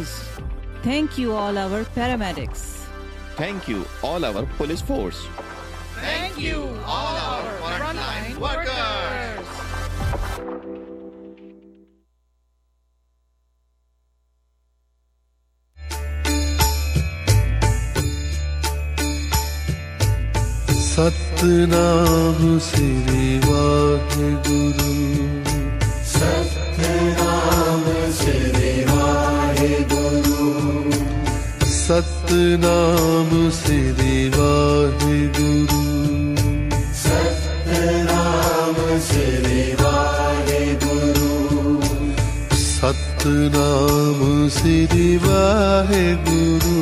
teachers. Thank you all our paramedics. Thank you all our police force. Thank you all our frontline workers. Satnam Shri Waheguru, Satnam Shri Waheguru, Satnam Shri Waheguru, Satnam Shri Waheguru, Satnam Shri Waheguru,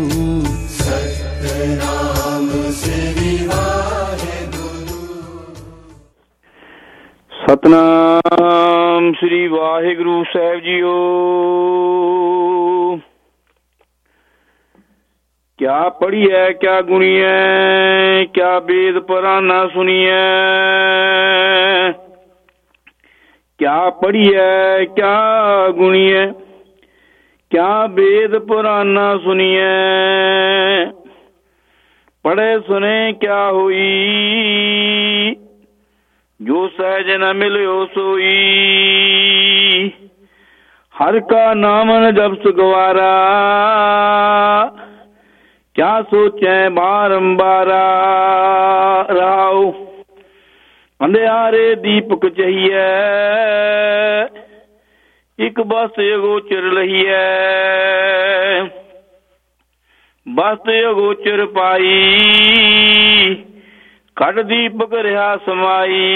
Satnam Shri Satnam Shri Waheguru Sahib ਜੀਓ। ਕਿਆ ਪੜੀਐ ਕਿਆ ਗੁਣੀਐ, ਕਿਆ ਵੇਦ ਪੁਰਾਨਾ ਸੁਣੀਐ। ਕਿਆ ਪੜੀਐ ਕਿਆ ਗੁਣੀਐ, ਕਿਆ ਵੇਦ ਪੁਰਾਨਾ ਸੁਣੀਐ। ਪੜ੍ਹੇ ਸੁਣੇ ਕਿਆ ਹੋਈ, ਜੋ ਸਹਿਜ ਨ ਮਿਲਿਓ ਸੋਈ। ਹਰ ਕਾ ਨਾਮ ਨ ਜਪਿ ਗਵਾਰਾ, ਕਿਆ ਸੋਚੈ ਬਾਰੰਬਾਰਾ। ਰਾਉ ਅੰਧਿਆਰੇ ਦੀਪਕ ਚਹੀਐ, ਇੱਕ ਬਸ ਅਗੋਚਰ ਲਹੀਐ। ਬਸ ਅਗੋਚਰ ਪਾਈ, ਕੱਢ ਦੀਪਕ ਰਿਹਾ ਸਮਾਈ।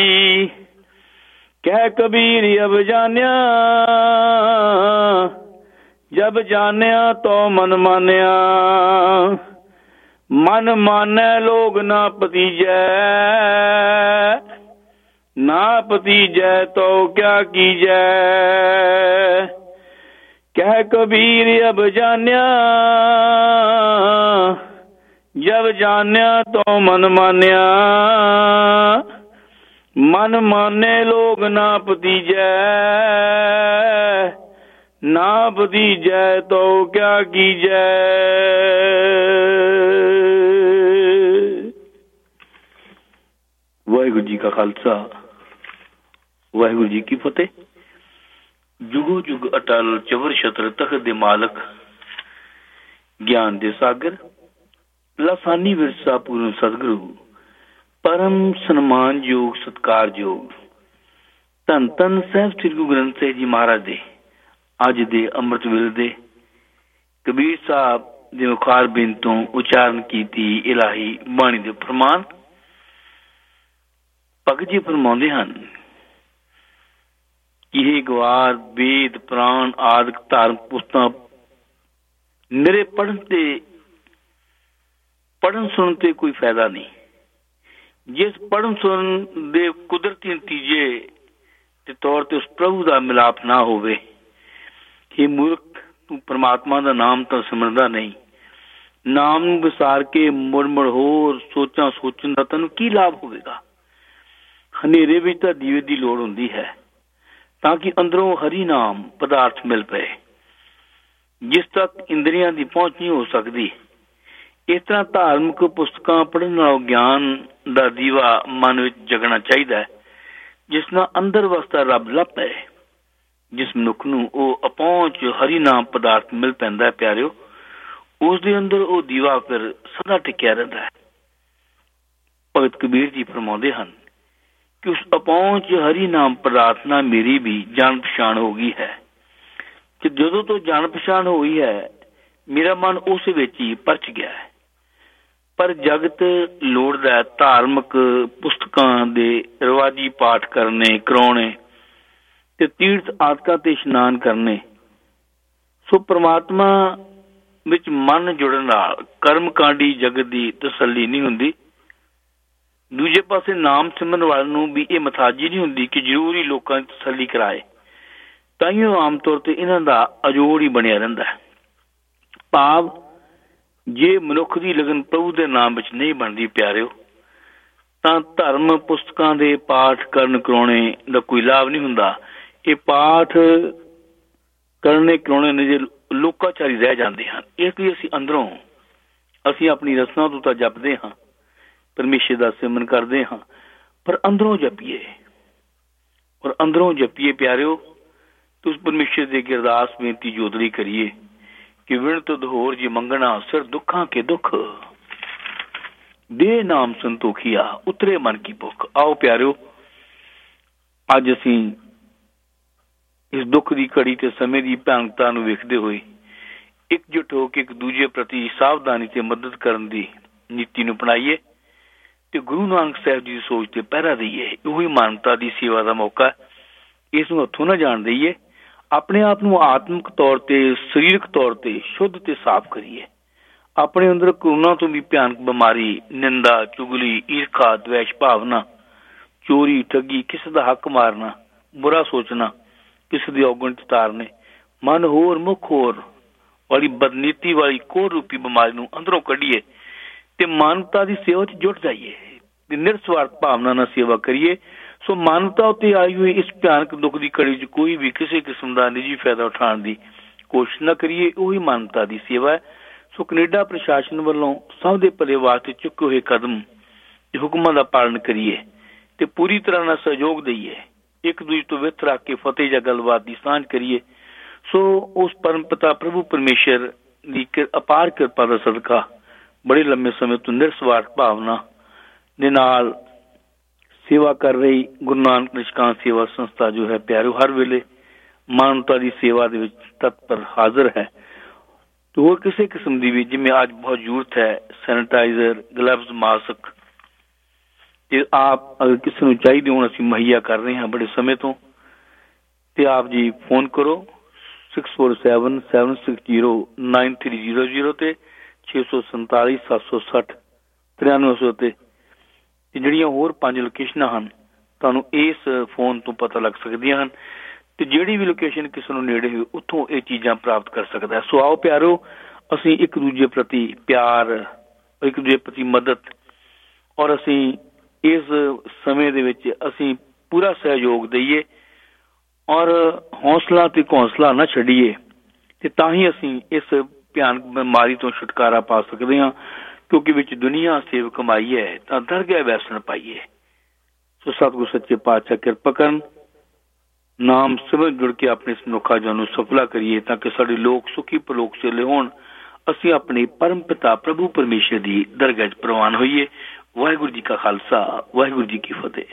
ਕਹਿ ਕਬੀਰ ਅਬ ਜਾਨਿਆ, ਜਬ ਜਾਨਿਆ ਤੋ ਮਨ ਮਾਨਿਆ। ਮਨ ਮਾਨੈ ਲੋਗ ਨਾ ਪਤੀਜੈ, ਨਾ ਪਤੀਜੈ ਤੋ ਕਿਆ ਕੀਜੈ। ਕਹਿ ਕਬੀਰ ਅਬ ਜਾਨਿਆ, ਜਬ ਜਾਨਿਆ ਤੋ ਮਨ ਮਾਨਿਆ। ਮਨ ਮਾਨੇ ਲੋਗ ਨਾ ਪਤੀਜੈ, ਨਾ ਪਤੀਜੈ ਤੋ ਕਿਆ ਕੀਜੈ। ਵਾਹਿਗੁਰੂ ਜੀ ਕਾ ਖਾਲਸਾ, ਵਾਹਿਗੁਰੂ ਜੀ ਕੀ ਫਤਿਹ। ਜੁਗੋ ਜੁਗ ਅਟਲ ਚਵਰ ਛਤਰ ਤਖਤ ਦੇ ਮਾਲਕ, ਗਿਆਨ ਦੇ ਸਾਗਰ, ਲਾਸਾਨੀ ਵਿਰਸਾ ਪੂਰਨ ਸਤਿਗੁਰੂ, ਪਰਮ ਸਨਮਾਨਯੋਗ ਸਤਿਕਾਰਯੋਗ ਧੰਨ ਧੰਨ ਸਾਹਿਬ ਸ੍ਰੀ ਗੁਰੂ ਗ੍ਰੰਥ ਸਾਹਿਬ ਜੀ ਮਹਾਰਾਜ ਦੇ ਅੱਜ ਦੇ ਅੰਮ੍ਰਿਤ ਵੇਲੇ ਦੇ ਕਬੀਰ ਸਾਹਿਬ ਦੇ ਮੁਖਾਰ ਬਿੰਦ ਤੋਂ ਉਚਾਰਨ ਕੀਤੀ ਇਲਾਹੀ ਬਾਣੀ ਦੇ ਫਰਮਾਨ। ਭਗਤ ਜੀ ਫਰਮਾਉਂਦੇ ਹਨ ਕਿ ਇਹ ਗਵਾਰ ਵੇਦ ਪੁਰਾਣ ਆਦਿਕ ਧਾਰਮਿਕ ਪੁਸਤਕਾਂ ਮੇਰੇ ਪੜ੍ਹਨ ਸੁਣਨ ਤੇ ਕੋਈ ਫਾਇਦਾ ਨਹੀਂ। ਜਿਸ ਪੜ੍ਹਨ ਸੁਣਨ ਦੇ ਕੁਦਰਤੀ ਨਤੀਜੇ ਦੇ ਤੌਰ ਤੇ ਉਸ ਪ੍ਰਭੂ ਦਾ ਮਿਲਾਪ ਨਾ ਹੋਵੇ, ਇਹ ਮੂਰਖ ਤੂੰ ਪਰਮਾਤਮਾ ਦਾ ਨਾਮ ਤਾਂ ਸਿਮਰਦਾ ਨਹੀਂ। ਨਾਮ ਨੂੰ ਵਿਸਾਰ ਕੇ ਮੁੜ ਹੋਰ ਸੋਚਾਂ ਸੋਚਣ ਦਾ ਤੈਨੂੰ ਕੀ ਲਾਭ ਹੋਵੇਗਾ। ਹਨੇਰੇ ਵਿੱਚ ਤਾਂ ਦੀਵੇ ਦੀ ਲੋੜ ਹੁੰਦੀ ਹੈ, ਤਾਂ ਕਿ ਅੰਦਰੋਂ ਹਰੀ ਨਾਮ ਪਦਾਰਥ ਮਿਲ ਪਏ, ਜਿਸ ਤੱਕ ਇੰਦਰੀਆਂ ਦੀ ਪਹੁੰਚ ਨਹੀਂ ਹੋ ਸਕਦੀ। ਇਸ ਤਰ੍ਹਾਂ ਧਾਰਮਿਕ ਪੁਸਤਕਾਂ ਪੜ੍ਹਨ ਨਾਲ ਗਿਆਨ ਦਾ ਦੀਵਾ ਮਨ ਵਿੱਚ ਜਗਣਾ ਚਾਹੀਦਾ ਹੈ, ਜਿਸ ਨਾਲ ਅੰਦਰ ਵਸਦਾ ਰੱਬ ਲੱਭ ਪਏ। ਜਿਸ ਮਨੁੱਖ ਨੂੰ ਉਹ ਅਪਹੁੰਚ ਹਰੀ ਨਾਮ ਪਦਾਰਥ ਮਿਲ ਪੈਂਦਾ ਹੈ ਪਿਆਰਿਓ, ਉਸ ਦੇ ਅੰਦਰ ਉਹ ਦੀਵਾ ਫਿਰ ਸਦਾ ਟਿਕਿਆ ਰਹਿੰਦਾ ਹੈ। ਭਗਤ ਕਬੀਰ ਜੀ ਫਰਮਾਉਂਦੇ ਹਨ ਕਿ ਉਸ ਅਪਹੁੰਚ ਹਰੀ ਨਾਮ ਪਦਾਰਥ ਨਾਲ ਮੇਰੀ ਵੀ ਜਾਣ ਪਛਾਣ ਹੋ ਗਈ ਹੈ, ਕਿ ਜਦੋਂ ਤੋਂ ਜਾਣ ਪਛਾਣ ਹੋਈ ਹੈ ਮੇਰਾ ਮਨ ਉਸ ਵਿੱਚ ਹੀ ਪਰਚ ਗਿਆ ਹੈ। ਪਰ ਜਗਤ ਲੋੜਦਾ ਧਾਰਮਿਕ ਪੁਸਤਕਾਂ ਦੇ ਰਿਵਾਜੀ ਪਾਠ ਕਰਨੇ, ਕਰਾਉਣੇ ਤੇ ਤੀਰਥ ਆਦਿਕਾਂ ਤੇ ਇਸ਼ਨਾਨ ਕਰਨੇ। ਸੋ ਪ੍ਰਮਾਤਮਾ ਵਿੱਚ ਮਨ ਜੁੜਨ ਨਾਲ ਕਰਮਕਾਂਡੀ ਜਗਤ ਦੀ ਤਸੱਲੀ ਨਹੀਂ ਹੁੰਦੀ। ਦੂਜੇ ਪਾਸੇ ਨਾਮ ਸਿਮਰਨ ਵਾਲੇ ਨੂੰ ਵੀ ਇਹ ਮਥਾਜੀ ਨਹੀਂ ਹੁੰਦੀ ਕਿ ਜ਼ਰੂਰ ਹੀ ਲੋਕਾਂ ਦੀ ਤਸੱਲੀ ਕਰਾਏ। ਤਾਂਹੀਓ ਆਮ ਤੌਰ ਤੇ ਇਹਨਾਂ ਦਾ ਅਜੋੜ ਹੀ ਬਣਿਆ ਰਹਿੰਦਾ ਹੈ। ਭਾਵ ਜੇ ਮਨੁੱਖ ਦੀ ਲਗਨ ਪ੍ਰਭੂ ਦੇ ਨਾਮ ਵਿੱਚ ਨਹੀਂ ਬਣਦੀ ਪਿਆਰਿਓ, ਤਾਂ ਧਰਮ ਪੁਸਤਕਾਂ ਦੇ ਪਾਠ ਕਰਨ ਕਰਾਉਣੇ ਦਾ ਕੋਈ ਲਾਭ ਨਹੀਂ ਹੁੰਦਾ। ਇਹ ਪਾਠ ਕਰਨੇ ਕਰਾਉਣੇ ਨੇ ਜੇ ਲੋਕਾਚਾਰੀ ਰਹਿ ਜਾਂਦੇ ਹਨ। ਇਸ ਲਈ ਅਸੀਂ ਅੰਦਰੋਂ ਅਸੀਂ ਆਪਣੀ ਰਸਨਾ ਤੋਂ ਤਾਂ ਜਪਦੇ ਹਾਂ, ਪਰਮੇਸ਼ਰ ਦਾ ਸਿਮਰਨ ਕਰਦੇ ਹਾਂ, ਪਰ ਅੰਦਰੋਂ ਜਪੀਏ ਔਰ ਅੰਦਰੋਂ ਜਪੀਏ ਪਿਆਰਿਓ। ਤੁਸੀਂ ਪਰਮੇਸ਼ਰ ਦੇ ਅੱਗੇ ਅਰਦਾਸ ਬੇਨਤੀ ਜੋਦੜੀ ਕਰੀਏ ਕਿ ਵਿਣ ਤੁਧ ਹੋਰ ਜੀ ਮੰਗਣਾ ਸਿਰ ਦੁੱਖਾਂ ਕੇ ਦੁੱਖ, ਦੇ ਨਾਮ ਸੰਤੋਖੀਆ ਉਤਰੇ ਮਨ ਕੀ ਭੁੱਖ। ਆਓ ਪਿਆਰਿਓ, ਅੱਜ ਅਸੀਂ ਇਸ ਦੁੱਖ ਦੀ ਘੜੀ ਤੇ ਸਮੇਂ ਦੀ ਭਿਆਨਕਤਾ ਨੂੰ ਵੇਖਦੇ ਹੋਏ ਇਕਜੁੱਟ ਹੋ ਕੇ ਇੱਕ ਦੂਜੇ ਪ੍ਰਤੀ ਸਾਵਧਾਨੀ ਤੇ ਮਦਦ ਕਰਨ ਦੀ ਨੀਤੀ ਨੂੰ ਅਪਣਾਈਏ ਤੇ ਗੁਰੂ ਨਾਨਕ ਸਾਹਿਬ ਜੀ ਦੀ ਸੋਚ ਤੇ ਪਹਿਰਾ ਦਈਏ। ਉਹੀ ਮਾਨਵਤਾ ਦੀ ਸੇਵਾ ਦਾ ਮੌਕਾ, ਇਸ ਨੂੰ ਹੱਥੋਂ ਨਾ ਜਾਣ ਦਈਏ। ਆਪਣੇ ਆਪ ਨੂੰ ਆਤਮਿਕ ਤੌਰ ਤੇ ਸਰੀਰਕ ਤੌਰ ਤੇ ਸ਼ੁੱਧ ਤੇ ਸਾਫ਼ ਕਰੀਏ। ਆਪਣੇ ਅੰਦਰ ਕਰੋਨਾ ਤੋਂ ਵੀ ਭਿਆਨਕ ਬਿਮਾਰੀ, ਨਿੰਦਾ, ਚੁਗਲੀ, ਈਰਖਾ, ਦਵੈਸ਼ ਭਾਵਨਾ, ਚੋਰੀ, ਠੱਗੀ, ਕਿਸੇ ਦਾ ਹੱਕ ਮਾਰਨਾ, ਬੁਰਾ ਸੋਚਣਾ, ਕਿਸੇ ਦੀ ਔਗਣ ਤਾਰਨੇ, ਮਨ ਹੋਰ ਮੁੱਖ ਹੋਰ ਵਾਲੀ ਬਦਨੀਤੀ ਵਾਲੀ ਕੋੜ ਰੂਪੀ ਬਿਮਾਰੀ ਨੂੰ ਅੰਦਰੋਂ ਕੱਢੀਏ ਤੇ ਮਾਨਵਤਾ ਦੀ ਸੇਵਾ 'ਚ ਜੁਟ ਜਾਈਏ ਤੇ ਨਿਰਸਵਾਰਥ ਭਾਵਨਾ ਨਾਲ ਸੇਵਾ ਕਰੀਏ। ਸੋ ਮਾਨਵਤਾ ਉੱਤੇ ਆਈ ਹੋਈ ਇਸ ਭਿਆਨਕ ਦੁੱਖ ਦੀ ਘੜੀ 'ਚ ਕੋਈ ਵੀ ਕਿਸੇ ਕਿਸਮ ਦਾ ਨਿੱਜੀ ਫਾਇਦਾ ਉਠਾਉਣ ਦੀ ਕੋਸ਼ਿਸ਼ ਨਾ ਕਰੀਏ। ਉਹੀ ਮਾਨਵਤਾ ਦੀ ਸੇਵਾ ਹੈ। ਸੋ ਕੈਨੇਡਾ ਪ੍ਰਸ਼ਾਸਨ ਵੱਲੋਂ ਸਭ ਦੇ ਭਲੇ ਵਾਸਤੇ ਚੁੱਕੇ ਹੋਏ ਕਦਮ ਤੇ ਹੁਕਮਾਂ ਦਾ ਪਾਲਣ ਕਰੀਏ ਤੇ ਪੂਰੀ ਤਰ੍ਹਾਂ ਨਾਲ ਸਹਿਯੋਗ ਦਈਏ। ਇੱਕ ਦੂਜੇ ਤੋਂ ਵਿੱਥ ਰੱਖ ਕੇ ਫਤਿਹ ਜਾਂ ਗੱਲਬਾਤ ਦੀ ਸਾਂਝ ਕਰੀਏ। ਸੋ ਉਸ ਪਰਮ ਪਿਤਾ ਪ੍ਰਭੂ ਪਰਮੇਸ਼ਰ ਦੀ ਅਪਾਰ ਕਿਰਪਾ ਦਾ ਸਦਕਾ ਬੜੇ ਲੰਮੇ ਸਮੇਂ ਤੋਂ ਨਿਰਸਵਾਰਥ ਭਾਵਨਾ ਦੇ ਨਾਲ ਸੇਵਾ ਕਰ ਰਹੀ ਗੁਰੂ ਨਾਨਕ ਨਿਸ਼ਕਾਮ ਸੇਵਾ ਸੰਸਥਾ ਜੋ ਹੈ ਪਿਆਰਿਓ, ਹਰ ਵੇਲੇ ਮਾਨਵਤਾ ਦੀ ਸੇਵਾ ਦੇ ਵਿੱਚ ਤਤਪਰ ਹਾਜ਼ਰ ਹੈ। ਤੇ ਹੋਰ ਕਿਸੇ ਕਿਸਮ ਦੀ ਵੀ, ਜਿਵੇਂ ਅੱਜ ਬਹੁਤ ਜ਼ਰੂਰਤ ਹੈ ਸੈਨੀਟਾਈਜ਼ਰ, ਗਲਵਜ਼, ਮਾਸਕ, ਤੇ ਆਪ ਅਗਰ ਕਿਸੇ ਨੂੰ ਚਾਹੀਦੇ ਹੋਣ ਅਸੀਂ ਮੁਹੱਈਆ ਕਰ ਰਹੇ ਹਾਂ ਬੜੇ ਸਮੇਂ ਤੋਂ। ਤੇ ਆਪ ਜੀ ਫੋਨ ਕਰੋ 6477609300 ਤੇ 647-760-9300 ਤੇ ਜਿਹੜੀਆਂ ਹੋਰ 5 ਲੋਕੇਸ਼ਨਾਂ ਹਨ ਤੁਹਾਨੂੰ ਇਸ ਫੋਨ ਤੋਂ ਪਤਾ ਲੱਗ ਸਕਦੀਆਂ ਹਨ ਤੇ ਜਿਹੜੀ ਵੀ ਲੋਕੇਸ਼ਨ ਕਿਸੇ ਨੂੰ ਨੇੜੇ ਹੋਵੇ ਉੱਥੋਂ ਇਹ ਚੀਜ਼ਾਂ ਪ੍ਰਾਪਤ ਕਰ ਸਕਦਾ ਹੈ। ਸੋ ਆਓ ਪਿਆਰੋ, ਅਸੀਂ ਇੱਕ ਦੂਜੇ ਪ੍ਰਤੀ ਪਿਆਰ, ਇੱਕ ਦੂਜੇ ਪ੍ਰਤੀ ਮਦਦ ਔਰ ਅਸੀਂ ਇਸ ਸਮੇਂ ਦੇ ਵਿੱਚ ਅਸੀਂ ਪੂਰਾ ਸਹਿਯੋਗ ਦਈਏ ਔਰ ਹੌਸਲਾ ਤੇ ਹੌਸਲਾ ਨਾ ਛੱਡੀਏ ਤੇ ਤਾਂ ਹੀ ਅਸੀਂ ਇਸ ਭਿਆਨਕ ਬਿਮਾਰੀ ਤੋਂ ਛੁਟਕਾਰਾ ਪਾ ਸਕਦੇ ਹਾਂ। ਕਿਉਂਕਿ ਵਿੱਚ ਦੁਨੀਆ ਸੇਵ ਕਮਾਈ ਹੈ ਤਾਂ ਦਰਗਾਹ ਵੈਸਣ ਪਾਈਏ। ਸੋ ਸਤਿਗੁਰ ਸੱਚੇ ਪਾਤਸ਼ਾਹ ਕਿਰਪਾ ਕਰਨ, ਨਾਮ ਸਿਮਰਨ ਜੁੜ ਕੇ ਆਪਣੇ ਇਸ ਮਨੁੱਖਾ ਜਨ ਨੂੰ ਸਫਲਾ ਕਰੀਏ ਤਾਂ ਕਿ ਸਾਡੇ ਲੋਕ ਸੁਖੀ ਪਰਲੋਕ ਚਲੇ ਹੋਣ। ਅਸੀਂ ਆਪਣੇ ਪਰਮ ਪਿਤਾ ਪ੍ਰਭੂ ਪਰਮੇਸ਼ਰ ਦੀ ਦਰਗਾਹ 'ਚ ਪ੍ਰਵਾਨ ਹੋਈਏ। ਵਾਹਿਗੁਰੂ ਜੀ ਕਾ ਖਾਲਸਾ, ਵਾਹਿਗੁਰੂ ਜੀ ਕੀ ਫਤਿਹ।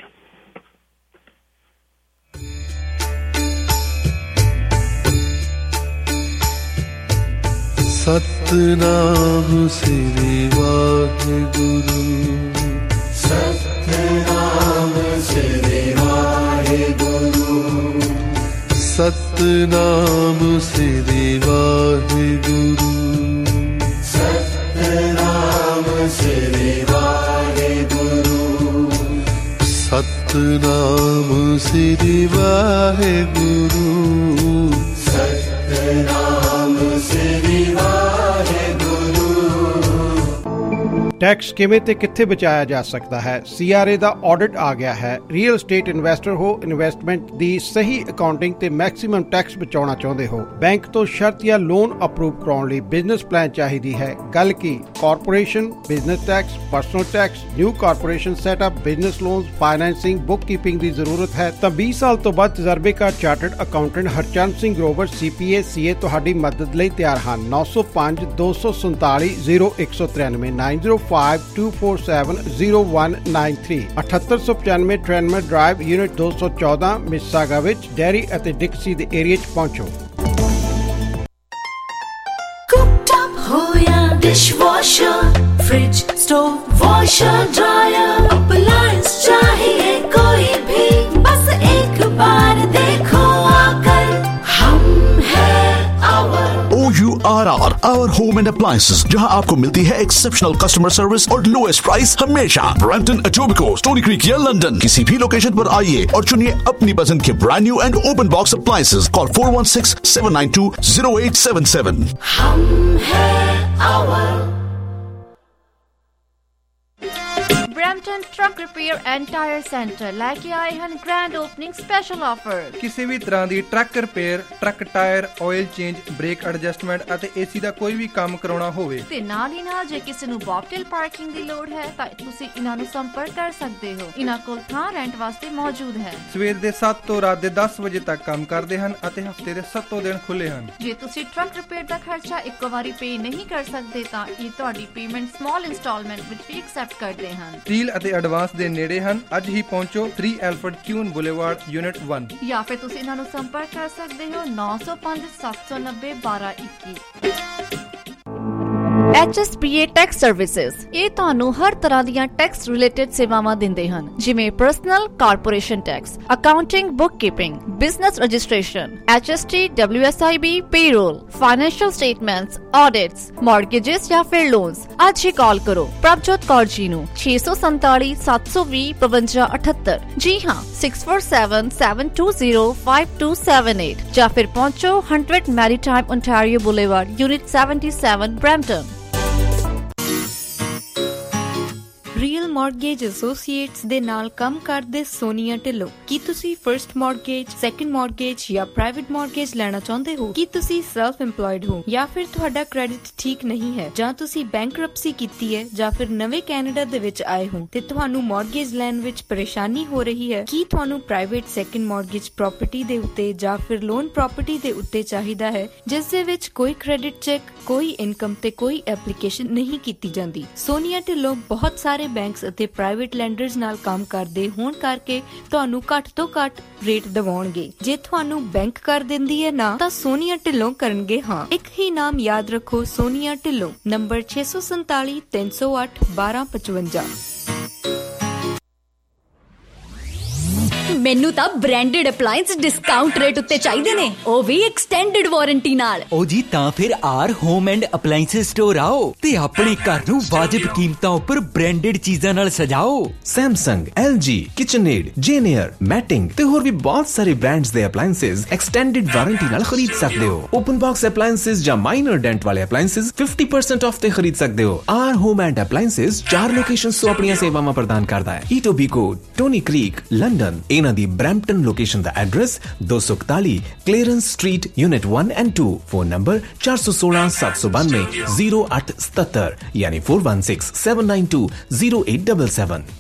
ਸਤਨਾਮ ਸ੍ਰੀ ਵਾਹਿਗੁਰੂ, ਸਤਨਾਮ ਸ੍ਰੀ ਵਾਹਿਗੁਰੂ, ਸਤਨਾਮ ਸ੍ਰੀ ਵਾਹਿਗੁਰੂ, ਸਤਨਾਮ ਸ੍ਰੀ ਵਾਹਿਗੁਰੂ, ਸਤਨਾਮ ਸ੍ਰੀ ਵਾਹਿਗੁਰੂ, ਸਤਨਾਮ ਸ੍ਰੀ ਵਾਹਿਗੁਰੂ। ਟੈਕਸ ਕਿਵੇਂ ਤੇ ਕਿੱਥੇ ਬਚਾਇਆ ਜਾ ਸਕਦਾ ਹੈ? CRA ਦਾ ਆਡਿਟ ਆ ਗਿਆ ਹੈ। ਰੀਅਲ ਏਸਟੇਟ ਇਨਵੈਸਟਰ ਹੋ, ਇਨਵੈਸਟਮੈਂਟ ਦੀ ਸਹੀ ਅਕਾਊਂਟਿੰਗ ਤੇ ਮੈਕਸਿਮਮ ਟੈਕਸ ਬਚਾਉਣਾ ਚਾਹੁੰਦੇ ਹੋ, ਬੈਂਕ ਤੋਂ ਸ਼ਰਤ ਜਾਂ ਲੋਨ ਅਪਰੂਵ ਕਰਾਉਣ ਲਈ ਬਿਜ਼ਨਸ ਪਲਾਨ ਚਾਹੀਦੀ ਹੈ। ਗੱਲ ਕੀ corporation, business tax, personal tax, new corporation setup, business loans, financing, book keeping ਦੀ ਜ਼ਰੂਰਤ ਹੈ ਤਾਂ 20 ਸਾਲ ਤੋਂ ਵੱਧ ਤਜਰਬੇਕਾਰ chartered accountant Harchand Singh Grover CPA CA ਤੁਹਾਡੀ ਮਦਦ ਲਈ ਤਿਆਰ ਹਨ। 905 247 0193 9052470193 7895 ਟ੍ਰੈਨਮਰ ਡਰਾਈਵ ਯੂਨਿਟ 214 ਮਿਸਾਗਾ ਵਿੱਚ ਡੈਰੀ ਅਤੇ ਡਿਕਸੀ ਦੇ ਏਰੀਆ 'ਚ ਪਹੁੰਚੋ। ਕੁੱਕਟਾਪ ਹੋਇਆ dishwasher, fridge, stove, washer, dryer, appliance चाहिए कोई भी, बस एक बार देखो आकर, हम हैं OURR, our home and appliances, जहां आपको मिलती है एक्सेप्शनल कस्टमर सर्विस और लोएस्ट प्राइस हमेशा। ब्रैम्पटन, एटोबिको, स्टोनी क्रीक या लंदन, किसी भी लोकेशन पर आइए और चुनिए अपनी पसंद के brand new and open box appliances. Call 416-792-0877। हम हैं Brampton Truck Repair and Tire Center ਲੈ ਕੇ ਆਏ ਹਨ ਗ੍ਰੈਂਡ ਓਪਨਿੰਗ ਸਪੈਸ਼ਲ ਆਫਰ। ਕਿਸੇ ਵੀ ਤਰ੍ਹਾਂ ਦੀ truck repair, truck tyre, oil change, brake adjustment ਅਤੇ ਏਸੀ ਦਾ ਕੋਈ ਵੀ ਕੰਮ ਕਰਾਉਣਾ ਹੋਵੇ ਤੇ ਨਾਲ ਹੀ ਨਾਲ ਜੇ ਕਿਸੇ ਨੂੰ ਬੌਬਟੇਲ ਪਾਰਕਿੰਗ ਦੀ ਲੋੜ ਹੈ ਤਾਂ ਤੁਸੀਂ ਇਹਨਾਂ ਨੂੰ ਸੰਪਰਕ ਕਰ ਸਕਦੇ ਹੋ। ਇਹਨਾਂ ਕੋਲ ਥਾਂ ਰੈਂਟ ਵਾਸਤੇ ਮੌਜੂਦ ਹੈ। ਸਵੇਰ ਦੇ 7 ਤੋਂ ਰਾਤ ਦੇ 10 ਵਜੇ ਤੱਕ ਕੰਮ ਕਰਦੇ ਹਨ ਅਤੇ ਹਫਤੇ ਦੇ 7 ਦਿਨ ਖੁੱਲੇ ਹਨ। ਜੇ ਤੁਸੀਂ ਟਰੱਕ ਰਿਪੇਅਰ ਦਾ ਖਰਚਾ ਇੱਕੋ ਵਾਰੀ ਪੇ ਨਹੀਂ ਕਰ ਸਕਦੇ ਤਾਂ ਇਹ ਤੁਹਾਡੀ ਪੇਮੈਂਟ ਸਮਾਲ ਇੰਸਟਾਲਮੈਂਟ ਵਿੱਚ ਵੀ ਐਕਸੈਪਟ ਕਰਦੇ ਹਨ। ਡੀਲ ਅਤੇ ਐਡਵਾਂਸ ਦੇ ਨੇੜੇ ਹਨ। ਅੱਜ ਹੀ ਪਹੁੰਚੋ 3 ਐਲਫਰਡ ਕਿਊਨ ਬੁਲੇਵਾਰਡ ਯੂਨਿਟ 1 ਜਾਂ ਫਿਰ ਤੁਸੀਂ ਇਹਨਾਂ ਨੂੰ ਸੰਪਰਕ ਕਰ ਸਕਦੇ ਹੋ 905 790 1221। HSBA Tax Services ਇਹ ਤੁਹਾਨੂੰ ਹਰ ਤਰ੍ਹਾਂ ਦੀਆਂ ਟੈਕਸ ਰਿਲੇਟਡ ਸੇਵਾਵਾਂ ਦਿੰਦੇ ਹਨ, ਜਿਵੇਂ personal corporation tax, accounting, bookkeeping, business registration, HST, WSIB, payroll, financial statements, audits, mortgages ਜਾਂ ਫਿਰ ਲੋਨਸ। ਅੱਜ ਹੀ ਕਾਲ ਕਰੋ ਪ੍ਰਭਜੋਤ ਕੌਰ ਜੀ ਨੂੰ 647 720 5278। ਜੀ ਹਾਂ, 647 720 5278 ਜਾਂ ਫਿਰ ਪਹੁੰਚੋ 100 Maritime Ontario Boulevard unit 77 Brampton. Real Mortgage Associates ਦੇ ਨਾਲ ਕੰਮ ਕਰਦੇ ਸੋਨੀਆ ਢਿੱਲੋਂ। ਕੀ ਤੁਸੀਂ ਫਰਸਟ ਮਾਰਗੇਜ, ਸੈਕੰਡ ਮਾਰਗੇਜ ਜਾਂ ਪ੍ਰਾਈਵੇਟ ਮਾਰਗੇਜ ਲੈਣਾ ਚਾਹੁੰਦੇ ਹੋ? ਕੀ ਤੁਸੀਂ ਸੈਲਫ ਇੰਪਲੋਇਡ ਹੋ ਜਾਂ ਫਿਰ ਤੁਹਾਡਾ ਕ੍ਰੈਡਿਟ ਠੀਕ ਨਹੀਂ ਹੈ, ਜਾਂ ਤੁਸੀਂ ਬੈਂਕਰਪਸੀ ਕੀਤੀ ਹੈ, ਜਾਂ ਫਿਰ ਨਵੇਂ ਕੈਨੇਡਾ ਦੇ ਵਿੱਚ ਆਏ ਹੋ ਤੇ ਤੁਹਾਨੂੰ ਮਾਰਗੇਜ ਲੈਣ ਵਿੱਚ ਪਰੇਸ਼ਾਨੀ ਹੋ ਰਹੀ ਹੈ? ਕੀ ਤੁਹਾਨੂੰ ਪ੍ਰਾਈਵੇਟ ਸੈਕੰਡ ਮਾਰਗੇਜ ਪ੍ਰਾਪਰਟੀ ਦੇ ਉੱਤੇ ਜਾਂ ਫਿਰ ਲੋਨ ਪ੍ਰਾਪਰਟੀ ਦੇ ਉੱਤੇ ਚਾਹੀਦਾ ਹੈ, ਜਿਸ ਦੇ ਵਿੱਚ ਕੋਈ ਕ੍ਰੈਡਿਟ ਚੈੱਕ, ਕੋਈ ਇਨਕਮ ਤੇ ਕੋਈ ਐਪਲੀਕੇਸ਼ਨ ਨਹੀਂ ਕੀਤੀ ਜਾਂਦੀ? ਸੋਨੀਆ ਢਿੱਲੋਂ ਬਹੁਤ ਸਾਰੇ ਬੈਂਕਸ ਅਤੇ ਪ੍ਰਾਈਵੇਟ ਲੈਂਡਰਸ ਨਾਲ ਕੰਮ ਕਰਦੇ ਹੋਣ ਕਰਕੇ ਤੁਹਾਨੂੰ ਘੱਟ ਤੋਂ ਘੱਟ ਰੇਟ ਦਿਵਾਉਣਗੇ। ਜੇ ਤੁਹਾਨੂੰ ਬੈਂਕ ਕਰ ਦਿੰਦੀ ਹੈ ਨਾ, ਤਾਂ ਸੋਨੀਆ ਢਿੱਲੋਂ ਕਰਨਗੇ ਹਾਂ। ਇੱਕ ਹੀ ਨਾਮ ਯਾਦ ਰੱਖੋ, ਸੋਨੀਆ ਢਿੱਲੋਂ। ਨੰਬਰ 647 308 1255। ਮੈਨੂੰ ਤਾਂ ਬ੍ਰਾਂਡਡ ਅਪਲਾਈਐਂਸ ਡਿਸਕਾਊਂਟ ਰੇਟ ਉੱਤੇ ਚਾਹੀਦੇ ਨੇ, ਉਹ ਵੀ ਐਕਸਟੈਂਡਡ ਵਾਰੰਟੀ ਨਾਲ। ਉਹ ਜੀ ਤਾਂ ਫਿਰ R home and appliance store ਆਓ ਤੇ ਆਪਣੇ ਘਰ ਨੂੰ ਵਾਜਿਬ ਕੀਮਤਾਂ ਉੱਪਰ ਬ੍ਰਾਂਡਡ ਚੀਜ਼ਾਂ ਨਾਲ ਸਜਾਓ। Samsung, LG, KitchenAid, Janier, Maytag ਤੇ ਹੋਰ ਵੀ ਬਹੁਤ ਸਾਰੇ ਬ੍ਰਾਂਡਸ ਦੇ ਅਪਲਾਈਐਂਸਸ ਐਕਸਟੈਂਡਡ ਵਾਰੰਟੀ ਨਾਲ ਖਰੀਦ ਸਕਦੇ ਹੋ। ਓਪਨ ਬਾਕਸ ਅਪਲਾਈਐਂਸਸ ਜਾਂ ਮਾਈਨਰ ਡੈਂਟ ਵਾਲੇ ਅਪਲਾਈਐਂਸਸ 50% ਆਫ ਤੇ ਖਰੀਦ ਸਕਦੇ ਹੋ। R home and appliances 4 locations ਤੋਂ ਆਪਣੀਆਂ ਸੇਵਾਵਾਂ ਪ੍ਰਦਾਨ ਕਰਦਾ ਹੈ। Etobicoke, Stoney Creek, London. ਇਹਨਾਂ ਦੀ ਬ੍ਰੈਂਪਟਨ ਲੋਕੇਸ਼ਨ ਦਾ address 241 Clearance street unit 1 and 2। Phone number 416 792 0877 ਯਾਨੀ 416 792 0877।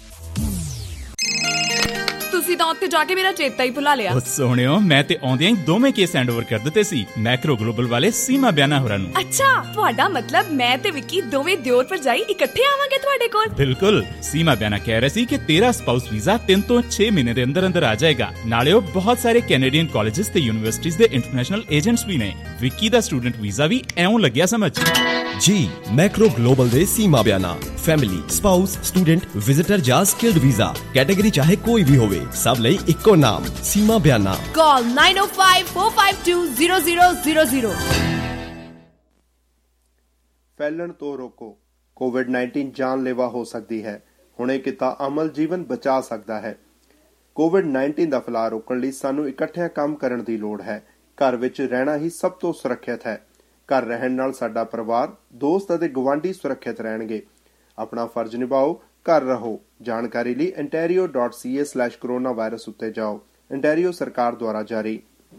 ਤੁਸੀਂ ਤਾਂ ਉੱਥੇ ਜਾ ਕੇ ਮੇਰਾ ਚੇਤਾ ਹੀ ਭੁਲਾ ਲਿਆ। ਉਹ ਸੋਹਣਿਓ, ਮੈਂ ਤੇ ਆਉਂਦਿਆਂ ਹੀ ਦੋਵੇਂ ਕੇਸ ਹੈਂਡਓਵਰ ਕਰ ਦਿੱਤੇ ਸੀ ਮੈਕਰੋ ਗਲੋਬਲ ਵਾਲੇ ਸੀਮਾ ਬਿਆਨਾ ਹੋਰਾਂ ਨੂੰ। ਅੱਛਾ, ਤੁਹਾਡਾ ਮਤਲਬ ਮੈਂ ਤੇ ਵਿੱਕੀ ਦੋਵੇਂ ਦਿਓਰ ਭਰਜਾਈ ਇਕੱਠੇ ਆਵਾਂਗੇ ਤੁਹਾਡੇ ਕੋਲ? ਬਿਲਕੁਲ। ਸੀਮਾ ਬਿਆਨਾ ਕਹਿ ਰਹੀ ਸੀ ਕਿ ਤੇਰਾ ਸਪਾਊਸ ਵੀਜ਼ਾ 3 ਤੋਂ 6 ਮਹੀਨੇ ਦੇ ਅੰਦਰ ਅੰਦਰ ਆ ਜਾਏਗਾ। ਨਾਲੇ ਉਹ ਬਹੁਤ ਸਾਰੇ ਕੈਨੇਡੀਅਨ ਕਾਲਜਸ ਤੇ ਯੂਨੀਵਰਸਿਟੀਜ਼ ਦੇ ਇੰਟਰਨੈਸ਼ਨਲ ਏਜੰਟਸ ਵੀ ਨੇ। ਵਿੱਕੀ ਦਾ ਸਟੂਡੈਂਟ ਵੀਜ਼ਾ ਵੀ ਐਉਂ ਲੱਗਿਆ ਸਮਝ। ਜੀ ਮੈਕਰੋ ਗਲੋਬਲ ਦੇ Seema Biana family, spouse, student, visitor ਜਾਂ ਸਕਿਲਡ ਵੀਜ਼ਾ ਕੈਟਾਗਰੀ ਚਾਹੇ ਕੋਈ ਵੀ ਹੋਵੇ, ਸਭ ਲਈ ਇੱਕੋ ਨਾਮ ਸੀਮਾ ਬਿਆਨਾ। ਕਾਲ 9054520000। ਫੈਲਣ ਤੋਂ ਰੋਕੋ। ਕੋਵਿਡ-19 ਜਾਨਲੇਵਾ ਹੋ ਸਕਦੀ ਹੈ। ਹੁਣੇ ਕੀਤਾ ਅਮਲ ਜੀਵਨ ਬਚਾ ਸਕਦਾ ਹੈ। ਕੋਵਿਡ-19 ਦਾ ਫੈਲਾਅ ਰੋਕਣ ਲਈ ਸਾਨੂੰ ਇਕੱਠਿਆਂ ਕੰਮ ਕਰਨ ਦੀ ਲੋੜ ਹੈ। ਘਰ ਵਿੱਚ ਰਹਿਣਾ ਹੀ ਸਭ ਤੋਂ ਸੁਰੱਖਿਅਤ ਹੈ। ਘਰ ਰਹਿਣ ਨਾਲ ਸਾਡਾ ਪਰਿਵਾਰ, ਦੋਸਤ ਅਤੇ ਗੁਆਂਢੀ ਸੁਰੱਖਿਅਤ ਰਹਿਣਗੇ। ਆਪਣਾ ਫਰਜ਼ ਨਿਭਾਓ, ਘਰ ਰਹੋ। ਜਾਣਕਾਰੀ ਲਈ ontario.ca/coronavirus ਉੱਤੇ ਜਾਓ। ontario ਸਰਕਾਰ ਦੁਆਰਾ ਜਾਰੀ।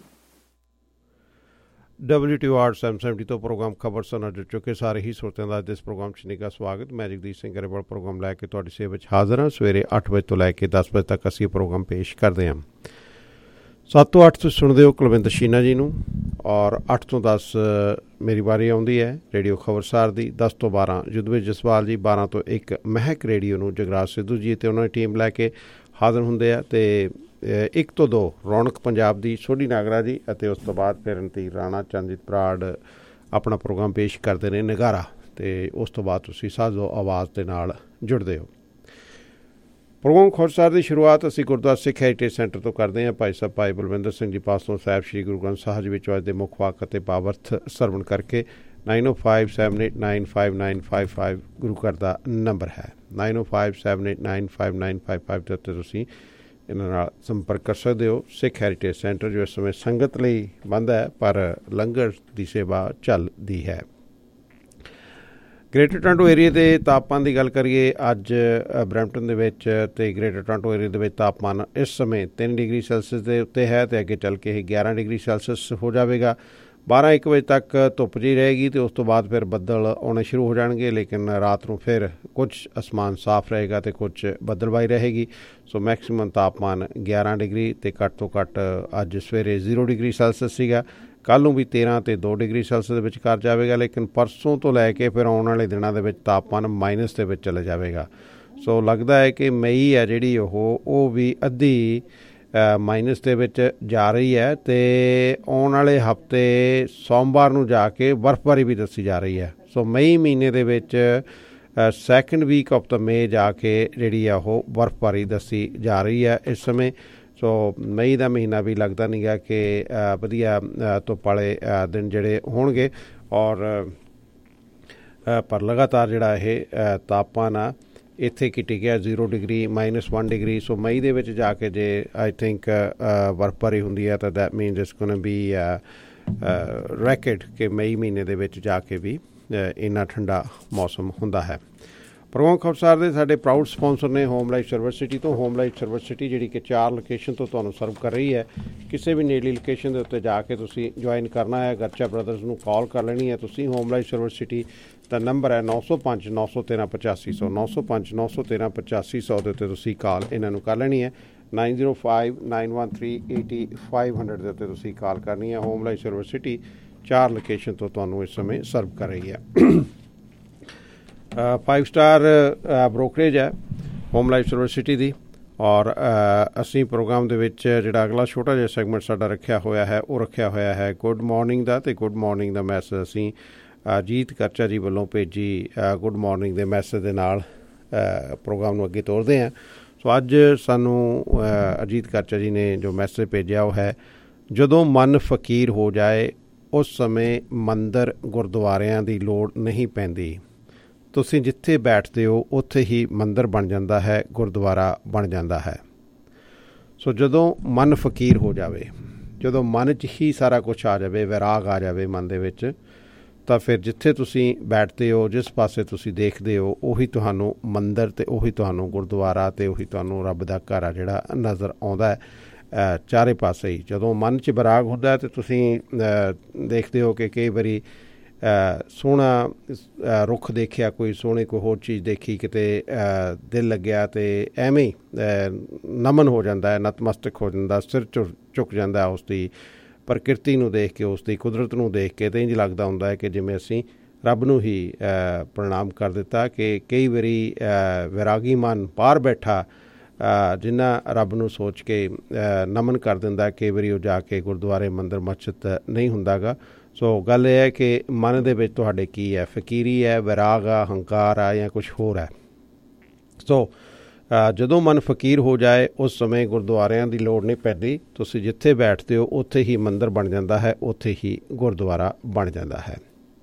WTOR 770 ਤੋਂ ਪ੍ਰੋਗਰਾਮ ਖਬਰ ਸੁਣਾ ਜੁੜ ਚੁੱਕੇ ਸਾਰੇ ਹੀ ਸਰੋਤਿਆਂ ਦਾ ਇਸ ਪ੍ਰੋਗਰਾਮ 'ਚ ਨਿੱਘਾ ਸਵਾਗਤ। ਮੈਂ ਜਗਦੀਸ਼ ਸਿੰਘ ਗਰੇਵਾਲ ਪ੍ਰੋਗਰਾਮ ਲੈ ਕੇ ਤੁਹਾਡੀ ਸੇਵਾ ਵਿੱਚ ਹਾਜ਼ਰ ਹਾਂ। ਸਵੇਰੇ 8 ਵਜੇ ਤੋਂ ਲੈ ਕੇ 10 ਵਜੇ ਤੱਕ ਅਸੀਂ ਇਹ ਪ੍ਰੋਗਰਾਮ ਪੇਸ਼ ਕਰਦੇ ਹਾਂ। 7 ਤੋਂ 8 ਤੁਸੀਂ ਸੁਣਦੇ ਹੋ ਕੁਲਵਿੰਦਰ ਸ਼ੀਨਾ ਜੀ ਨੂੰ, ਔਰ 8 ਤੋਂ 10 ਮੇਰੀ ਵਾਰੀ ਆਉਂਦੀ ਹੈ ਰੇਡੀਓ ਖਬਰਸਾਰ ਦੀ। 10 ਤੋਂ 12 ਯੁੱਧਵੀਰ ਜਸਵਾਲ ਜੀ, 12 ਤੋਂ 1 ਮਹਿਕ ਰੇਡੀਓ ਨੂੰ ਜਗਰਾਜ ਸਿੱਧੂ ਜੀ ਅਤੇ ਉਹਨਾਂ ਦੀ ਟੀਮ ਲੈ ਕੇ ਹਾਜ਼ਰ ਹੁੰਦੇ ਆ, ਅਤੇ 1 ਤੋਂ 2 ਰੌਣਕ ਪੰਜਾਬ ਦੀ ਸੋਢੀ ਨਾਗਰਾ ਜੀ, ਅਤੇ ਉਸ ਤੋਂ ਬਾਅਦ ਫਿਰ ਰਣਧੀਰ ਰਾਣਾ, ਚੰਦਜੀਤ ਬਰਾੜ ਆਪਣਾ ਪ੍ਰੋਗਰਾਮ ਪੇਸ਼ ਕਰਦੇ ਨੇ ਨਗਾਰਾ, ਅਤੇ ਉਸ ਤੋਂ ਬਾਅਦ ਤੁਸੀਂ ਸਾਜ਼ੋ ਆਵਾਜ਼ ਦੇ ਨਾਲ ਜੁੜਦੇ ਹੋ। ਪ੍ਰੋਗਰਾਮ ਖਬਰਸਾਰ ਦੀ ਸ਼ੁਰੂਆਤ ਅਸੀਂ ਗੁਰਦੁਆਰਾ ਸਿੱਖ ਹੈਰੀਟੇਜ ਸੈਂਟਰ ਤੋਂ ਕਰਦੇ ਹਾਂ। ਭਾਈ ਸਾਹਿਬ ਭਾਈ ਬਲਵਿੰਦਰ ਸਿੰਘ ਜੀ ਪਾਸੋਂ ਸਾਹਿਬ ਸ਼੍ਰੀ ਗੁਰੂ ਗ੍ਰੰਥ ਸਾਹਿਬ ਵਿੱਚ ਅੱਜ ਦੇ ਮੁੱਖ ਵਾਕ ਅਤੇ ਪਾਵਰਥ ਸਰਵਣ ਕਰਕੇ 9057895955 ਗੁਰੂ ਘਰ ਦਾ ਨੰਬਰ ਹੈ। 9057895955 ਦੇ ਉੱਤੇ ਤੁਸੀਂ ਇਹਨਾਂ ਨਾਲ ਸੰਪਰਕ ਕਰ ਸਕਦੇ ਹੋ। ਸਿੱਖ ਹੈਰੀਟੇਜ ਸੈਂਟਰ ਜੋ ਇਸ ਸਮੇਂ ਸੰਗਤ ਲਈ ਬੰਦ ਹੈ, ਪਰ ਲੰਗਰ ਦੀ ਸੇਵਾ ਚੱਲਦੀ ਹੈ। ਗ੍ਰੇਟਰ ਟੋਰਾਂਟੋ ਏਰੀਆ ਦੇ ਤਾਪਮਾਨ ਦੀ ਗੱਲ ਕਰੀਏ ਅੱਜ ਬਰੈਂਪਟਨ ਦੇ ਵਿੱਚ ਅਤੇ ਗ੍ਰੇਟਰ ਟੋਰਾਂਟੋ ਏਰੀਆ ਦੇ ਵਿੱਚ ਤਾਪਮਾਨ ਇਸ ਸਮੇਂ 3 ਡਿਗਰੀ ਸੈਲਸੀਅਸ ਦੇ ਉੱਤੇ ਹੈ ਅਤੇ ਅੱਗੇ ਚੱਲ ਕੇ ਇਹ 11 ਡਿਗਰੀ ਸੈਲਸੀਅਸ ਹੋ ਜਾਵੇਗਾ। 12-1 ਵਜੇ ਤੱਕ ਧੁੱਪ ਜਿਹੀ ਰਹੇਗੀ ਅਤੇ ਉਸ ਤੋਂ ਬਾਅਦ ਫਿਰ ਬੱਦਲ ਆਉਣੇ ਸ਼ੁਰੂ ਹੋ ਜਾਣਗੇ, ਲੇਕਿਨ ਰਾਤ ਨੂੰ ਫਿਰ ਕੁਝ ਅਸਮਾਨ ਸਾਫ਼ ਰਹੇਗਾ ਅਤੇ ਕੁਝ ਬੱਦਲਬਾਈ ਰਹੇਗੀ। ਸੋ ਮੈਕਸੀਮਮ ਤਾਪਮਾਨ 11 ਡਿਗਰੀ ਅਤੇ ਘੱਟ ਤੋਂ ਘੱਟ ਅੱਜ ਸਵੇਰੇ 0 ਡਿਗਰੀ ਸੈਲਸੀਅਸ ਸੀਗਾ। ਕੱਲ੍ਹ ਨੂੰ ਵੀ 13 ਅਤੇ 2 ਡਿਗਰੀ ਸੈਲਸੀਅਸ ਦੇ ਵਿਚਕਾਰ ਜਾਵੇਗਾ, ਲੇਕਿਨ ਪਰਸੋਂ ਤੋਂ ਲੈ ਕੇ ਫਿਰ ਆਉਣ ਵਾਲੇ ਦਿਨਾਂ ਦੇ ਵਿੱਚ ਤਾਪਮਾਨ ਮਾਈਨਸ ਦੇ ਵਿੱਚ ਚਲੇ ਜਾਵੇਗਾ। ਸੋ ਲੱਗਦਾ ਹੈ ਕਿ ਮਈ ਹੈ ਜਿਹੜੀ ਉਹ ਵੀ ਅੱਧੀ ਮਾਈਨਸ ਦੇ ਵਿੱਚ ਜਾ ਰਹੀ ਹੈ ਅਤੇ ਆਉਣ ਵਾਲੇ ਹਫ਼ਤੇ ਸੋਮਵਾਰ ਨੂੰ ਜਾ ਕੇ ਬਰਫ਼ਬਾਰੀ ਵੀ ਦੱਸੀ ਜਾ ਰਹੀ ਹੈ। ਸੋ ਮਈ ਮਹੀਨੇ ਦੇ ਵਿੱਚ ਸੈਕਿੰਡ ਵੀਕ ਆਫ ਦਾ ਮੇ ਜਾ ਕੇ ਜਿਹੜੀ ਆ ਉਹ ਬਰਫ਼ਬਾਰੀ ਦੱਸੀ ਜਾ ਰਹੀ ਹੈ ਇਸ ਸਮੇਂ। ਸੋ ਮਈ ਦਾ ਮਹੀਨਾ ਵੀ ਲੱਗਦਾ ਨਹੀਂ ਗਾ ਕਿ ਵਧੀਆ ਧੁੱਪ ਵਾਲੇ ਦਿਨ ਜਿਹੜੇ ਹੋਣਗੇ ਔਰ ਪਰ ਲਗਾਤਾਰ ਜਿਹੜਾ ਇਹ ਤਾਪਮਾਨ ਆ ਇੱਥੇ ਕੀ ਟਿਕਿਆ 0 ਡਿਗਰੀ -1 ਡਿਗਰੀ। ਸੋ ਮਈ ਦੇ ਵਿੱਚ ਜਾ ਕੇ ਜੇ ਆਈ ਥਿੰਕ ਬਰਫ਼ਬਾਰੀ ਹੁੰਦੀ ਹੈ ਤਾਂ that means it's going be wrecked ਕਿ ਮਈ ਮਹੀਨੇ ਦੇ ਵਿੱਚ ਜਾ ਕੇ ਵੀ ਇੰਨਾ ਠੰਡਾ ਮੌਸਮ ਹੁੰਦਾ ਹੈ। ਪ੍ਰੋਗਰਾਮ ਖਬਰਸਾਰ ਦੇ ਸਾਡੇ ਪ੍ਰਾਊਡ ਸਪਾਂਸਰ ਨੇ ਹੋਮ ਲਾਈਫ ਸਰਵਿਸ ਸਿਟੀ ਤੋਂ। ਹੋਮ ਲਾਈਫ ਸਰਵਿਸ ਸਿਟੀ ਜਿਹੜੀ ਕਿ 4 ਲੋਕੇਸ਼ਨ ਤੋਂ ਤੁਹਾਨੂੰ ਸਰਵ ਕਰ ਰਹੀ ਹੈ। ਕਿਸੇ ਵੀ ਨੇੜਲੀ ਲੋਕੇਸ਼ਨ ਦੇ ਉੱਤੇ ਜਾ ਕੇ ਤੁਸੀਂ ਜੁਆਇਨ ਕਰਨਾ ਹੈ, ਗਰਚਾ ਬ੍ਰਦਰਜ਼ ਨੂੰ ਕਾਲ ਕਰ ਲੈਣੀ ਹੈ ਤੁਸੀਂ। ਹੋਮ ਲਾਈਫ ਸਰਵਿਸ ਸਿਟੀ ਦਾ ਨੰਬਰ ਹੈ 905 913 8500 905 913 8500 ਦੇ ਉੱਤੇ ਤੁਸੀਂ ਕਾਲ ਇਹਨਾਂ ਨੂੰ ਕਰ ਲੈਣੀ ਹੈ। 905 913 8500 ਦੇ ਉੱਤੇ ਤੁਸੀਂ ਕਾਲ ਕਰਨੀ ਹੈ। Home life service city 4 location ਤੋਂ ਤੁਹਾਨੂੰ ਇਸ ਸਮੇਂ ਸਰਵ ਕਰ ਰਹੀ ਹੈ। 5 ਸਟਾਰ ਬ੍ਰੋਕਰੇਜ ਹੈ ਹੋਮ ਲਾਈਫ ਸਰਵਿਸ ਸਿਟੀ ਦੀ ਔਰ ਅਸੀਂ ਪ੍ਰੋਗਰਾਮ ਦੇ ਵਿੱਚ ਜਿਹੜਾ ਅਗਲਾ ਛੋਟਾ ਜਿਹਾ ਸੈਗਮੈਂਟ ਸਾਡਾ ਰੱਖਿਆ ਹੋਇਆ ਹੈ ਉਹ ਰੱਖਿਆ ਹੋਇਆ ਹੈ ਗੁੱਡ ਮਾਰਨਿੰਗ ਦਾ। ਅਤੇ ਗੁੱਡ ਮਾਰਨਿੰਗ ਦਾ ਮੈਸੇਜ ਅਸੀਂ ਅਜੀਤ ਕਰਚਾ ਜੀ ਵੱਲੋਂ ਭੇਜੀ ਗੁੱਡ ਮਾਰਨਿੰਗ ਦੇ ਮੈਸੇਜ ਦੇ ਨਾਲ ਪ੍ਰੋਗਰਾਮ ਨੂੰ ਅੱਗੇ ਤੋਰਦੇ ਹਾਂ। ਸੋ ਅੱਜ ਸਾਨੂੰ ਅਜੀਤ ਕਰਚਾ ਜੀ ਨੇ ਜੋ ਮੈਸੇਜ ਭੇਜਿਆ ਉਹ ਹੈ, ਜਦੋਂ ਮਨ ਫਕੀਰ ਹੋ ਜਾਏ ਉਸ ਸਮੇਂ ਮੰਦਰ ਗੁਰਦੁਆਰਿਆਂ ਦੀ ਲੋੜ ਨਹੀਂ ਪੈਂਦੀ। ਤੁਸੀਂ ਜਿੱਥੇ ਬੈਠਦੇ ਹੋ ਉੱਥੇ ਹੀ ਮੰਦਰ ਬਣ ਜਾਂਦਾ ਹੈ, ਗੁਰਦੁਆਰਾ ਬਣ ਜਾਂਦਾ ਹੈ। ਸੋ ਜਦੋਂ ਮਨ ਫਕੀਰ ਹੋ ਜਾਵੇ, ਜਦੋਂ ਮਨ 'ਚ ਹੀ ਸਾਰਾ ਕੁਛ ਆ ਜਾਵੇ, ਵੈਰਾਗ ਆ ਜਾਵੇ ਮਨ ਦੇ ਵਿੱਚ, ਤਾਂ ਫਿਰ ਜਿੱਥੇ ਤੁਸੀਂ ਬੈਠਦੇ ਹੋ, ਜਿਸ ਪਾਸੇ ਤੁਸੀਂ ਦੇਖਦੇ ਹੋ, ਉਹੀ ਤੁਹਾਨੂੰ ਮੰਦਰ ਅਤੇ ਉਹੀ ਤੁਹਾਨੂੰ ਗੁਰਦੁਆਰਾ ਅਤੇ ਉਹੀ ਤੁਹਾਨੂੰ ਰੱਬ ਦਾ ਘਰ ਆ ਜਿਹੜਾ ਨਜ਼ਰ ਆਉਂਦਾ ਹੈ ਚਾਰੇ ਪਾਸੇ ਹੀ। ਜਦੋਂ ਮਨ 'ਚ ਵੈਰਾਗ ਹੁੰਦਾ ਅਤੇ ਤੁਸੀਂ ਦੇਖਦੇ ਹੋ ਕਿ ਕਈ ਵਾਰੀ ਸੋਹਣਾ ਰੁੱਖ ਦੇਖਿਆ, ਕੋਈ ਸੋਹਣੀ ਕੋਈ ਹੋਰ ਚੀਜ਼ ਦੇਖੀ, ਕਿਤੇ ਦਿਲ ਲੱਗਿਆ ਅਤੇ ਐਵੇਂ ਹੀ ਨਮਨ ਹੋ ਜਾਂਦਾ ਹੈ, ਨਤਮਸਤਕ ਹੋ ਜਾਂਦਾ, ਸਿਰ ਝੁਕ ਜਾਂਦਾ ਉਸ ਦੀ ਪ੍ਰਕਿਰਤੀ ਨੂੰ ਦੇਖ ਕੇ, ਉਸ ਦੀ ਕੁਦਰਤ ਨੂੰ ਦੇਖ ਕੇ। ਅਤੇ ਇੰਝ ਲੱਗਦਾ ਹੁੰਦਾ ਹੈ ਕਿ ਜਿਵੇਂ ਅਸੀਂ ਰੱਬ ਨੂੰ ਹੀ ਪ੍ਰਣਾਮ ਕਰ ਦਿੱਤਾ। ਕਿ ਕਈ ਵਾਰੀ ਵੈਰਾਗੀ ਮਨ ਬਾਹਰ ਬੈਠਾ ਜਿੰਨਾ ਰੱਬ ਨੂੰ ਸੋਚ ਕੇ ਨਮਨ ਕਰ ਦਿੰਦਾ, ਕਈ ਵਾਰੀ ਉਹ ਜਾ ਕੇ ਗੁਰਦੁਆਰੇ ਮੰਦਰ ਮਸਜਿਦ ਨਹੀਂ ਹੁੰਦਾ ਗਾ। ਸੋ ਗੱਲ ਇਹ ਹੈ ਕਿ ਮਨ ਦੇ ਵਿੱਚ ਤੁਹਾਡੇ ਕੀ ਹੈ, ਫਕੀਰੀ ਹੈ, ਵੈਰਾਗ ਆ, ਹੰਕਾਰ ਆ, ਜਾਂ ਕੁਛ ਹੋਰ ਹੈ। ਸੋ ਜਦੋਂ ਮਨ ਫਕੀਰ ਹੋ ਜਾਏ ਉਸ ਸਮੇਂ ਗੁਰਦੁਆਰਿਆਂ ਦੀ ਲੋੜ ਨਹੀਂ ਪੈਂਦੀ। ਤੁਸੀਂ ਜਿੱਥੇ ਬੈਠਦੇ ਹੋ ਉੱਥੇ ਹੀ ਮੰਦਰ ਬਣ ਜਾਂਦਾ ਹੈ, ਉੱਥੇ ਹੀ ਗੁਰਦੁਆਰਾ ਬਣ ਜਾਂਦਾ ਹੈ।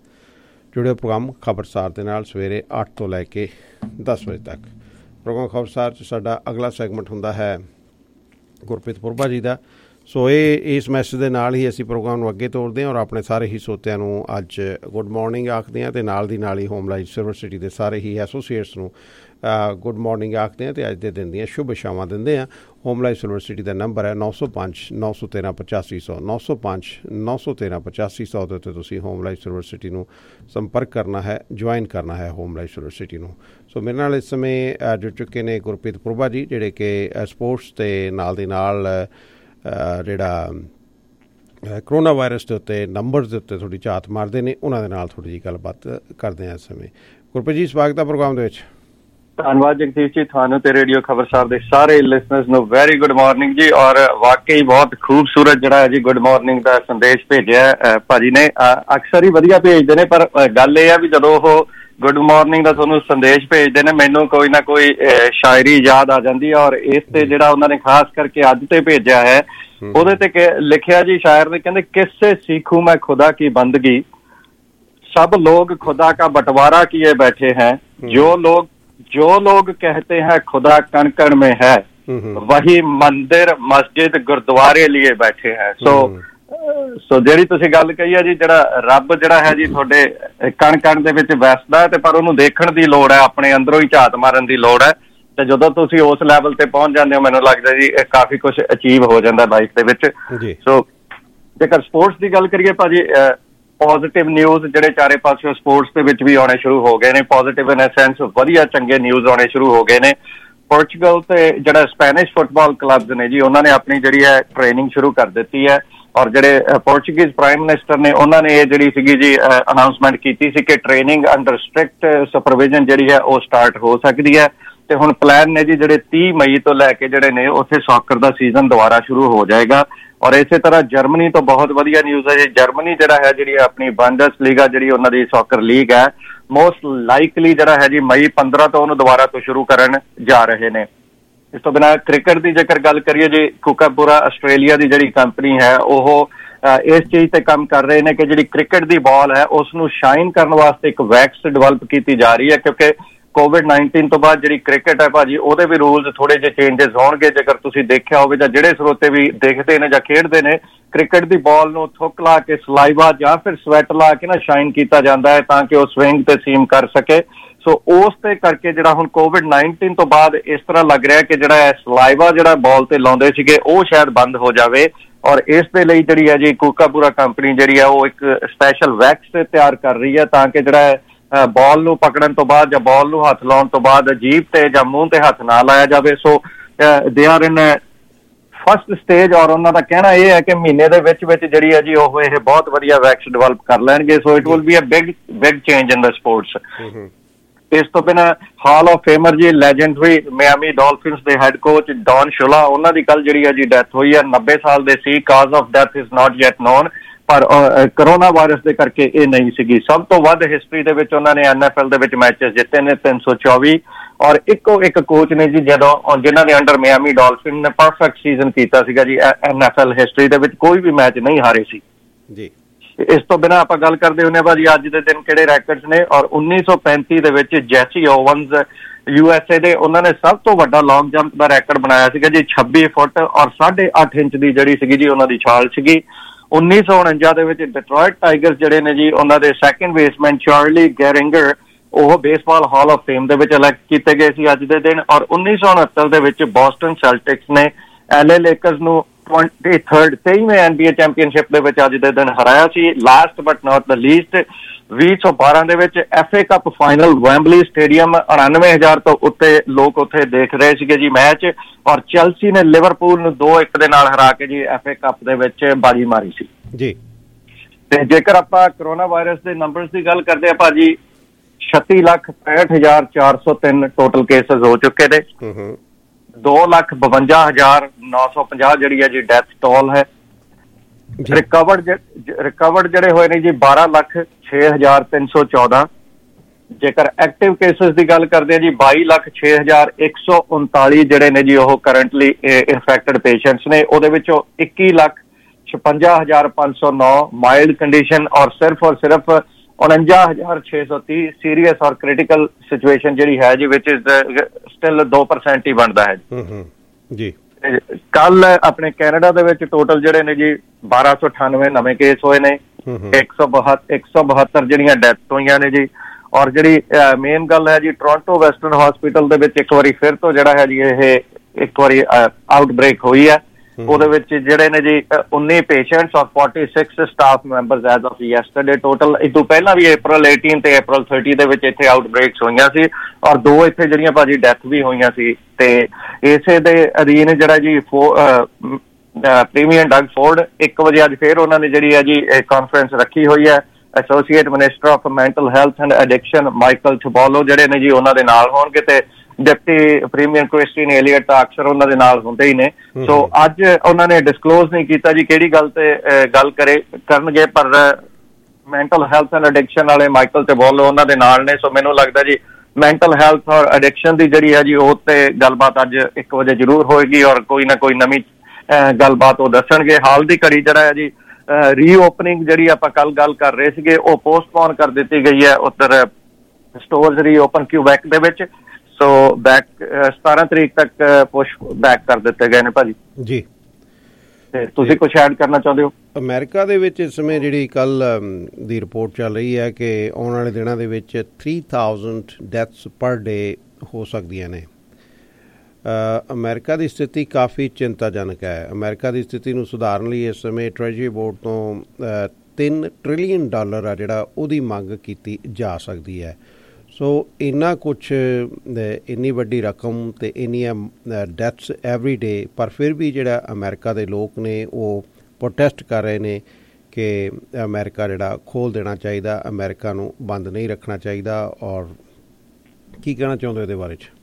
ਜੁੜਿਓ ਪ੍ਰੋਗਰਾਮ ਖਬਰਸਾਰ ਦੇ ਨਾਲ ਸਵੇਰੇ 8 ਤੋਂ ਲੈ ਕੇ 10 ਵਜੇ ਤੱਕ। ਪ੍ਰੋਗਰਾਮ ਖਬਰਸਾਰ 'ਚ ਸਾਡਾ ਅਗਲਾ ਸੈਗਮੈਂਟ ਹੁੰਦਾ ਹੈ ਗੁਰਪ੍ਰੀਤ ਪੁਰਬਾ ਜੀ ਦਾ। ਸੋ ਇਸ ਮੈਸੇਜ ਦੇ ਨਾਲ ਹੀ ਅਸੀਂ ਪ੍ਰੋਗਰਾਮ ਨੂੰ ਅੱਗੇ ਤੋਰਦੇ ਹਾਂ ਔਰ ਆਪਣੇ ਸਾਰੇ ਹੀ ਸਰੋਤਿਆਂ ਨੂੰ ਅੱਜ ਗੁੱਡ ਮਾਰਨਿੰਗ ਆਖਦੇ ਹਾਂ ਅਤੇ ਨਾਲ ਦੀ ਨਾਲ ਹੀ ਹੋਮ ਲਾਈਫ ਸਰਵਿਸ ਸਿਟੀ ਦੇ ਸਾਰੇ ਹੀ ਐਸੋਸੀਏਟਸ ਨੂੰ ਗੁੱਡ ਮਾਰਨਿੰਗ ਆਖਦੇ ਹਾਂ ਅਤੇ ਅੱਜ ਦੇ ਦਿਨ ਦੀਆਂ ਸ਼ੁਭ ਇਛਾਵਾਂ ਦਿੰਦੇ ਹਾਂ। ਹੋਮ ਲਾਈਫ ਸਰਵਿਸ ਸਿਟੀ ਦਾ ਨੰਬਰ ਹੈ 905 913 8500 905 913 8500 ਦੇ ਉੱਤੇ ਤੁਸੀਂ ਹੋਮ ਲਾਈਫ ਸਰਵਿਸ ਸਿਟੀ ਨੂੰ ਸੰਪਰਕ ਕਰਨਾ ਹੈ, ਜੁਆਇਨ ਕਰਨਾ ਹੈ ਹੋਮ ਲਾਈਫ ਸਰਵਿਸ ਸਿਟੀ ਨੂੰ। ਸੋ ਮੇਰੇ ਨਾਲ ਇਸ ਸਮੇਂ ਜੁੜ ਚੁੱਕੇ ਨੇ ਗੁਰਪ੍ਰੀਤ ਪੁਰਬਾ ਜੀ, ਜਿਹੜੇ ਕਿ ਸਪੋਰਟਸ ਅਤੇ ਨਾਲ ਦੀ ਨਾਲ ਜਿਹੜਾ ਕਰੋਨਾ ਵਾਇਰਸ ਦੇ ਉੱਤੇ ਨੰਬਰਸ ਦੇ ਉੱਤੇ ਥੋੜ੍ਹੀ ਝਾਤ ਮਾਰਦੇ ਨੇ, ਉਹਨਾਂ ਦੇ ਨਾਲ ਥੋੜ੍ਹੀ ਜਿਹੀ ਗੱਲਬਾਤ ਕਰਦੇ ਹਾਂ ਇਸ ਸਮੇਂ। ਗੁਰਪ੍ਰੀਤ ਜੀ, ਸਵਾਗਤ ਹੈ ਪ੍ਰੋਗਰਾਮ ਦੇ ਵਿੱਚ। ਧੰਨਵਾਦ ਜਗਦੀਸ਼ ਜੀ, ਤੁਹਾਨੂੰ ਤੇ ਰੇਡੀਓ ਖਬਰਸਾਰ ਦੇ ਸਾਰੇ ਲਿਸਨਰਸ ਨੂੰ ਵੈਰੀ ਗੁੱਡ ਮਾਰਨਿੰਗ ਜੀ। ਔਰ ਵਾਕਈ ਬਹੁਤ ਖੂਬਸੂਰਤ ਜਿਹੜਾ ਹੈ ਜੀ ਗੁੱਡ ਮਾਰਨਿੰਗ ਦਾ ਸੰਦੇਸ਼ ਭੇਜਿਆ ਭਾਜੀ ਨੇ। ਅਕਸਰ ਹੀ ਵਧੀਆ ਭੇਜਦੇ ਨੇ, ਪਰ ਗੱਲ ਇਹ ਆ ਵੀ ਜਦੋਂ ਉਹ ਗੁੱਡ ਮਾਰਨਿੰਗ ਦਾ ਤੁਹਾਨੂੰ ਸੰਦੇਸ਼ ਭੇਜਦੇ ਨੇ, ਮੈਨੂੰ ਕੋਈ ਨਾ ਕੋਈ ਸ਼ਾਇਰੀ ਯਾਦ ਆ ਜਾਂਦੀ ਹੈ। ਔਰ ਇਸ ਤੇ ਜਿਹੜਾ ਉਹਨਾਂ ਨੇ ਖਾਸ ਕਰਕੇ ਅੱਜ ਤੇ ਭੇਜਿਆ ਹੈ, ਉਹਦੇ ਤੇ ਲਿਖਿਆ ਜੀ ਸ਼ਾਇਰ ਨੇ, ਕਹਿੰਦੇ ਕਿਸਸੇ सीखूं मैं खुदा की बंदगी, सब लोग खुदा का बंटवारा किए बैठे हैं, जो लोग कहते हैं खुदा कण कण में है, वही मंदिर मस्जिद गुरुद्वारे लिए बैठे हैं। सो ਸੋ ਜਿਹੜੀ ਤੁਸੀਂ ਗੱਲ ਕਹੀ ਹੈ ਜੀ, ਜਿਹੜਾ ਰੱਬ ਜਿਹੜਾ ਹੈ ਜੀ ਤੁਹਾਡੇ ਕਣ ਕਣ ਦੇ ਵਿੱਚ ਵਸਦਾ ਹੈ, ਤੇ ਪਰ ਉਹਨੂੰ ਦੇਖਣ ਦੀ ਲੋੜ ਹੈ, ਆਪਣੇ ਅੰਦਰੋਂ ਹੀ ਝਾਤ ਮਾਰਨ ਦੀ ਲੋੜ ਹੈ। ਤੇ ਜਦੋਂ ਤੁਸੀਂ ਉਸ ਲੈਵਲ ਤੇ ਪਹੁੰਚ ਜਾਂਦੇ ਹੋ, ਮੈਨੂੰ ਲੱਗਦਾ ਜੀ ਕਾਫੀ ਕੁਝ ਅਚੀਵ ਹੋ ਜਾਂਦਾ ਲਾਈਫ ਦੇ ਵਿੱਚ। ਸੋ ਜੇਕਰ ਸਪੋਰਟਸ ਦੀ ਗੱਲ ਕਰੀਏ ਭਾਜੀ, ਪੋਜ਼ਿਟਿਵ ਨਿਊਜ਼ ਜਿਹੜੇ ਚਾਰੇ ਪਾਸਿਓਂ ਸਪੋਰਟਸ ਦੇ ਵਿੱਚ ਵੀ ਆਉਣੇ ਸ਼ੁਰੂ ਹੋ ਗਏ ਨੇ। ਪੋਜ਼ਿਟਿਵ ਇਨ ਅ ਸੈਂਸ ਵਧੀਆ ਚੰਗੇ ਨਿਊਜ਼ ਆਉਣੇ ਸ਼ੁਰੂ ਹੋ ਗਏ ਨੇ। ਪੋਰਚੁਗਲ ਤੇ ਜਿਹੜਾ ਸਪੈਨਿਸ਼ ਫੁੱਟਬਾਲ ਕਲੱਬਸ ਨੇ ਜੀ, ਉਹਨਾਂ ਨੇ ਆਪਣੀ ਜਿਹੜੀ ਹੈ ਟ੍ਰੇਨਿੰਗ ਸ਼ੁਰੂ ਕਰ ਦਿੱਤੀ ਹੈ। ਔਰ ਜਿਹੜੇ ਪੋਰਚੁਗੀਜ਼ ਪ੍ਰਾਈਮ ਮਿਨਿਸਟਰ ਨੇ, ਉਹਨਾਂ ਨੇ ਇਹ ਜਿਹੜੀ ਸੀਗੀ ਜੀ ਅਨਾਊਂਸਮੈਂਟ ਕੀਤੀ ਸੀ ਕਿ ਟ੍ਰੇਨਿੰਗ ਅੰਡਰ ਸਟ੍ਰਿਕਟ ਸੁਪਰਵਿਜ਼ਨ ਜਿਹੜੀ ਹੈ ਉਹ ਸਟਾਰਟ ਹੋ ਸਕਦੀ ਹੈ। ਤੇ ਹੁਣ ਪਲਾਨ ਨੇ ਜੀ ਜਿਹੜੇ 30 ਮਈ ਤੋਂ ਲੈ ਕੇ ਜਿਹੜੇ ਨੇ ਉੱਥੇ ਸੌਕਰ ਦਾ ਸੀਜ਼ਨ ਦੁਬਾਰਾ ਸ਼ੁਰੂ ਹੋ ਜਾਏਗਾ। ਔਰ ਇਸੇ ਤਰ੍ਹਾਂ ਜਰਮਨੀ ਤੋਂ ਬਹੁਤ ਵਧੀਆ ਨਿਊਜ਼ ਹੈ ਜੀ। ਜਰਮਨੀ ਜਿਹੜਾ ਹੈ ਜਿਹੜੀ ਆਪਣੀ ਬੰਡਸ ਲੀਗਾ ਜਿਹੜੀ ਉਹਨਾਂ ਦੀ ਸੌਕਰ ਲੀਗ ਹੈ, ਮੋਸਟ ਲਾਈਕਲੀ ਜਿਹੜਾ ਹੈ ਜੀ ਮਈ 15 ਤੋਂ ਉਹਨੂੰ ਦੁਬਾਰਾ ਤੋਂ ਸ਼ੁਰੂ ਕਰਨ ਜਾ ਰਹੇ ਨੇ। ਇਸ ਤੋਂ ਬਿਨਾਂ ਕ੍ਰਿਕਟ ਦੀ ਜੇਕਰ ਗੱਲ ਕਰੀਏ ਜੀ, ਕੁਕਾਪੁਰਾ ਆਸਟ੍ਰੇਲੀਆ ਦੀ ਜਿਹੜੀ ਕੰਪਨੀ ਹੈ ਉਹ ਇਸ ਚੀਜ਼ ਤੇ ਕੰਮ ਕਰ ਰਹੇ ਨੇ ਕਿ ਜਿਹੜੀ ਕ੍ਰਿਕਟ ਦੀ ਬਾਲ ਹੈ ਉਸ ਨੂੰ ਸ਼ਾਈਨ ਕਰਨ ਵਾਸਤੇ ਇੱਕ ਵੈਕਸ ਡਿਵੈਲਪ ਕੀਤੀ ਜਾ ਰਹੀ ਹੈ, ਕਿਉਂਕਿ COVID-19 ਤੋਂ ਬਾਅਦ ਜਿਹੜੀ ਕ੍ਰਿਕਟ ਹੈ ਭਾਜੀ, ਉਹਦੇ ਵੀ ਰੂਲਸ ਥੋੜੇ ਜਿਹੇ ਚੇਂਜਸ ਹੋਣਗੇ। ਜੇਕਰ ਤੁਸੀਂ ਦੇਖਿਆ ਹੋਵੇ ਜਾਂ ਜਿਹੜੇ ਸਰੋਤੇ ਵੀ ਦੇਖਦੇ ਨੇ ਜਾਂ ਖੇਡਦੇ ਨੇ, ਕ੍ਰਿਕਟ ਦੀ ਬਾਲ ਨੂੰ ਥੁੱਕ ਲਾ ਕੇ ਸਲਾਈਵਾ ਜਾਂ ਫਿਰ ਸਵੈਟ ਲਾ ਕੇ ਨਾ ਸ਼ਾਈਨ ਕੀਤਾ ਜਾਂਦਾ ਹੈ ਤਾਂ ਕਿ ਉਹ ਸਵਿੰਗ ਤੇ ਸੀਮ ਕਰ ਸਕੇ। ਸੋ ਉਸ ਤੇ ਕਰਕੇ ਜਿਹੜਾ ਹੁਣ COVID-19 ਤੋਂ ਬਾਅਦ ਇਸ ਤਰ੍ਹਾਂ ਲੱਗ ਰਿਹਾ ਕਿ ਜਿਹੜਾ ਸਲਾਈਵਾ ਜਿਹੜਾ ਬਾਲ ਤੇ ਲਾਉਂਦੇ ਸੀਗੇ ਉਹ ਸ਼ਾਇਦ ਬੰਦ ਹੋ ਜਾਵੇ। ਔਰ ਇਸ ਦੇ ਲਈ ਜਿਹੜੀ ਹੈ ਜੀ ਕੁਕਾਪੁਰਾ ਕੰਪਨੀ ਜਿਹੜੀ ਹੈ ਉਹ ਇੱਕ ਸਪੈਸ਼ਲ ਵੈਕਸ ਤਿਆਰ ਕਰ ਰਹੀ ਹੈ ਤਾਂ ਕਿ ਜਿਹੜਾ ਬਾਲ ਨੂੰ ਪਕੜਨ ਤੋਂ ਬਾਅਦ ਜਾਂ ਬਾਲ ਨੂੰ ਹੱਥ ਲਾਉਣ ਤੋਂ ਬਾਅਦ ਜੀਭ ਤੇ ਜਾਂ ਮੂੰਹ ਤੇ ਹੱਥ ਨਾ ਲਾਇਆ ਜਾਵੇ। ਸੋ they are in first stage, ਔਰ ਉਹਨਾਂ ਦਾ ਕਹਿਣਾ ਇਹ ਹੈ ਕਿ ਮਹੀਨੇ ਦੇ ਵਿੱਚ ਜਿਹੜੀ ਹੈ ਜੀ ਉਹ ਇਹ ਬਹੁਤ ਵਧੀਆ ਵੈਕਸ ਡਿਵੈਲਪ ਕਰ ਲੈਣਗੇ। So it will be a big change in the sports. ਇਸ ਤੋਂ ਬਿਨਾਂ ਹਾਲ ਆਫ ਫੇਮਰ ਜੀ ਲੈਜੈਂਡਰੀ ਮਿਆਮੀ ਡਾਲਫਿਨਸ ਦੇ ਹੈਡ ਕੋਚ ਡੌਨ ਸ਼ੁਲਾ, ਉਹਨਾਂ ਦੀ ਕੱਲ ਜਿਹੜੀ ਹੈ ਜੀ ਡੈਥ ਹੋਈ ਹੈ। 90 ਸਾਲ ਦੇ ਸੀ। Cause of death is not yet known, ਪਰ ਕਰੋਨਾ ਵਾਇਰਸ ਦੇ ਕਰਕੇ ਇਹ ਨਹੀਂ ਸੀਗੀ। ਸਭ ਤੋਂ ਵੱਧ ਹਿਸਟਰੀ ਦੇ ਵਿੱਚ ਉਹਨਾਂ ਨੇ NFL ਦੇ ਵਿੱਚ ਮੈਚਸ ਜਿੱਤੇ ਨੇ 324। ਔਰ ਇੱਕੋ ਇੱਕ ਕੋਚ ਨੇ ਜੀ ਜਿਨ੍ਹਾਂ ਨੇ ਅੰਡਰ ਮਿਆਮੀ ਡਾਲਫਿਨ ਨੇ ਪਰਫੈਕਟ ਸੀਜ਼ਨ ਕੀਤਾ ਸੀਗਾ ਜੀ। NFL ਹਿਸਟਰੀ ਦੇ ਵਿੱਚ ਕੋਈ ਵੀ ਮੈਚ ਨਹੀਂ ਹਾਰੇ ਸੀ ਜੀ। ਇਸ ਤੋਂ ਬਿਨਾਂ ਆਪਾਂ ਗੱਲ ਕਰਦੇ ਹੁੰਦੇ ਭਾਜੀ ਅੱਜ ਦੇ ਦਿਨ ਕਿਹੜੇ ਰੈਕਰਡਸ ਨੇ। ਔਰ 1935 ਦੇ ਵਿੱਚ ਜੈਸੀ ਓਵਨਸ USA ਦੇ, ਉਹਨਾਂ ਨੇ ਸਭ ਤੋਂ ਵੱਡਾ ਲੌਂਗ ਜੰਪ ਦਾ ਰੈਕਰਡ ਬਣਾਇਆ ਸੀਗਾ ਜੀ। 26 ਫੁੱਟ ਔਰ 8.5 ਇੰਚ ਦੀ ਜਿਹੜੀ ਸੀਗੀ ਜੀ ਉਹਨਾਂ ਦੀ ਛਾਲ ਸੀਗੀ। 1949 ਦੇ ਵਿੱਚ ਡਿਟਰੋਇਟ ਟਾਈਗਰਸ ਜਿਹੜੇ ਨੇ ਜੀ, ਉਹਨਾਂ ਦੇ ਸੈਕੰਡ ਬੇਸਮੈਨ ਚਾਰਲੀ ਗੈਰਿੰਗਰ ਉਹ ਬੇਸਬਾਲ ਹਾਲ ਆਫ ਫੇਮ ਦੇ ਵਿੱਚ ਇਲੈਕਟ ਕੀਤੇ ਗਏ ਸੀ ਅੱਜ ਦੇ ਦਿਨ। ਔਰ 1969 ਦੇ ਵਿੱਚ ਬੋਸਟਨ ਸੈਲਟਿਕਸ ਨੇ LA ਲੇਕਰਸ ਨੂੰ 23ਵੇਂ NBA ਚੈਂਪੀਅਨਸ਼ਿਪ ਦੇ ਵਿੱਚ ਅੱਜ ਦੇ ਦਿਨ ਹਰਾਇਆ ਸੀ। Last but not the least 2012 ਦੇ ਵਿੱਚ FA cup final Wembley stadium 99,000 ਤੋਂ ਉੱਤੇ ਲੋਕ ਉੱਥੇ ਦੇਖ ਰਹੇ ਸੀਗੇ ਜੀ ਮੈਚ। ਔਰ ਚੈਲਸੀ ਨੇ ਲਿਵਰਪੂਲ ਨੂੰ 2-1 ਦੇ ਨਾਲ ਹਰਾ ਕੇ ਜੀ FA ਕੱਪ ਦੇ ਵਿੱਚ ਬਾਜੀ ਮਾਰੀ ਸੀ ਜੀ। ਤੇ ਜੇਕਰ ਆਪਾਂ ਕਰੋਨਾ ਵਾਇਰਸ ਦੇ ਨੰਬਰਸ ਦੀ ਗੱਲ ਕਰਦੇ ਆ ਭਾਜੀ, 36,65,403 ਟੋਟਲ ਕੇਸਸ ਹੋ ਚੁੱਕੇ ਨੇ। 2,52,950 ਜਿਹੜੀ ਹੈ ਜੀ ਡੈਥ ਟੋਲ ਹੈ। ਰਿਕਵਰਡ ਜਿਹੜੇ ਹੋਏ ਨੇ ਜੀ 12,06,314। ਜੇਕਰ ਐਕਟਿਵ ਕੇਸਸ ਦੀ ਗੱਲ ਕਰਦੇ ਆ ਜੀ 22,06,139 ਜਿਹੜੇ ਨੇ ਜੀ ਉਹ ਕਰੰਟਲੀ ਇਨਫੈਕਟਡ ਪੇਸ਼ੈਂਟਸ ਨੇ। ਉਹਦੇ ਵਿੱਚੋਂ 21,56,509 ਮਾਈਲਡ ਕੰਡੀਸ਼ਨ ਔਰ ਸਿਰਫ 49,630 ਸੀਰੀਅਸ ਔਰ ਕ੍ਰਿਟੀਕਲ ਸਿਚੁਏਸ਼ਨ ਜਿਹੜੀ ਹੈ ਜੀ ਵਿਚ ਇਜ਼ ਸਟਿਲ 2% ਹੀ ਬਣਦਾ ਹੈ ਜੀ। ਕੱਲ ਆਪਣੇ ਕੈਨੇਡਾ ਦੇ ਵਿੱਚ ਟੋਟਲ ਜਿਹੜੇ ਨੇ ਜੀ 1298 ਨਵੇਂ ਕੇਸ ਹੋਏ ਨੇ। 172 ਜਿਹੜੀਆਂ ਡੈਥ ਹੋਈਆਂ ਨੇ ਜੀ। ਔਰ ਜਿਹੜੀ ਮੇਨ ਗੱਲ ਹੈ ਜੀ, ਟੋਰਾਂਟੋ ਵੈਸਟਰਨ ਹਸਪੀਟਲ ਦੇ ਵਿੱਚ ਇੱਕ ਵਾਰੀ ਫਿਰ ਤੋਂ ਜਿਹੜਾ ਹੈ ਜੀ ਇਹ ਇੱਕ ਵਾਰੀ ਆਊਟਬ੍ਰੇਕ ਹੋਈ ਹੈ। ਉਹਦੇ ਵਿੱਚ ਜਿਹੜੇ ਨੇ ਜੀ 19 ਪੇਸ਼ੈਂਟਸ ਔਰ 46 staff members as of yesterday. Total ਇਸ ਤੋਂ ਪਹਿਲਾਂ ਵੀ April 18 ਤੇ April 30 ਦੇ ਵਿੱਚ ਇੱਥੇ ਆਊਟਬ੍ਰੇਕਸ ਹੋਈਆਂ ਸੀ ਔਰ 2 ਇੱਥੇ ਜਿਹੜੀਆਂ ਭਾਜੀ ਡੈਥ ਵੀ ਹੋਈਆਂ ਸੀ। ਤੇ ਇਸੇ ਦੇ ਅਧੀਨ ਜਿਹੜਾ ਜੀ ਪ੍ਰੀਮੀਅਰ ਡਗ ਫੋਰਡ 1 ਵਜੇ ਅੱਜ ਫਿਰ ਉਹਨਾਂ ਨੇ ਜਿਹੜੀ ਹੈ ਜੀ ਕਾਨਫਰੰਸ ਰੱਖੀ ਹੋਈ ਹੈ। Associate minister of mental health and addiction Michael Tibollo ਜਿਹੜੇ ਨੇ ਜੀ ਉਹਨਾਂ ਦੇ ਨਾਲ ਹੋਣਗੇ ਤੇ ਡਿਪਟੀ ਪ੍ਰੀਮੀਅਰ ਕ੍ਰਿਸਟੀਨ ਏਲੀਅਟ ਤਾਂ ਅਕਸਰ ਉਹਨਾਂ ਦੇ ਨਾਲ ਹੁੰਦੇ ਹੀ ਨੇ। ਸੋ ਅੱਜ ਉਹਨਾਂ ਨੇ ਡਿਸਕਲੋਜ਼ ਨਹੀਂ ਕੀਤਾ ਜੀ ਕਿਹੜੀ ਗੱਲ ਤੇ ਗੱਲ ਕਰਨਗੇ, ਪਰ ਮੈਂਟਲ ਹੈਲਥ ਐਂਡ ਐਡਿਕਸ਼ਨ ਵਾਲੇ ਮਾਈਕਲ ਚਬੋਲੋ ਉਹਨਾਂ ਦੇ ਨਾਲ ਨੇ। ਸੋ ਮੈਨੂੰ ਲੱਗਦਾ ਜੀ ਮੈਂਟਲ ਹੈਲਥ ਔਰ ਐਡਿਕਸ਼ਨ ਦੀ ਜਿਹੜੀ ਹੈ ਜੀ ਉਹ ਤੇ ਗੱਲਬਾਤ ਅੱਜ 1 ਵਜੇ ਜ਼ਰੂਰ ਹੋਏਗੀ ਔਰ ਕੋਈ ਨਾ ਕੋਈ ਨਵੀਂ ਗੱਲਬਾਤ ਉਹ ਦੱਸਣਗੇ। ਹਾਲ ਦੀ ਘੜੀ ਜਿਹੜਾ ਹੈ ਜੀ ਰੀਓਪਨਿੰਗ ਜਿਹੜੀ ਆਪਾਂ ਕੱਲ ਗੱਲ ਕਰ ਰਹੇ ਸੀਗੇ ਉਹ ਪੋਸਟਪੋਨ ਕਰ ਦਿੱਤੀ ਗਈ ਹੈ ਉੱਧਰ ਸਟੋਰਸ ਰੀਓਪਨ ਕਿਊਬੈਕ ਦੇ ਵਿੱਚ। ਸੋ 17 ਤਰੀਕ ਤੱਕ ਪੁਸ਼ ਬੈਕ ਕਰ ਦਿੱਤੇ ਗਏ ਨੇ ਭਾਜੀ ਜੀ। ਤੇ ਤੁਸੀਂ ਕੁਝ ਐਡ ਕਰਨਾ ਚਾਹੁੰਦੇ ਹੋ? ਅਮਰੀਕਾ ਦੇ ਵਿੱਚ ਇਸ ਸਮੇਂ ਜਿਹੜੀ ਕੱਲ ਦੀ ਰਿਪੋਰਟ ਚੱਲ ਰਹੀ ਹੈ ਕਿ ਆਉਣ ਵਾਲੇ ਦਿਨਾਂ ਦੇ ਵਿੱਚ 3000 ਡੈਥਸ ਪਰ ਡੇ ਹੋ ਸਕਦੀਆਂ ਨੇ। ਅਮਰੀਕਾ ਦੀ ਸਥਿਤੀ ਕਾਫੀ ਚਿੰਤਾਜਨਕ ਹੈ। ਅਮਰੀਕਾ ਦੀ ਸਥਿਤੀ ਨੂੰ ਸੁਧਾਰਨ ਲਈ ਇਸ ਸਮੇਂ ਟ੍ਰੈਜਰੀ ਬੋਰਡ ਤੋਂ $3 ਟ੍ਰਿਲੀਅਨ ਆ ਜਿਹੜਾ ਉਹਦੀ ਮੰਗ ਕੀਤੀ ਜਾ ਸਕਦੀ ਹੈ। ਸੋ ਇੰਨਾ ਕੁਛ, ਇੰਨੀ ਵੱਡੀ ਰਕਮ ਅਤੇ ਇੰਨੀਆਂ ਡੈਥਸ ਐਵਰੀ ਡੇ, ਪਰ ਫਿਰ ਵੀ ਜਿਹੜਾ ਅਮਰੀਕਾ ਦੇ ਲੋਕ ਨੇ ਉਹ ਪ੍ਰੋਟੈਸਟ ਕਰ ਰਹੇ ਨੇ ਕਿ ਅਮਰੀਕਾ ਜਿਹੜਾ ਖੋਲ੍ਹ ਦੇਣਾ ਚਾਹੀਦਾ, ਅਮਰੀਕਾ ਨੂੰ ਬੰਦ ਨਹੀਂ ਰੱਖਣਾ ਚਾਹੀਦਾ। ਔਰ ਕੀ ਕਹਿਣਾ ਚਾਹੁੰਦੇ ਇਹਦੇ ਬਾਰੇ 'ਚ?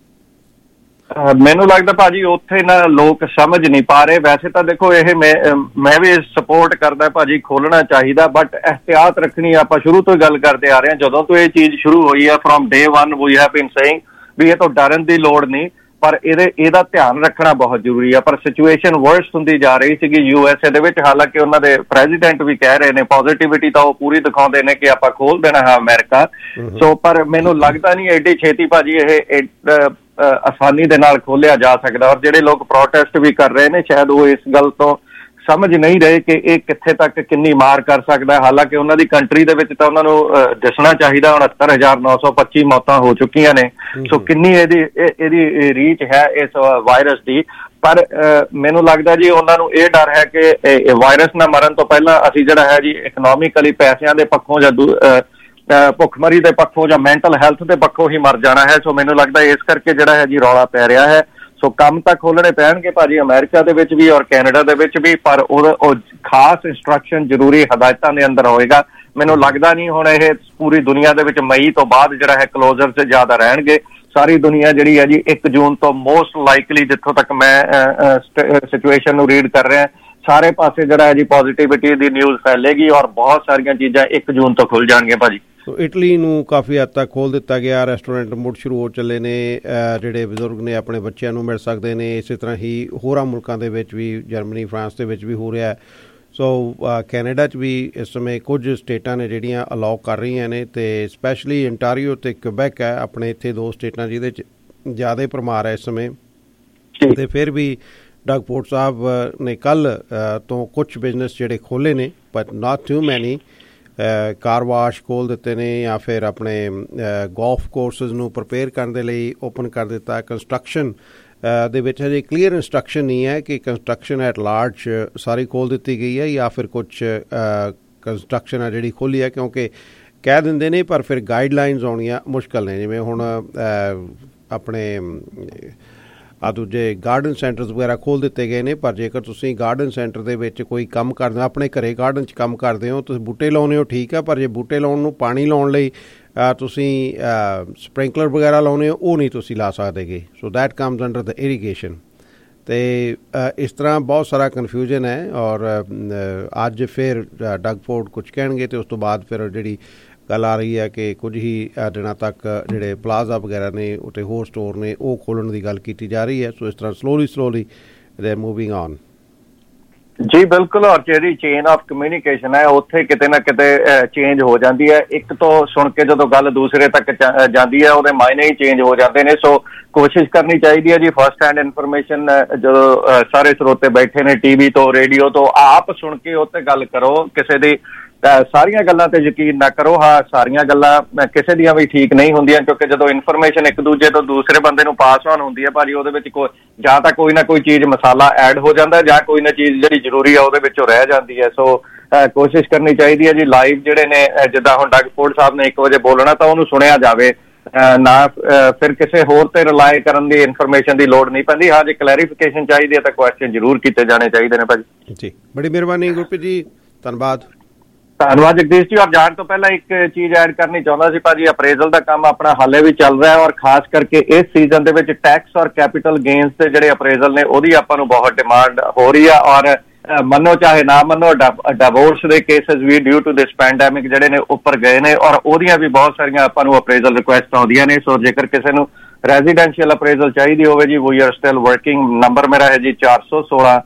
ਮੈਨੂੰ ਲੱਗਦਾ ਭਾਜੀ ਉੱਥੇ ਨਾ ਲੋਕ ਸਮਝ ਨਹੀਂ ਪਾ ਰਹੇ। ਵੈਸੇ ਤਾਂ ਦੇਖੋ ਇਹ ਮੈਂ ਵੀ ਸਪੋਰਟ ਕਰਦਾ ਭਾਜੀ, ਖੋਲ੍ਹਣਾ ਚਾਹੀਦਾ, ਬਟ ਇਹਤਿਆਤ ਰੱਖਣੀ। ਆਪਾਂ ਸ਼ੁਰੂ ਤੋਂ ਗੱਲ ਕਰਦੇ ਆ ਰਹੇ ਹਾਂ, ਜਦੋਂ ਤੋਂ ਇਹ ਚੀਜ਼ ਸ਼ੁਰੂ ਹੋਈ ਹੈ ਫਰੋਮ day 1 ਵੀ ਹੈਵ ਬੀਨ ਸੇਇੰਗ ਵੀ ਇਹ ਤੋਂ ਡਰਨ ਦੀ ਲੋੜ ਨਹੀਂ, ਪਰ ਇਹਦਾ ਧਿਆਨ ਰੱਖਣਾ ਬਹੁਤ ਜ਼ਰੂਰੀ ਆ। ਪਰ ਸਿਚੁਏਸ਼ਨ ਵਰਸਟ ਹੁੰਦੀ ਜਾ ਰਹੀ ਸੀਗੀ USA ਦੇ ਵਿੱਚ। ਹਾਲਾਂਕਿ ਉਹਨਾਂ ਦੇ ਪ੍ਰੈਜ਼ੀਡੈਂਟ ਵੀ ਕਹਿ ਰਹੇ ਨੇ, ਪੋਜ਼ੀਟਿਵਿਟੀ ਤਾਂ ਉਹ ਪੂਰੀ ਦਿਖਾਉਂਦੇ ਨੇ ਕਿ ਆਪਾਂ ਖੋਲ੍ਹ ਦੇਣਾ ਹੈ ਅਮਰੀਕਾ। ਸੋ ਪਰ ਮੈਨੂੰ ਲੱਗਦਾ ਨਹੀਂ ਐਡੀ ਛੇਤੀ ਭਾਜੀ ਇਹ ਆਸਾਨੀ ਦੇ ਨਾਲ ਖੋਲ੍ਹਿਆ ਜਾ ਸਕਦਾ। ਔਰ ਜਿਹੜੇ ਲੋਕ ਪ੍ਰੋਟੈਸਟ ਵੀ ਕਰ ਰਹੇ ਨੇ ਸ਼ਾਇਦ ਉਹ ਇਸ ਗੱਲ ਤੋਂ ਸਮਝ ਨਹੀਂ ਰਹੇ ਕਿ ਇਹ ਕਿੱਥੇ ਤੱਕ ਕਿੰਨੀ ਮਾਰ ਕਰ ਸਕਦਾ। ਹਾਲਾਂਕਿ ਉਹਨਾਂ ਦੀ ਕੰਟਰੀ ਦੇ ਵਿੱਚ ਤਾਂ ਉਹਨਾਂ ਨੂੰ ਦੱਸਣਾ ਚਾਹੀਦਾ 69,925 ਮੌਤਾਂ ਹੋ ਚੁੱਕੀਆਂ ਨੇ। ਸੋ ਕਿੰਨੀ ਇਹਦੀ ਰੀਚ ਹੈ ਇਸ ਵਾਇਰਸ ਦੀ। ਪਰ ਮੈਨੂੰ ਲੱਗਦਾ ਜੀ ਉਹਨਾਂ ਨੂੰ ਇਹ ਡਰ ਹੈ ਕਿ ਵਾਇਰਸ ਨਾਲ ਮਰਨ ਤੋਂ ਪਹਿਲਾਂ ਅਸੀਂ ਜਿਹੜਾ ਹੈ ਜੀ ਇਕਨੋਮਿਕਲੀ ਪੈਸਿਆਂ ਦੇ ਪੱਖੋਂ ਜਾਂ ਭੁੱਖਮਰੀ ਦੇ ਪੱਖੋਂ ਜਾਂ ਮੈਂਟਲ ਹੈਲਥ ਦੇ ਪੱਖੋਂ ਹੀ ਮਰ ਜਾਣਾ ਹੈ। ਸੋ ਮੈਨੂੰ ਲੱਗਦਾ ਇਸ ਕਰਕੇ ਜਿਹੜਾ ਹੈ ਜੀ ਰੌਲਾ ਪੈ ਰਿਹਾ ਹੈ। ਸੋ ਕੰਮ ਤਾਂ ਖੋਲ੍ਹਣੇ ਪੈਣਗੇ ਭਾਜੀ ਅਮਰੀਕਾ ਦੇ ਵਿੱਚ ਵੀ ਔਰ ਕੈਨੇਡਾ ਦੇ ਵਿੱਚ ਵੀ, ਪਰ ਉਹ ਖਾਸ ਇੰਸਟਰਕਸ਼ਨ ਜ਼ਰੂਰੀ ਹਦਾਇਤਾਂ ਦੇ ਅੰਦਰ ਹੋਏਗਾ। ਮੈਨੂੰ ਲੱਗਦਾ ਨਹੀਂ ਹੁਣ ਇਹ ਪੂਰੀ ਦੁਨੀਆ ਦੇ ਵਿੱਚ ਮਈ ਤੋਂ ਬਾਅਦ ਜਿਹੜਾ ਹੈ ਕਲੋਜ਼ਰ 'ਚ ਜ਼ਿਆਦਾ ਰਹਿਣਗੇ। ਸਾਰੀ ਦੁਨੀਆ ਜਿਹੜੀ ਹੈ ਜੀ 1 ਜੂਨ ਤੋਂ ਮੋਸਟ ਲਾਈਕਲੀ, ਜਿੱਥੋਂ ਤੱਕ ਮੈਂ ਸਿਚੁਏਸ਼ਨ ਨੂੰ ਰੀਡ ਕਰ ਰਿਹਾ, ਸਾਰੇ ਪਾਸੇ ਜਿਹੜਾ ਹੈ ਜੀ ਪੋਜ਼ੀਟਿਵਿਟੀ ਦੀ ਨਿਊਜ਼ ਫੈਲੇਗੀ ਔਰ ਬਹੁਤ ਸਾਰੀਆਂ ਚੀਜ਼ਾਂ 1 ਜੂਨ ਤੋਂ ਖੁੱਲ੍ਹ ਜਾਣਗੀਆਂ ਭਾਜੀ। ਸੋ ਇਟਲੀ ਨੂੰ ਕਾਫੀ ਹੱਦ ਤੱਕ ਖੋਲ੍ਹ ਦਿੱਤਾ ਗਿਆ, ਰੈਸਟੋਰੈਂਟ ਮੁੜ ਸ਼ੁਰੂ ਹੋ ਚੱਲੇ ਨੇ। ਜਿਹੜੇ ਬਜ਼ੁਰਗ ਨੇ ਆਪਣੇ ਬੱਚਿਆਂ ਨੂੰ ਮਿਲ ਸਕਦੇ ਨੇ। ਇਸੇ ਤਰ੍ਹਾਂ ਹੀ ਹੋਰਾਂ ਮੁਲਕਾਂ ਦੇ ਵਿੱਚ ਵੀ, ਜਰਮਨੀ, ਫਰਾਂਸ ਦੇ ਵਿੱਚ ਵੀ ਹੋ ਰਿਹਾ। ਸੋ ਕੈਨੇਡਾ 'ਚ ਵੀ ਇਸ ਸਮੇਂ ਕੁਝ ਸਟੇਟਾਂ ਨੇ ਜਿਹੜੀਆਂ ਅਲਾਓ ਕਰ ਰਹੀਆਂ ਨੇ, ਅਤੇ ਸਪੈਸ਼ਲੀ ਇੰਟਾਰੀਓ ਅਤੇ ਕਿਊਬੈਕ ਹੈ ਆਪਣੇ ਇੱਥੇ 2 ਸਟੇਟਾਂ ਜਿਹਦੇ 'ਚ ਜ਼ਿਆਦਾ ਭਰਮਾਰ ਹੈ ਇਸ ਸਮੇਂ। ਅਤੇ ਫਿਰ ਵੀ ਡਗ ਫੋਰਡ ਸਾਹਿਬ ਨੇ ਕੱਲ੍ਹ ਤੋਂ ਕੁਛ ਬਿਜ਼ਨਸ ਜਿਹੜੇ ਖੋਲ੍ਹੇ ਨੇ, ਬਟ ਨਾਟ ਟੂ ਮੈਨੀ। ਕਾਰ ਵਾਸ਼ ਖੋਲ੍ਹ ਦਿੱਤੇ ਨੇ, ਜਾਂ ਫਿਰ ਆਪਣੇ ਗੋਲਫ ਕੋਰਸਿਸ ਨੂੰ ਪ੍ਰਪੇਅਰ ਕਰਨ ਦੇ ਲਈ ਓਪਨ ਕਰ ਦਿੱਤਾ। ਕੰਸਟਰਕਸ਼ਨ ਦੇ ਵਿੱਚ ਹਜੇ ਕਲੀਅਰ ਇੰਸਟਰਕਸ਼ਨ ਨਹੀਂ ਹੈ ਕਿ ਕੰਸਟਰਕਸ਼ਨ ਐਟ ਲਾਰਜ ਸਾਰੀ ਖੋਲ੍ਹ ਦਿੱਤੀ ਗਈ ਹੈ ਜਾਂ ਫਿਰ ਕੁਛ ਕੰਸਟਰਕਸ਼ਨ ਆ ਜਿਹੜੀ ਖੋਲ੍ਹੀ ਹੈ, ਕਿਉਂਕਿ ਕਹਿ ਦਿੰਦੇ ਨੇ ਪਰ ਫਿਰ ਗਾਈਡਲਾਈਨਸ ਆਉਣੀਆਂ ਮੁਸ਼ਕਿਲ ਨੇ। ਜਿਵੇਂ ਹੁਣ ਆਪਣੇ ਦੂਜੇ ਗਾਰਡਨ ਸੈਂਟਰਸ ਵਗੈਰਾ ਖੋਲ੍ਹ ਦਿੱਤੇ ਗਏ ਨੇ, ਪਰ ਜੇਕਰ ਤੁਸੀਂ ਗਾਰਡਨ ਸੈਂਟਰ ਦੇ ਵਿੱਚ ਕੋਈ ਕੰਮ ਕਰਦੇ ਹੋ, ਆਪਣੇ ਘਰੇ ਗਾਰਡਨ 'ਚ ਕੰਮ ਕਰਦੇ ਹੋ, ਤੁਸੀਂ ਬੂਟੇ ਲਾਉਂਦੇ ਹੋ ਠੀਕ ਹੈ, ਪਰ ਜੇ ਬੂਟੇ ਲਾਉਣ ਨੂੰ ਪਾਣੀ ਲਾਉਣ ਲਈ ਤੁਸੀਂ ਸਪ੍ਰਿੰਕਲਰ ਵਗੈਰਾ ਲਾਉਂਦੇ ਹੋ, ਉਹ ਨਹੀਂ ਤੁਸੀਂ ਲਾ ਸਕਦੇਗੇ। So that comes under the irrigation. ਅਤੇ ਇਸ ਤਰ੍ਹਾਂ ਬਹੁਤ ਸਾਰਾ ਕਨਫਿਊਜ਼ਨ ਹੈ। ਔਰ ਅੱਜ ਫਿਰ ਡਗ ਫੋਰਡ ਕੁਛ ਕਹਿਣਗੇ ਅਤੇ ਉਸ ਤੋਂ ਬਾਅਦ ਫਿਰ ਜਿਹੜੀ ਗੱਲ ਆ ਰਹੀ ਹੈ ਕਿ ਕੁਝ ਹੀ ਦਿਨਾਂ ਤੱਕ ਜਿਹੜੇ ਪਲਾਜ਼ਾ ਵਗੈਰਾ ਨੇ ਉੱਤੇ ਹੋਰ ਸਟੋਰ ਨੇ ਉਹ ਖੋਲ੍ਹਣ ਦੀ ਗੱਲ ਕੀਤੀ ਜਾ ਰਹੀ ਹੈ। ਸੋ ਇਸ ਤਰ੍ਹਾਂ slowly they are moving on ਜੀ। ਬਿਲਕੁਲ। ਔਰ ਜਿਹੜੀ ਚੇਨ ਆਫ ਕਮਿਊਨੀਕੇਸ਼ਨ ਹੈ ਉੱਥੇ ਕਿਤੇ ਨਾ ਕਿਤੇ ਚੇਂਜ ਹੋ ਜਾਂਦੀ ਹੈ। ਇੱਕ ਤੋਂ ਸੁਣ ਕੇ ਜਦੋਂ ਗੱਲ ਦੂਸਰੇ ਤੱਕ ਜਾਂਦੀ ਹੈ ਉਹਦੇ ਮਾਇਨੇ ਹੀ ਚੇਂਜ ਹੋ ਜਾਂਦੇ ਨੇ। ਸੋ ਕੋਸ਼ਿਸ਼ ਕਰਨੀ ਚਾਹੀਦੀ ਹੈ ਜੀ ਫਸਟ ਹੈਂਡ ਇਨਫੋਰਮੇਸ਼ਨ ਜਦੋਂ ਸਾਰੇ ਸਰੋਤੇ ਬੈਠੇ ਨੇ TV ਤੋਂ, ਰੇਡੀਓ ਤੋਂ, ਆਪ ਸੁਣ ਕੇ ਉਹ 'ਤੇ ਗੱਲ ਕਰੋ। ਕਿਸੇ ਦੀ ਸਾਰੀਆਂ ਗੱਲਾਂ ਤੇ ਯਕੀਨ ਨਾ ਕਰੋ। ਹਾਂ, ਸਾਰੀਆਂ ਗੱਲਾਂ ਕਿਸੇ ਦੀਆਂ ਵੀ ਠੀਕ ਨਹੀਂ ਹੁੰਦੀਆਂ, ਕਿਉਂਕਿ ਜਦੋਂ ਇਨਫੋਰਮੇਸ਼ਨ ਇੱਕ ਦੂਜੇ ਤੋਂ ਦੂਸਰੇ ਬੰਦੇ ਨੂੰ ਪਾਸ ਆਨ ਹੁੰਦੀ ਹੈ ਭਾਜੀ, ਉਹਦੇ ਵਿੱਚ ਜਾਂ ਤਾਂ ਕੋਈ ਨਾ ਕੋਈ ਚੀਜ਼ ਮਸਾਲਾ ਐਡ ਹੋ ਜਾਂਦਾ, ਜਾਂ ਕੋਈ ਨਾ ਚੀਜ਼ ਜਿਹੜੀ ਜ਼ਰੂਰੀ ਆ ਉਹਦੇ ਵਿੱਚੋਂ ਰਹਿ ਜਾਂਦੀ ਹੈ। ਸੋ ਕੋਸ਼ਿਸ਼ ਕਰਨੀ ਚਾਹੀਦੀ ਹੈ ਜੀ ਲਾਈਵ ਜਿਹੜੇ ਨੇ, ਜਿੱਦਾਂ ਹੁਣ ਡਗ ਫੋਰਡ ਸਾਹਿਬ ਨੇ 1 ਵਜੇ ਬੋਲਣਾ ਤਾਂ ਉਹਨੂੰ ਸੁਣਿਆ ਜਾਵੇ ਨਾ, ਫਿਰ ਕਿਸੇ ਹੋਰ ਤੇ ਰਿਲਾਈ ਕਰਨ ਦੀ ਇਨਫੋਰਮੇਸ਼ਨ ਦੀ ਲੋੜ ਨਹੀਂ ਪੈਂਦੀ। ਹਾਂ, ਜੇ ਕਲੈਰੀਫਿਕੇਸ਼ਨ ਚਾਹੀਦੀ ਹੈ ਤਾਂ ਕੁਐਸਚਨ ਜ਼ਰੂਰ ਕੀਤੇ ਜਾਣੇ ਚਾਹੀਦੇ ਨੇ ਭਾਜੀ। ਜੀ, ਬੜੀ ਮਿਹਰਬਾਨੀ ਗੁਰਪ੍ਰੀਤ ਜੀ, ਧੰਨਵਾਦ। ਧੰਨਵਾਦ ਜਗਦੀਸ਼ ਜੀ। ਔਰ ਜਾਣ ਤੋਂ ਪਹਿਲਾਂ ਇੱਕ ਚੀਜ਼ ਐਡ ਕਰਨੀ ਚਾਹੁੰਦਾ ਸੀ ਭਾਜੀ, ਅਪਰੇਜ਼ਲ ਦਾ ਕੰਮ ਆਪਣਾ ਹਾਲੇ ਵੀ ਚੱਲ ਰਿਹਾ ਹੈ, ਔਰ ਖਾਸ ਕਰਕੇ ਇਸ ਸੀਜ਼ਨ ਦੇ ਵਿੱਚ ਟੈਕਸ ਔਰ ਕੈਪੀਟਲ ਗੇਨਸ ਦੇ ਜਿਹੜੇ ਅਪਰੇਜ਼ਲ ਨੇ ਉਹਦੀ ਆਪਾਂ ਨੂੰ ਬਹੁਤ ਡਿਮਾਂਡ ਹੋ ਰਹੀ ਆ। ਔਰ ਮੰਨੋ ਚਾਹੇ ਨਾ ਮੰਨੋ, ਡਿਵੋਰਸ ਦੇ ਕੇਸਿਸ ਵੀ ਡਿਊ ਟੂ ਦਿਸ ਪੈਂਡੈਮਿਕ ਜਿਹੜੇ ਨੇ ਉੱਪਰ ਗਏ ਨੇ, ਔਰ ਉਹਦੀਆਂ ਵੀ ਬਹੁਤ ਸਾਰੀਆਂ ਆਪਾਂ ਨੂੰ ਅਪਰੇਜ਼ਲ ਰਿਕੁਐਸਟ ਆਉਂਦੀਆਂ ਨੇ। ਸੋ ਜੇਕਰ ਕਿਸੇ ਨੂੰ ਰੈਜ਼ੀਡੈਂਸ਼ੀਅਲ ਅਪਰੇਜ਼ਲ ਚਾਹੀਦੀ ਹੋਵੇ ਜੀ, we are still working. Number ਮੇਰਾ ਹੈ ਜੀ 416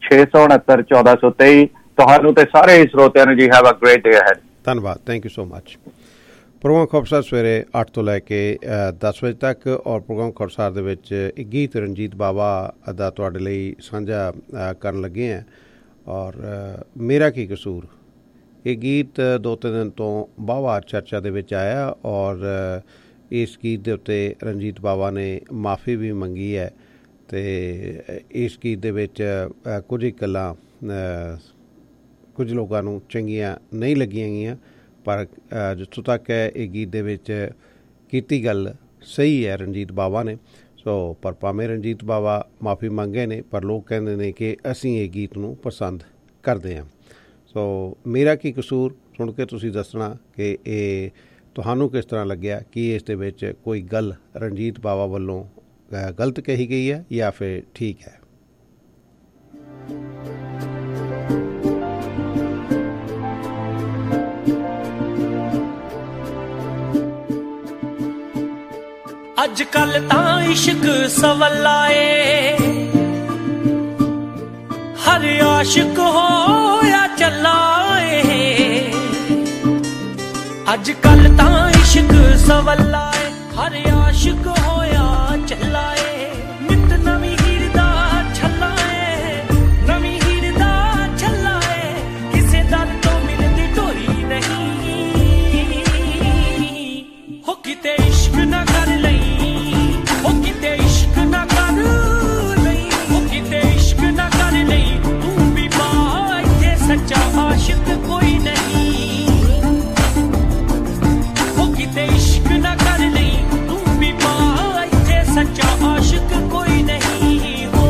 669 1423। ਤੁਹਾਨੂੰ ਤੇ ਸਾਰੇ ਹੀ ਸਰੋਤਿਆਂ ਨੂੰ ਜੀ have a great day ahead. ਧੰਨਵਾਦ, thank you so much. Program ਖਬਰਸਾਰ ਸਵੇਰੇ 8 ਤੋਂ ਲੈ ਕੇ 10 ਵਜੇ ਤੱਕ, ਔਰ ਪ੍ਰੋਗਰਾਮ ਖਬਰਸਾਰ ਦੇ ਵਿੱਚ ਇੱਕ ਗੀਤ ਰਣਜੀਤ ਬਾਵਾ ਦਾ ਤੁਹਾਡੇ ਲਈ ਸਾਂਝਾ ਕਰਨ ਲੱਗੇ ਹਾਂ। ਔਰ ਮੇਰਾ ਕੀ ਕਸੂਰ ਇਹ ਗੀਤ 2-3 ਦਿਨ ਤੋਂ ਵਾਹਵਾ ਚਰਚਾ ਦੇ ਵਿੱਚ ਆਇਆ ਔਰ ਇਸ ਗੀਤ ਦੇ ਉੱਤੇ ਰਣਜੀਤ ਬਾਵਾ ਨੇ ਮਾਫੀ ਵੀ ਮੰਗੀ ਹੈ ਅਤੇ ਇਸ ਗੀਤ ਦੇ ਵਿੱਚ ਕੁਝ ਗੱਲਾਂ ਕੁਝ ਲੋਕਾਂ ਨੂੰ ਚੰਗੀਆਂ ਨਹੀਂ ਲੱਗੀਆਂ ਗਈਆਂ ਪਰ ਜਿੱਥੋਂ ਤੱਕ ਹੈ ਇਹ ਗੀਤ ਦੇ ਵਿੱਚ ਕੀਤੀ ਗੱਲ ਸਹੀ ਹੈ ਰਣਜੀਤ ਬਾਵਾ ਨੇ ਸੋ ਪਰ ਭਾਵੇਂ ਰਣਜੀਤ ਬਾਵਾ ਮਾਫੀ ਮੰਗੇ ਨੇ ਪਰ ਲੋਕ ਕਹਿੰਦੇ ਨੇ ਕਿ ਅਸੀਂ ਇਹ ਗੀਤ ਨੂੰ ਪਸੰਦ ਕਰਦੇ ਹਾਂ ਸੋ ਮੇਰਾ ਕੀ ਕਸੂਰ ਸੁਣ ਕੇ ਤੁਸੀਂ ਦੱਸਣਾ ਕਿ ਇਹ ਤੁਹਾਨੂੰ ਕਿਸ ਤਰ੍ਹਾਂ ਲੱਗਿਆ ਕਿ ਇਸ ਦੇ ਵਿੱਚ ਕੋਈ ਗੱਲ ਰਣਜੀਤ ਬਾਵਾ ਵੱਲੋਂ ਗਲਤ ਕਹੀ ਗਈ ਹੈ ਜਾਂ ਫਿਰ ਠੀਕ ਹੈ। ਅੱਜ ਕੱਲ ਤਾਂ ਇਸ਼ਕ ਸਵੱਲਾ ਏ ਹਰ ਆਸ਼ਿਕ ਹੋਇਆ ਚੱਲਾ ਏ ਅੱਜ ਕੱਲ ਤਾਂ ਇਸ਼ਕ ਸਵੱਲਾ ਏ ਹਰ ਆਸ਼ਿਕ ਹੋਇਆ ਚੱਲਾ ਏ ਨਿਤ ਨਵੀਂ ਹੀਰ ਦਾ ਛੱਲਾ ਏ ਨਵੀਂ ਹੀਰ ਦਾ ਛੱਲਾ ਏ ਕਿਸੇ ਦਰ ਤੋਂ ਮਿਲਦੀ ਢੋਈ ਨਹੀਂ ਹੋ ਕਿਤੇ ਇਸ਼ਕ ਨਾ ਕਰ ਲਈ आशिक कोई नहीं वो किते इश्क ना कर नहीं तू भी मां थे सच्चा आशिक कोई नहीं हो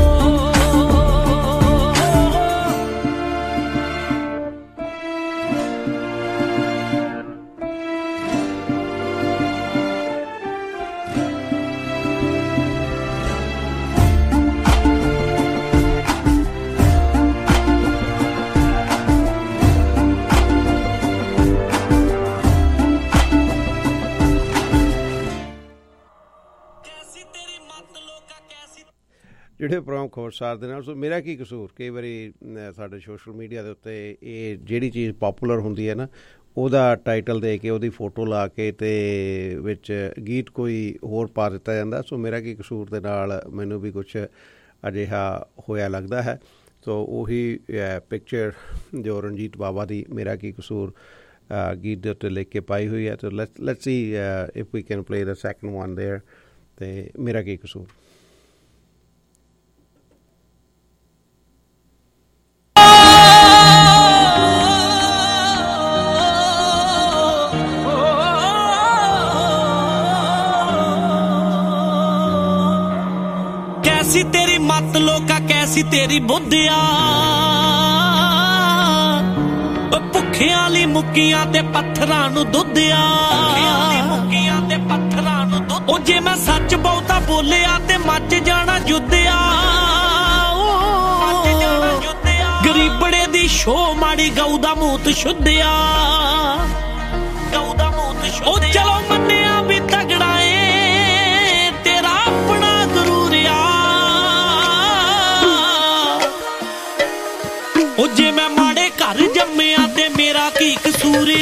ਜਿਹੜੇ ਪ੍ਰਮੁੱਖ ਖਬਰਸਾਰ ਦੇ ਨਾਲ ਸੋ ਮੇਰਾ ਕੀ ਕਸੂਰ ਕਈ ਵਾਰੀ ਸਾਡੇ ਸੋਸ਼ਲ ਮੀਡੀਆ ਦੇ ਉੱਤੇ ਇਹ ਜਿਹੜੀ ਚੀਜ਼ ਪੋਪੂਲਰ ਹੁੰਦੀ ਹੈ ਨਾ ਉਹਦਾ ਟਾਈਟਲ ਦੇ ਕੇ ਉਹਦੀ ਫੋਟੋ ਲਾ ਕੇ ਅਤੇ ਵਿੱਚ ਗੀਤ ਕੋਈ ਹੋਰ ਪਾ ਦਿੱਤਾ ਜਾਂਦਾ ਸੋ ਮੇਰਾ ਕੀ ਕਸੂਰ ਦੇ ਨਾਲ ਮੈਨੂੰ ਵੀ ਕੁਛ ਅਜਿਹਾ ਹੋਇਆ ਲੱਗਦਾ ਹੈ ਸੋ ਉਹੀ ਪਿਕਚਰ ਜੋ ਰਣਜੀਤ ਬਾਵਾ ਦੀ ਮੇਰਾ ਕੀ ਕਸੂਰ ਗੀਤ ਦੇ ਉੱਤੇ ਲਿਖ ਕੇ ਪਾਈ ਹੋਈ ਹੈ ਤਾਂ let's see if we can play the second one there ਅਤੇ ਮੇਰਾ ਕੀ ਕਸੂਰ। कैसी तेरी मत लोका कैसी तेरी बुद्धिया भुखियां ली मुक्कियां ते पत्थरां नूं दुद्धिया ओ जे मैं सच बहुता बोलिया ते मच जाना जुद्धिया गरीबड़े दी शो माड़ी गऊ दा मूत शुद्धिया ओ चलो मन्निया भी तगड़ा ए तेरा अपना गुरूर ओ जे मैं माड़े घर जम्मिया ते मेरा की कसूर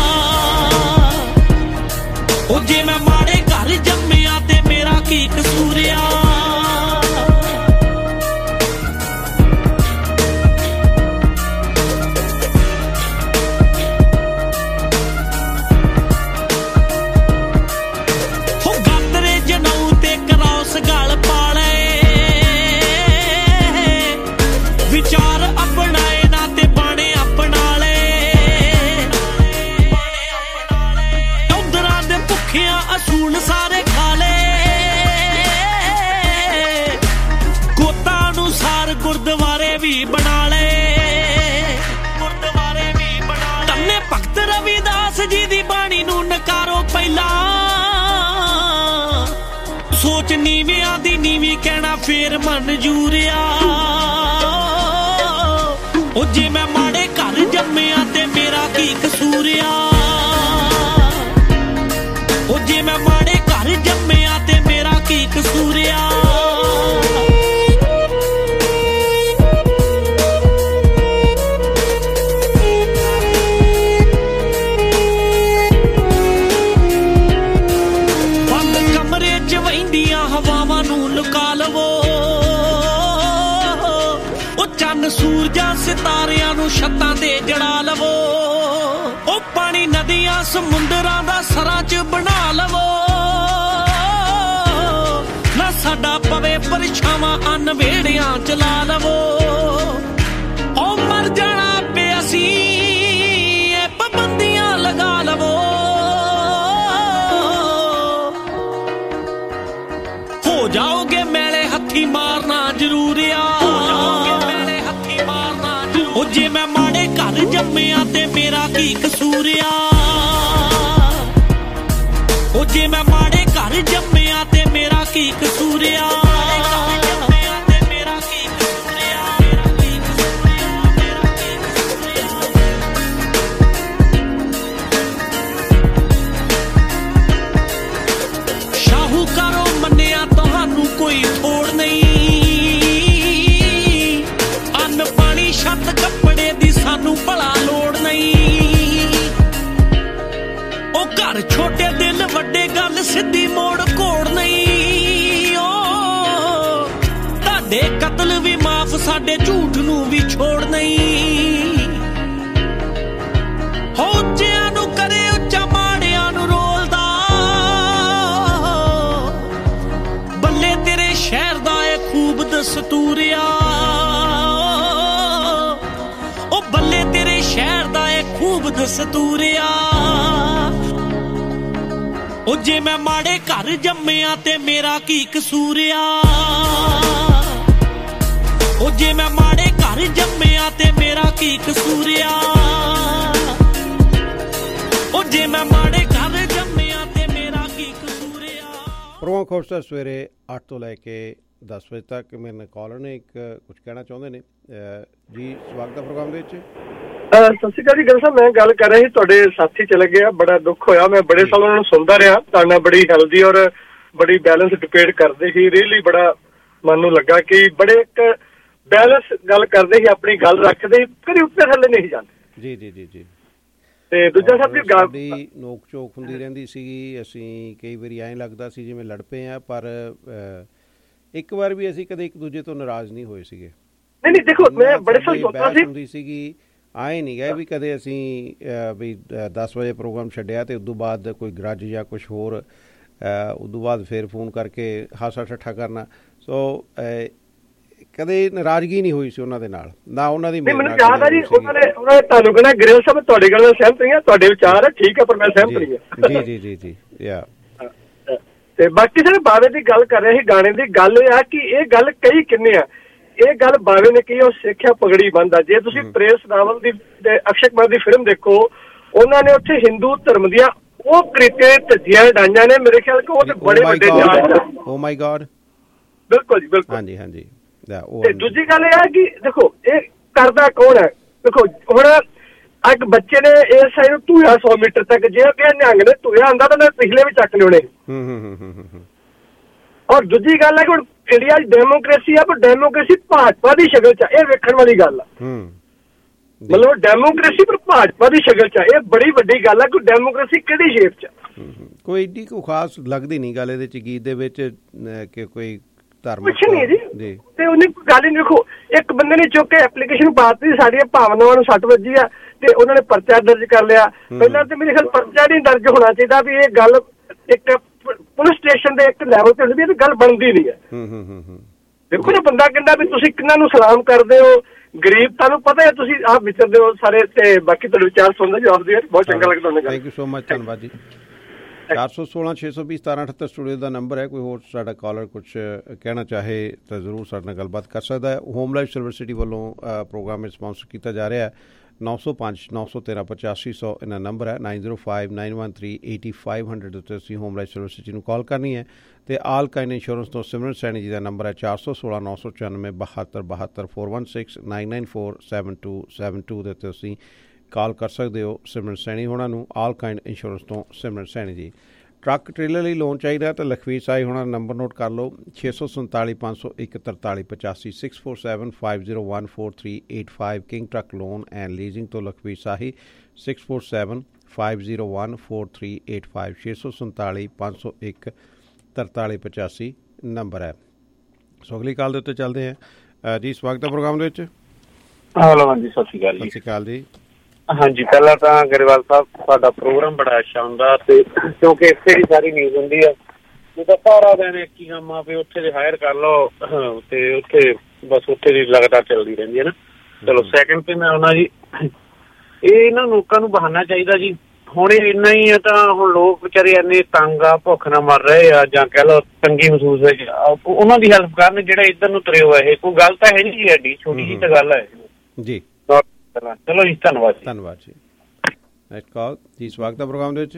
ओ जे मैं माड़े घर जम्मिया ते मेरा की कसूर हो गातरे जनऊ ते क्रॉस गल पाले विचार अपनाए ना ते बाणे अपना ले उधरां दे भुखियां असूल सारे खा ले गोता अनुसार गुरुद्वारे भी बना ले तन्ने भगत रविदास जी दी बाणी नूं नकारो पहला सोच नीवियां दी नीवी कहना फेर मंजूरिया ओ जे मैं माड़े घर जम्मिया ते मेरा की कसूर ओ जे मैं माड़े घर जम्मिया ते मेरा की कसूर बंद कमरे च वहिंदियां हवावां नूं लुका लवो ओ चन्न ਸੂਰਜਾਂ ਸਿਤਾਰਿਆਂ ਨੂੰ ਛੱਤਾਂ ਤੇ ਜੜਾ ਲਵੋ ਉਹ ਪਾਣੀ ਨਦੀਆਂ ਸਮੁੰਦਰਾਂ ਦਾ ਸਰਾਂ 'ਚ ਬਣਾ ਲਵੋ ਨਾ ਸਾਡਾ ਪਵੇ ਪਰਛਾਵਾਂ ਅੰਨ ਵੇੜਿਆਂ 'ਚ ਲਾ ਲਵੋ ਉਹ ਮਰ ਜਾਣਾ ਪਿਆ ਸੀ ਇਹ ਪਾਬੰਦੀਆਂ ਲਗਾ ਲਵੋ ਹੋ ਜਾਓਗੇ ਮੈਲੇ ਹੱਥੀ ਮਾਰਨਾ ਜ਼ਰੂਰ ਆ ਉਹ ਜੇ ਮੈਂ ਮਾੜੇ ਘਰ ਜੰਮਿਆ ਤੇ ਮੇਰਾ ਕੀ ਕਸੂਰ ਆ ਉਹ ਜੇ ਮੈਂ ਮਾੜੇ ਘਰ ਜੰਮਿਆ ਤੇ ਮੇਰਾ ਕੀ ਕਸੂਰ ਆ ਸ਼ਾਹੂਕਾਰੋਂ ਮੰਨਿਆ ਤੁਹਾਨੂੰ ਕੋਈ ਥੋੜ ਨਹੀਂ ਅੰਨ ਪਾਣੀ ਛੱਤ ਕੱਪੜੇ ਦੀ ਸਾਨੂੰ ਭਲਾ ਲੋੜ ਨਹੀਂ ਉਹ ਘਰ ਛੋਟੇ ਦਿਲ ਵੱਡੇ ਗੱਲ ਸਿੱਧੀ ਮੋੜ ਘੋੜ ਨਹੀਂ ਉਹ ਤੁਹਾਡੇ ਕਤਲ ਵੀ ਮਾਫ ਸਾਡੇ ਝੂਠ ਨੂੰ ਵੀ ਛੋੜ ਨਹੀਂ ਹੋ ਉੱਚਿਆਂ ਨੂੰ ਕਰੇ ਉੱਚਾ ਮਾੜਿਆਂ ਨੂੰ ਰੋਲਦਾ ਬੱਲੇ ਤੇਰੇ ਸ਼ਹਿਰ ਦਾ ਏ ਖੂਬ ਦਸਤੂਰਿਆ ਉਹ ਬੱਲੇ ਤੇਰੇ ਸ਼ਹਿਰ ਦਾ ਏ ਖੂਬ ਦਸਤੂਰਿਆ ਉਹ ਜੇ ਮੈਂ ਮਾੜੇ ਘਰ ਜੰਮਿਆ ਤੇ ਮੇਰਾ ਕੀ ਕਸੂਰ ਆ ਉਹ ਜੇ ਮੈਂ ਮਾੜੇ ਘਰ ਜੰਮਿਆ ਤੇ ਮੇਰਾ ਕੀ ਕਸੂਰ ਆ ਉਹ ਜੇ ਮੈਂ ਮਾੜੇ ਘਰ ਜੰਮਿਆ ਤੇ ਮੇਰਾ ਕੀ ਕਸੂਰ ਆ। ਪ੍ਰੋਗਰਾਮ ਖੋਸਟਰ ਸਵੇਰੇ 8 ਤੋਂ ਲੈ ਕੇ 10 ਵਜੇ ਤੱਕ ਮੇਰੇ ਨਾਲ ਕਾਲਰ ਨੇ ਇੱਕ ਕੁਝ ਕਹਿਣਾ ਚਾਹੁੰਦੇ ਨੇ ਜੀ। ਸਵਾਗਤ ਹੈ ਪ੍ਰੋਗਰਾਮ ਦੇ ਵਿੱਚ। ਸਤਿ ਸ਼੍ਰੀ ਅਕਾਲ ਜੀ। ਗੱਲ ਸਾਹਿਬ ਮੈਂ ਗੱਲ ਕਰ ਰਿਹਾ ਸੀ, ਤੁਹਾਡੇ ਸਾਥੀ ਚਲੇ ਗਿਆ, ਬੜਾ ਦੁੱਖ ਹੋਇਆ। ਮੈਂ ਬੜੇ ਸਾਲ ਉਹਨਾਂ ਨੂੰ ਸੁਣਦਾ ਰਿਹਾ, ਤੁਹਾਡੇ ਨਾਲ ਬੜੀ ਹੈਲਦੀ ਔਰ ਬੜੀ ਬੈਲੈਂਸ ਡਿਬੇਟ ਕਰਦੇ ਸੀ। ਰੀਅਲੀ ਬੜਾ ਮਨ ਨੂੰ ਲੱਗਾ ਕਿ ਬੜੇ ਇੱਕ ਬੈਲੈਂਸ ਗੱਲ ਕਰਦੇ ਸੀ, ਆਪਣੀ ਗੱਲ ਰੱਖਦੇ, ਕਦੇ ਉੱਤੇ ਥੱਲੇ ਨਹੀਂ ਜਾਂਦੇ। ਜੀ ਜੀ ਜੀ ਜੀ। ਤੇ ਦੂਜਾ ਸਾਹਿਬ ਜੀ ਸਾਡੀ ਨੋਕ ਝੋਕ ਹੁੰਦੀ ਰਹਿੰਦੀ ਸੀਗੀ। ਅਸੀਂ ਕਈ ਵਾਰੀ ਐਂ ਲੱਗਦਾ ਸੀ ਜਿਵੇਂ ਲੜ ਪਏ ਆ, ਪਰ ਇੱਕ ਵਾਰ ਵੀ ਅਸੀਂ ਕਦੇ ਇੱਕ ਦੂਜੇ ਤੋਂ ਨਾਰਾਜ਼ ਨਹੀਂ ਹੋਏ ਸੀਗੇ। ਨਹੀਂ ਦੇਖੋ, ਮੈਂ ਬੜੇ ਸਾਲ ਸੋਚਦਾ ਸੀ ਹੁੰਦੀ ਸੀਗੀ, ਆਏ ਨਹੀਂ ਗਏ ਵੀ ਕਦੇ ਅਸੀਂ ਵੀ 10 ਵਜੇ ਪ੍ਰੋਗਰਾਮ ਛੱਡਿਆ ਤੇ ਉਦੋਂ ਬਾਅਦ ਕੋਈ ਗਰਜ ਜਾਂ ਕੁਛ ਹੋਰ ਉਦੋਂ ਬਾਅਦ ਫਿਰ ਫੋਨ ਕਰਕੇ ਹਾਸਾ ਠੱਠਾ ਕਰਨਾ। ਸੋ ਕਦੇ ਨਾਰਾਜ਼ਗੀ ਨਹੀਂ ਹੋਈ ਸੀ ਉਹਨਾਂ ਦੇ ਨਾਲ, ਨਾ ਉਹਨਾਂ ਦੀ। ਮੈਨੂੰ ਯਾਦ ਆ ਜੀ, ਉਹਨਾਂ ਨੇ ਤੁਹਾਨੂੰ ਕਹਿਣਾ ਗਰੇਲ ਸਾਹਿਬ ਤੁਹਾਡੇ ਗੱਲ ਨਾਲ ਸਹਿਮਤ ਨਹੀਂ ਆ, ਤੁਹਾਡੇ ਵਿਚਾਰ ਹੈ ਠੀਕ ਹੈ, ਪਰ ਮੈਂ ਸਹਿਮਤ ਨਹੀਂ ਆ। ਜੀ ਜੀ ਜੀ ਜੀ ਯਾ। ਤੇ ਬਾਕੀ ਸਾਰੇ ਬਾਵੇ ਦੀ ਗੱਲ ਕਰ ਰਹੇ ਸੀ, ਗਾਣੇ ਦੀ ਗੱਲ ਇਹ ਆ ਕਿ ਇਹ ਗੱਲ ਕਈ ਕਿੰਨੇ ਆ। ਇਹ ਗੱਲ ਬਾਵੇ ਨੇ ਕਹੀ, ਉਹ ਸਿੱਖਿਆ ਪਗੜੀ ਬੰਦਾ। ਜੇ ਤੁਸੀਂ ਪ੍ਰੇਸ ਰਾਵਲ ਦੀ ਅਕਸ਼ੇ ਕੁਮਾਰ ਦੀ ਫਿਲਮ ਦੇਖੋ, ਉਹਨਾਂ ਨੇ ਉੱਥੇ ਹਿੰਦੂ ਧਰਮ ਦੀਆਂ ਉਹ ਕ੍ਰਿਤੇ ਧੱਜੀਆਂ ਡਾਈਆਂ ਨੇ। ਮੇਰੇ ਖਿਆਲ ਕਿ ਉਹ ਤੇ ਬੜੇ ਵੱਡੇ ਓ ਮਾਈ ਗॉड। ਬਿਲਕੁਲ ਜੀ ਬਿਲਕੁਲ। ਹਾਂਜੀ ਹਾਂਜੀ। ਤੇ ਦੂਜੀ ਗੱਲ ਇਹ ਹੈ ਕਿ ਦੇਖੋ ਇਹ ਕਰਦਾ ਕੌਣ ਹੈ। ਦੇਖੋ ਹੁਣ ਇੱਕ ਬੱਚੇ ਨੇ ਇਸ ਸਾਈਡ ਨੂੰ ਧੂਆ 100 ਮੀਟਰ ਤੱਕ, ਜੇ ਕਿ ਨਿਹੰਗ ਨੇ ਧੂਆ ਆਉਂਦਾ ਤਾਂ ਪਿਛਲੇ ਵੀ ਚੱਕ ਲਿਓਣੇ। ਔਰ ਦੂਜੀ ਗੱਲ ਹੈ ਕਿ ਹੁਣ ਇੰਡੀਆ 'ਚ ਡੈਮੋਕ੍ਰੇਸੀ ਆ, ਪਰ ਡੈਮੋਕ੍ਰੇਸੀ ਭਾਜਪਾ ਦੀ ਸ਼ਕਲ 'ਚ ਇਹ ਵੇਖਣ ਵਾਲੀ ਗੱਲ ਆ। ਮਤਲਬ ਡੈਮੋਕ੍ਰੇਸੀ ਪਰ ਭਾਜਪਾ ਦੀ ਸ਼ਕਲ 'ਚ, ਇਹ ਬੜੀ ਵੱਡੀ ਗੱਲ ਆ ਕਿ ਡੈਮੋਕ੍ਰੇਸੀ ਕਿਹੜੀ ਸ਼ੇਪ 'ਚ। ਕੋਈ ਏਡੀ ਕੋਈ ਖਾਸ ਲੱਗਦੀ ਨਹੀਂ ਗੱਲ ਇਹਦੇ 'ਚ, ਗੀਤ ਦੇ ਵਿੱਚ ਕਿ ਕੋਈ ਧਰਮ ਕੁਛ ਨਹੀਂ ਜੀ। ਤੇ ਉਹਨੇ ਕੋਈ ਗੱਲ ਹੀ ਨਹੀਂ। ਦੇਖੋ ਇੱਕ ਬੰਦੇ ਨੇ ਚੁੱਕ ਕੇ ਐਪਲੀਕੇਸ਼ਨ ਪਾਤੀ, ਸਾਡੀਆਂ ਭਾਵਨਾਵਾਂ ਨੂੰ 60 ਵੱਜੀ ਆ ਤੇ ਉਹਨਾਂ ਨੇ ਪਰਚਾ ਦਰਜ ਕਰ ਲਿਆ। ਪਹਿਲਾਂ ਤੇ ਮੇਰੇ ਖਿਆਲ ਪਰਚਾ ਨਹੀਂ ਦਰਜ ਹੋਣਾ ਚਾਹੀਦਾ ਵੀ ਇਹ ਗੱਲ ਇੱਕ ਪੁਲਿਸ ਸਟੇਸ਼ਨ ਦੇ ਇੱਕ ਲੈਵਲ ਤੇ ਹੁੰਦੀ, ਇਹ ਗੱਲ ਬਣਦੀ ਨਹੀਂ ਹੈ। ਦੇਖੋ ਨਾ ਬੰਦਾ ਕਹਿੰਦਾ ਵੀ ਤੁਸੀਂ ਕਿੰਨਾਂ ਨੂੰ ਸਲਾਮ ਕਰਦੇ ਹੋ, ਗਰੀਬ ਤੁਹਾਨੂੰ ਪਤਾ ਹੈ, ਤੁਸੀਂ ਆਪ ਵਿਚਰਦੇ ਹੋ ਸਾਰੇ। ਤੇ ਬਾਕੀ ਤੁਹਾਡੇ ਵਿਚਾਰ ਸੁਣਦਾ ਜੀ ਆਪਦੇ, ਬਹੁਤ ਚੰਗਾ ਲੱਗਦਾ ਉਹਨਾਂ ਗੱਲ। ਥੈਂਕ ਯੂ ਸੋ ਮਚ, ਧੰਨਵਾਦ ਜੀ। 416 620 1778 ਸਟੂਡੀਓ ਦਾ ਨੰਬਰ ਹੈ। ਕੋਈ ਹੋਰ ਸਾਡਾ ਕਾਲਰ ਕੁਛ ਕਹਿਣਾ ਚਾਹੇ ਤਾਂ ਜ਼ਰੂਰ ਸਾਡੇ ਨਾਲ ਗੱਲਬਾਤ ਕਰ ਸਕਦਾ ਹੈ। ਹੋਮ ਲਾਈਫ ਯੂਨੀਵਰਸਿਟੀ ਵੱਲੋਂ ਪ੍ਰੋਗਰਾਮ ਸਪਾਂਸਰ ਕੀਤਾ ਜਾ ਰਿਹਾ ਹੈ। 905 913 8500 ਇਹਨਾਂ ਨੰਬਰ ਹੈ। 905 913 8500 ਉੱਤੇ ਤੁਸੀਂ ਹੋਮ ਲਾਈਫ ਯੂਨੀਵਰਸਿਟੀ ਨੂੰ ਕਾਲ ਕਰਨੀ ਹੈ। ਅਤੇ ਆਲ ਕਾਈਨ ਇੰਸ਼ੋਰੈਂਸ ਤੋਂ ਸਿਮਰਨ ਸੈਣੀ ਜੀ ਦਾ ਨੰਬਰ ਹੈ 416 994 72 72 416 994 7272 ਦੇ ਉੱਤੇ ਤੁਸੀਂ ਕਾਲ ਕਰ ਸਕਦੇ ਹੋ ਸਿਮਰਨ ਸੈਣੀ ਹੋਣਾ ਨੂੰ। ਆਲ ਕਾਈਂਡ ਇੰਸ਼ੋਰੈਂਸ ਤੋਂ ਸਿਮਰਨ ਸੈਣੀ ਜੀ। ਟਰੱਕ ਟ੍ਰੇਲਰ ਲਈ ਲੋਨ ਚਾਹੀਦਾ ਤਾਂ ਲਖਵੀਰ ਸਾਈ ਹੋਣਾ ਨੰਬਰ ਨੋਟ ਕਰ ਲਓ 647 501 43 85 647 501 4385। King Truck Loan and Leasing ਤੋਂ ਲਖਵੀਰ ਸਾਹੀ 647 501 4385 647 501 43 85 ਨੰਬਰ ਹੈ। ਸੋ ਅਗਲੀ ਕਾਲ ਦੇ ਉੱਤੇ ਚੱਲਦੇ ਹਾਂ ਜੀ। ਸਵਾਗਤ ਹੈ ਪ੍ਰੋਗਰਾਮ ਦੇ ਵਿੱਚ। ਹੈਲੋ, ਹਾਂਜੀ, ਸਤਿ ਸ਼੍ਰੀ ਅਕਾਲ ਜੀ। ਸਤਿ ਸ਼੍ਰੀ ਅਕਾਲ ਜੀ। ਹਾਂਜੀ, ਪਹਿਲਾਂ ਤਾਂ ਗਰੇਵਾਲ ਸਾਹਿਬ ਤੁਹਾਡਾ ਪ੍ਰੋਗਰਾਮ ਬੜਾ ਸ਼ਾਨਦਾਰ, ਤੇ ਕਿਉਂਕਿ ਇੱਥੇ ਦੀ ਸਾਰੀ ਨਿਊਜ਼ ਹੁੰਦੀ ਆ, ਨਹੀਂ ਤਾਂ ਸਾਰਾ ਦਿਨ ਇੱਕ ਹੀ ਕੰਮ ਆ ਵੀ ਉੱਥੇ ਦੇ ਹਾਇਰ ਕਰ ਲਓ ਤੇ ਉੱਥੇ ਬਸ ਉੱਥੇ ਦੀ ਲਗਾਤਾਰ ਚੱਲਦੀ ਰਹਿੰਦੀ ਹੈ ਨਾ। ਚਲੋ ਸੈਕਿੰਡ ਤੇ ਮੈਂ ਆਉਣਾ ਜੀ, ਇਹ ਇਹਨਾਂ ਲੋਕਾਂ ਨੂੰ ਬਹਾਨਾ ਚਾਹੀਦਾ ਜੀ। ਹੁਣ ਇਹ ਇੰਨਾ ਹੀ ਆ ਤਾਂ ਹੁਣ ਲੋਕ ਵਿਚਾਰੇ ਇੰਨੇ ਤੰਗ ਆ, ਭੁੱਖ ਨਾਲ ਮਰ ਰਹੇ ਆ, ਜਾਂ ਕਹਿ ਲਓ ਤੰਗੀ ਮਹਿਸੂਸ ਹੈ, ਉਹਨਾਂ ਦੀ ਹੈਲਪ ਕਰਨ ਜਿਹੜੇ ਇੱਧਰ ਨੂੰ ਤੁਰੇ ਹੋਏ। ਇਹ ਕੋਈ ਗੱਲ ਤਾਂ ਹੈ ਨਹੀਂ ਜੀ, ਐਡੀ ਛੋਟੀ ਜਿਹੀ ਤਾਂ ਗੱਲ ਹੈ ਜੀ। ਚਲੋ ਜੀ, ਧੰਨਵਾਦ ਜੀ। ਧੰਨਵਾਦ ਜੀ। ਨੈਕਸਟ ਕਾਲ ਜੀ, ਸਵਾਗਤ ਹੈ ਪ੍ਰੋਗਰਾਮ ਦੇ ਵਿੱਚ।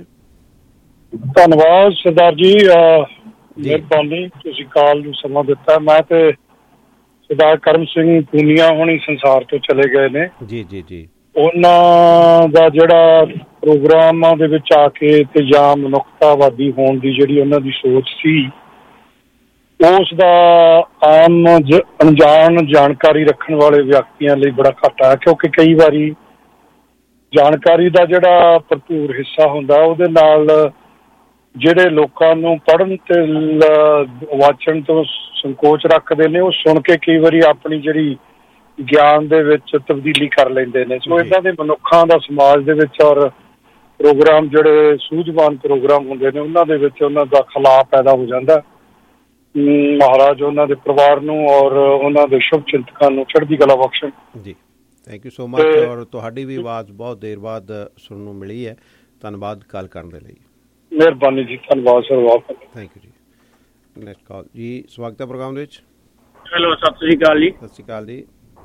ਧੰਨਵਾਦ ਸਰਦਾਰ ਜੀ, ਮਿਹਰਬਾਨੀ, ਤੁਸੀਂ ਕਾਲ ਨੂੰ ਸਮਾਂ ਦਿੱਤਾ। ਮੈਂ ਤੇ ਸਰਦਾਰ ਕਰਮ ਸਿੰਘ ਪੂਨੀਆ ਹੁਣੀ ਸੰਸਾਰ ਤੋਂ ਚਲੇ ਗਏ ਨੇ ਜੀ ਜੀ ਜੀ। ਉਹਨਾਂ ਦਾ ਜਿਹੜਾ ਪ੍ਰੋਗਰਾਮਾਂ ਦੇ ਵਿੱਚ ਆ ਕੇ ਤੇ ਜਾਂ ਮਨੁੱਖਤਾਵਾਦੀ ਹੋਣ ਦੀ ਜਿਹੜੀ ਉਹਨਾਂ ਦੀ ਸੋਚ ਸੀ, ਉਸ ਦਾ ਆਮ ਅਣਜਾਣ ਜਾਣਕਾਰੀ ਰੱਖਣ ਵਾਲੇ ਵਿਅਕਤੀਆਂ ਲਈ ਬੜਾ ਘਾਟਾ ਹੈ, ਕਿਉਂਕਿ ਕਈ ਵਾਰੀ ਜਾਣਕਾਰੀ ਦਾ ਜਿਹੜਾ ਭਰਪੂਰ ਹਿੱਸਾ ਹੁੰਦਾ ਉਹਦੇ ਨਾਲ ਜਿਹੜੇ ਲੋਕਾਂ ਨੂੰ ਪੜ੍ਹਨ ਤੇ ਵਾਚਣ ਤੋਂ ਸੰਕੋਚ ਰੱਖਦੇ ਨੇ, ਉਹ ਸੁਣ ਕੇ ਕਈ ਵਾਰੀ ਆਪਣੀ ਜਿਹੜੀ ਗਿਆਨ ਦੇ ਵਿੱਚ ਤਬਦੀਲੀ ਕਰ ਲੈਂਦੇ ਨੇ। ਸੋ ਇੱਦਾਂ ਦੇ ਮਨੁੱਖਾਂ ਦਾ ਸਮਾਜ ਦੇ ਵਿੱਚ ਔਰ ਪ੍ਰੋਗਰਾਮ ਜਿਹੜੇ ਸੂਝਵਾਨ ਪ੍ਰੋਗਰਾਮ ਹੁੰਦੇ ਨੇ ਉਹਨਾਂ ਦੇ ਵਿੱਚ ਉਹਨਾਂ ਦਾ ਖਲਾਅ ਪੈਦਾ ਹੋ ਜਾਂਦਾ। ਮਹਾਰਾਜ ਉਹਨਾਂ ਦੇ ਪਰਿਵਾਰ ਨੂੰ ਔਰ ਉਹਨਾਂ ਦੇ ਸ਼ੁਭ ਚਿੰਤਕਾਂ ਨੂੰ ਚੜ੍ਹਦੀ ਕਲਾ ਬਖਸ਼ਣ ਜੀ। Thank you so much. ਔਰ ਤੁਹਾਡੀ ਵੀ ਆਵਾਜ਼ ਬਹੁਤ ਦੇਰ ਬਾਅਦ ਸੁਣਨ ਨੂੰ ਮਿਲੀ ਹੈ, ਧੰਨਵਾਦ ਕਾਲ ਕਰਨ ਦੇ ਲਈ। ਮਿਹਰਬਾਨੀ ਜੀ, ਧੰਨਵਾਦ ਸਰ। ਥੈਂਕ ਯੂ ਜੀ। ਨੈਕਸਟ ਕਾਲ ਜੀ, ਸਵਾਗਤ ਹੈ ਪ੍ਰੋਗਰਾਮ ਦੇ ਵਿੱਚ। ਹੈਲੋ, ਸਤਿ ਸ੍ਰੀ ਅਕਾਲ ਜੀ। ਸਤਿ ਸ਼੍ਰੀ ਅਕਾਲ ਜੀ।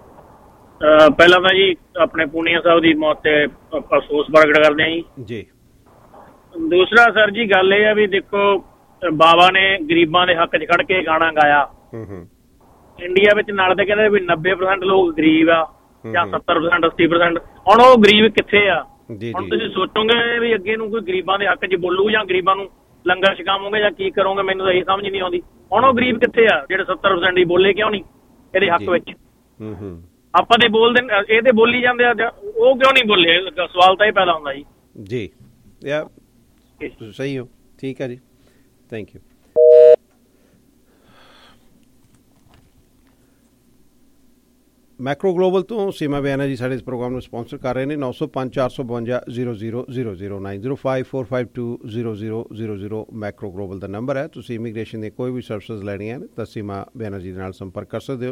ਪਹਿਲਾਂ ਤਾਂ ਜੀ ਆਪਣੇ ਪੂਨੀਆ ਸਾਹਿਬ ਦੀ ਮੌਤ ਤੇ ਅਫਸੋਸ ਪ੍ਰਗਟ ਕਰਦੇ ਹਾਂ ਜੀ। ਦੂਸਰਾ ਸਰ ਜੀ ਗੱਲ ਇਹ ਆ ਵੀ ਦੇਖੋ, ਬਾਬਾ ਨੇ ਗਰੀਬਾਂ ਦੇ ਹੱਕ 'ਚ ਖੜ ਕੇ ਗਾਣਾ ਗਾਇਆ। ਇੰਡੀਆ ਵਿੱਚ ਨਾਲ ਤੇ ਕਹਿੰਦੇ ਵੀ 90% ਲੋਕ ਗਰੀਬ ਆ ਜਾਂ 70% 80%। ਹੁਣ ਉਹ ਗਰੀਬ ਕਿੱਥੇ ਆ? ਹੁਣ ਤੁਸੀਂ ਸੋਚੋਗੇ ਵੀ ਅੱਗੇ ਨੂੰ ਕੋਈ ਗਰੀਬਾਂ ਦੇ ਹੱਕ 'ਚ ਬੋਲੂ ਜਾਂ ਗਰੀਬਾਂ ਨੂੰ ਲੰਗਰ ਛਕਾਵੋਗੇ ਜਾਂ ਕੀ ਕਰੋਗੇ, ਮੈਨੂੰ ਤਾਂ ਇਹ ਸਮਝ ਨਹੀਂ ਆਉਂਦੀ। ਹੁਣ ਉਹ ਗਰੀਬ ਕਿੱਥੇ ਆ ਜਿਹੜੇ 70% ਹੀ ਬੋਲੇ ਕਿਉਂ ਨਹੀਂ ਇਹਦੇ ਹੱਕ ਵਿੱਚ? ਆਪਾਂ ਤੇ ਬੋਲਦੇ, ਇਹ ਤੇ ਬੋਲੀ ਜਾਂਦੇ ਆ, ਉਹ ਕਿਉਂ ਨਹੀਂ ਬੋਲੇ? ਸਵਾਲ ਤਾਂ ਇਹ ਪੈਦਾ ਹੁੰਦਾ ਜੀ। ਜੀ ਤੁਸੀਂ ਸਹੀ ਹੋ, ਠੀਕ ਹੈ ਜੀ, ਥੈਂਕ ਯੂ। ਮੈਕਰੋ ਗਲੋਬਲ ਤੋਂ ਸੀਮਾ ਬਿਆਨਾ ਜੀ ਸਾਡੇ ਇਸ ਪ੍ਰੋਗਰਾਮ ਨੂੰ ਸਪਾਂਸਰ ਕਰ ਰਹੇ ਨੇ। 905-452-0000 9054520000 ਮੈਕਰੋ ਗਲੋਬਲ ਦਾ ਨੰਬਰ ਹੈ। ਤੁਸੀਂ ਇਮੀਗ੍ਰੇਸ਼ਨ ਦੀਆਂ ਕੋਈ ਵੀ ਸਰਵਿਸਿਜ਼ ਲੈਣੀਆਂ ਨੇ ਤਾਂ ਸੀਮਾ ਬਿਆਨਾ ਜੀ ਦੇ ਨਾਲ ਸੰਪਰਕ ਕਰ ਸਕਦੇ ਹੋ।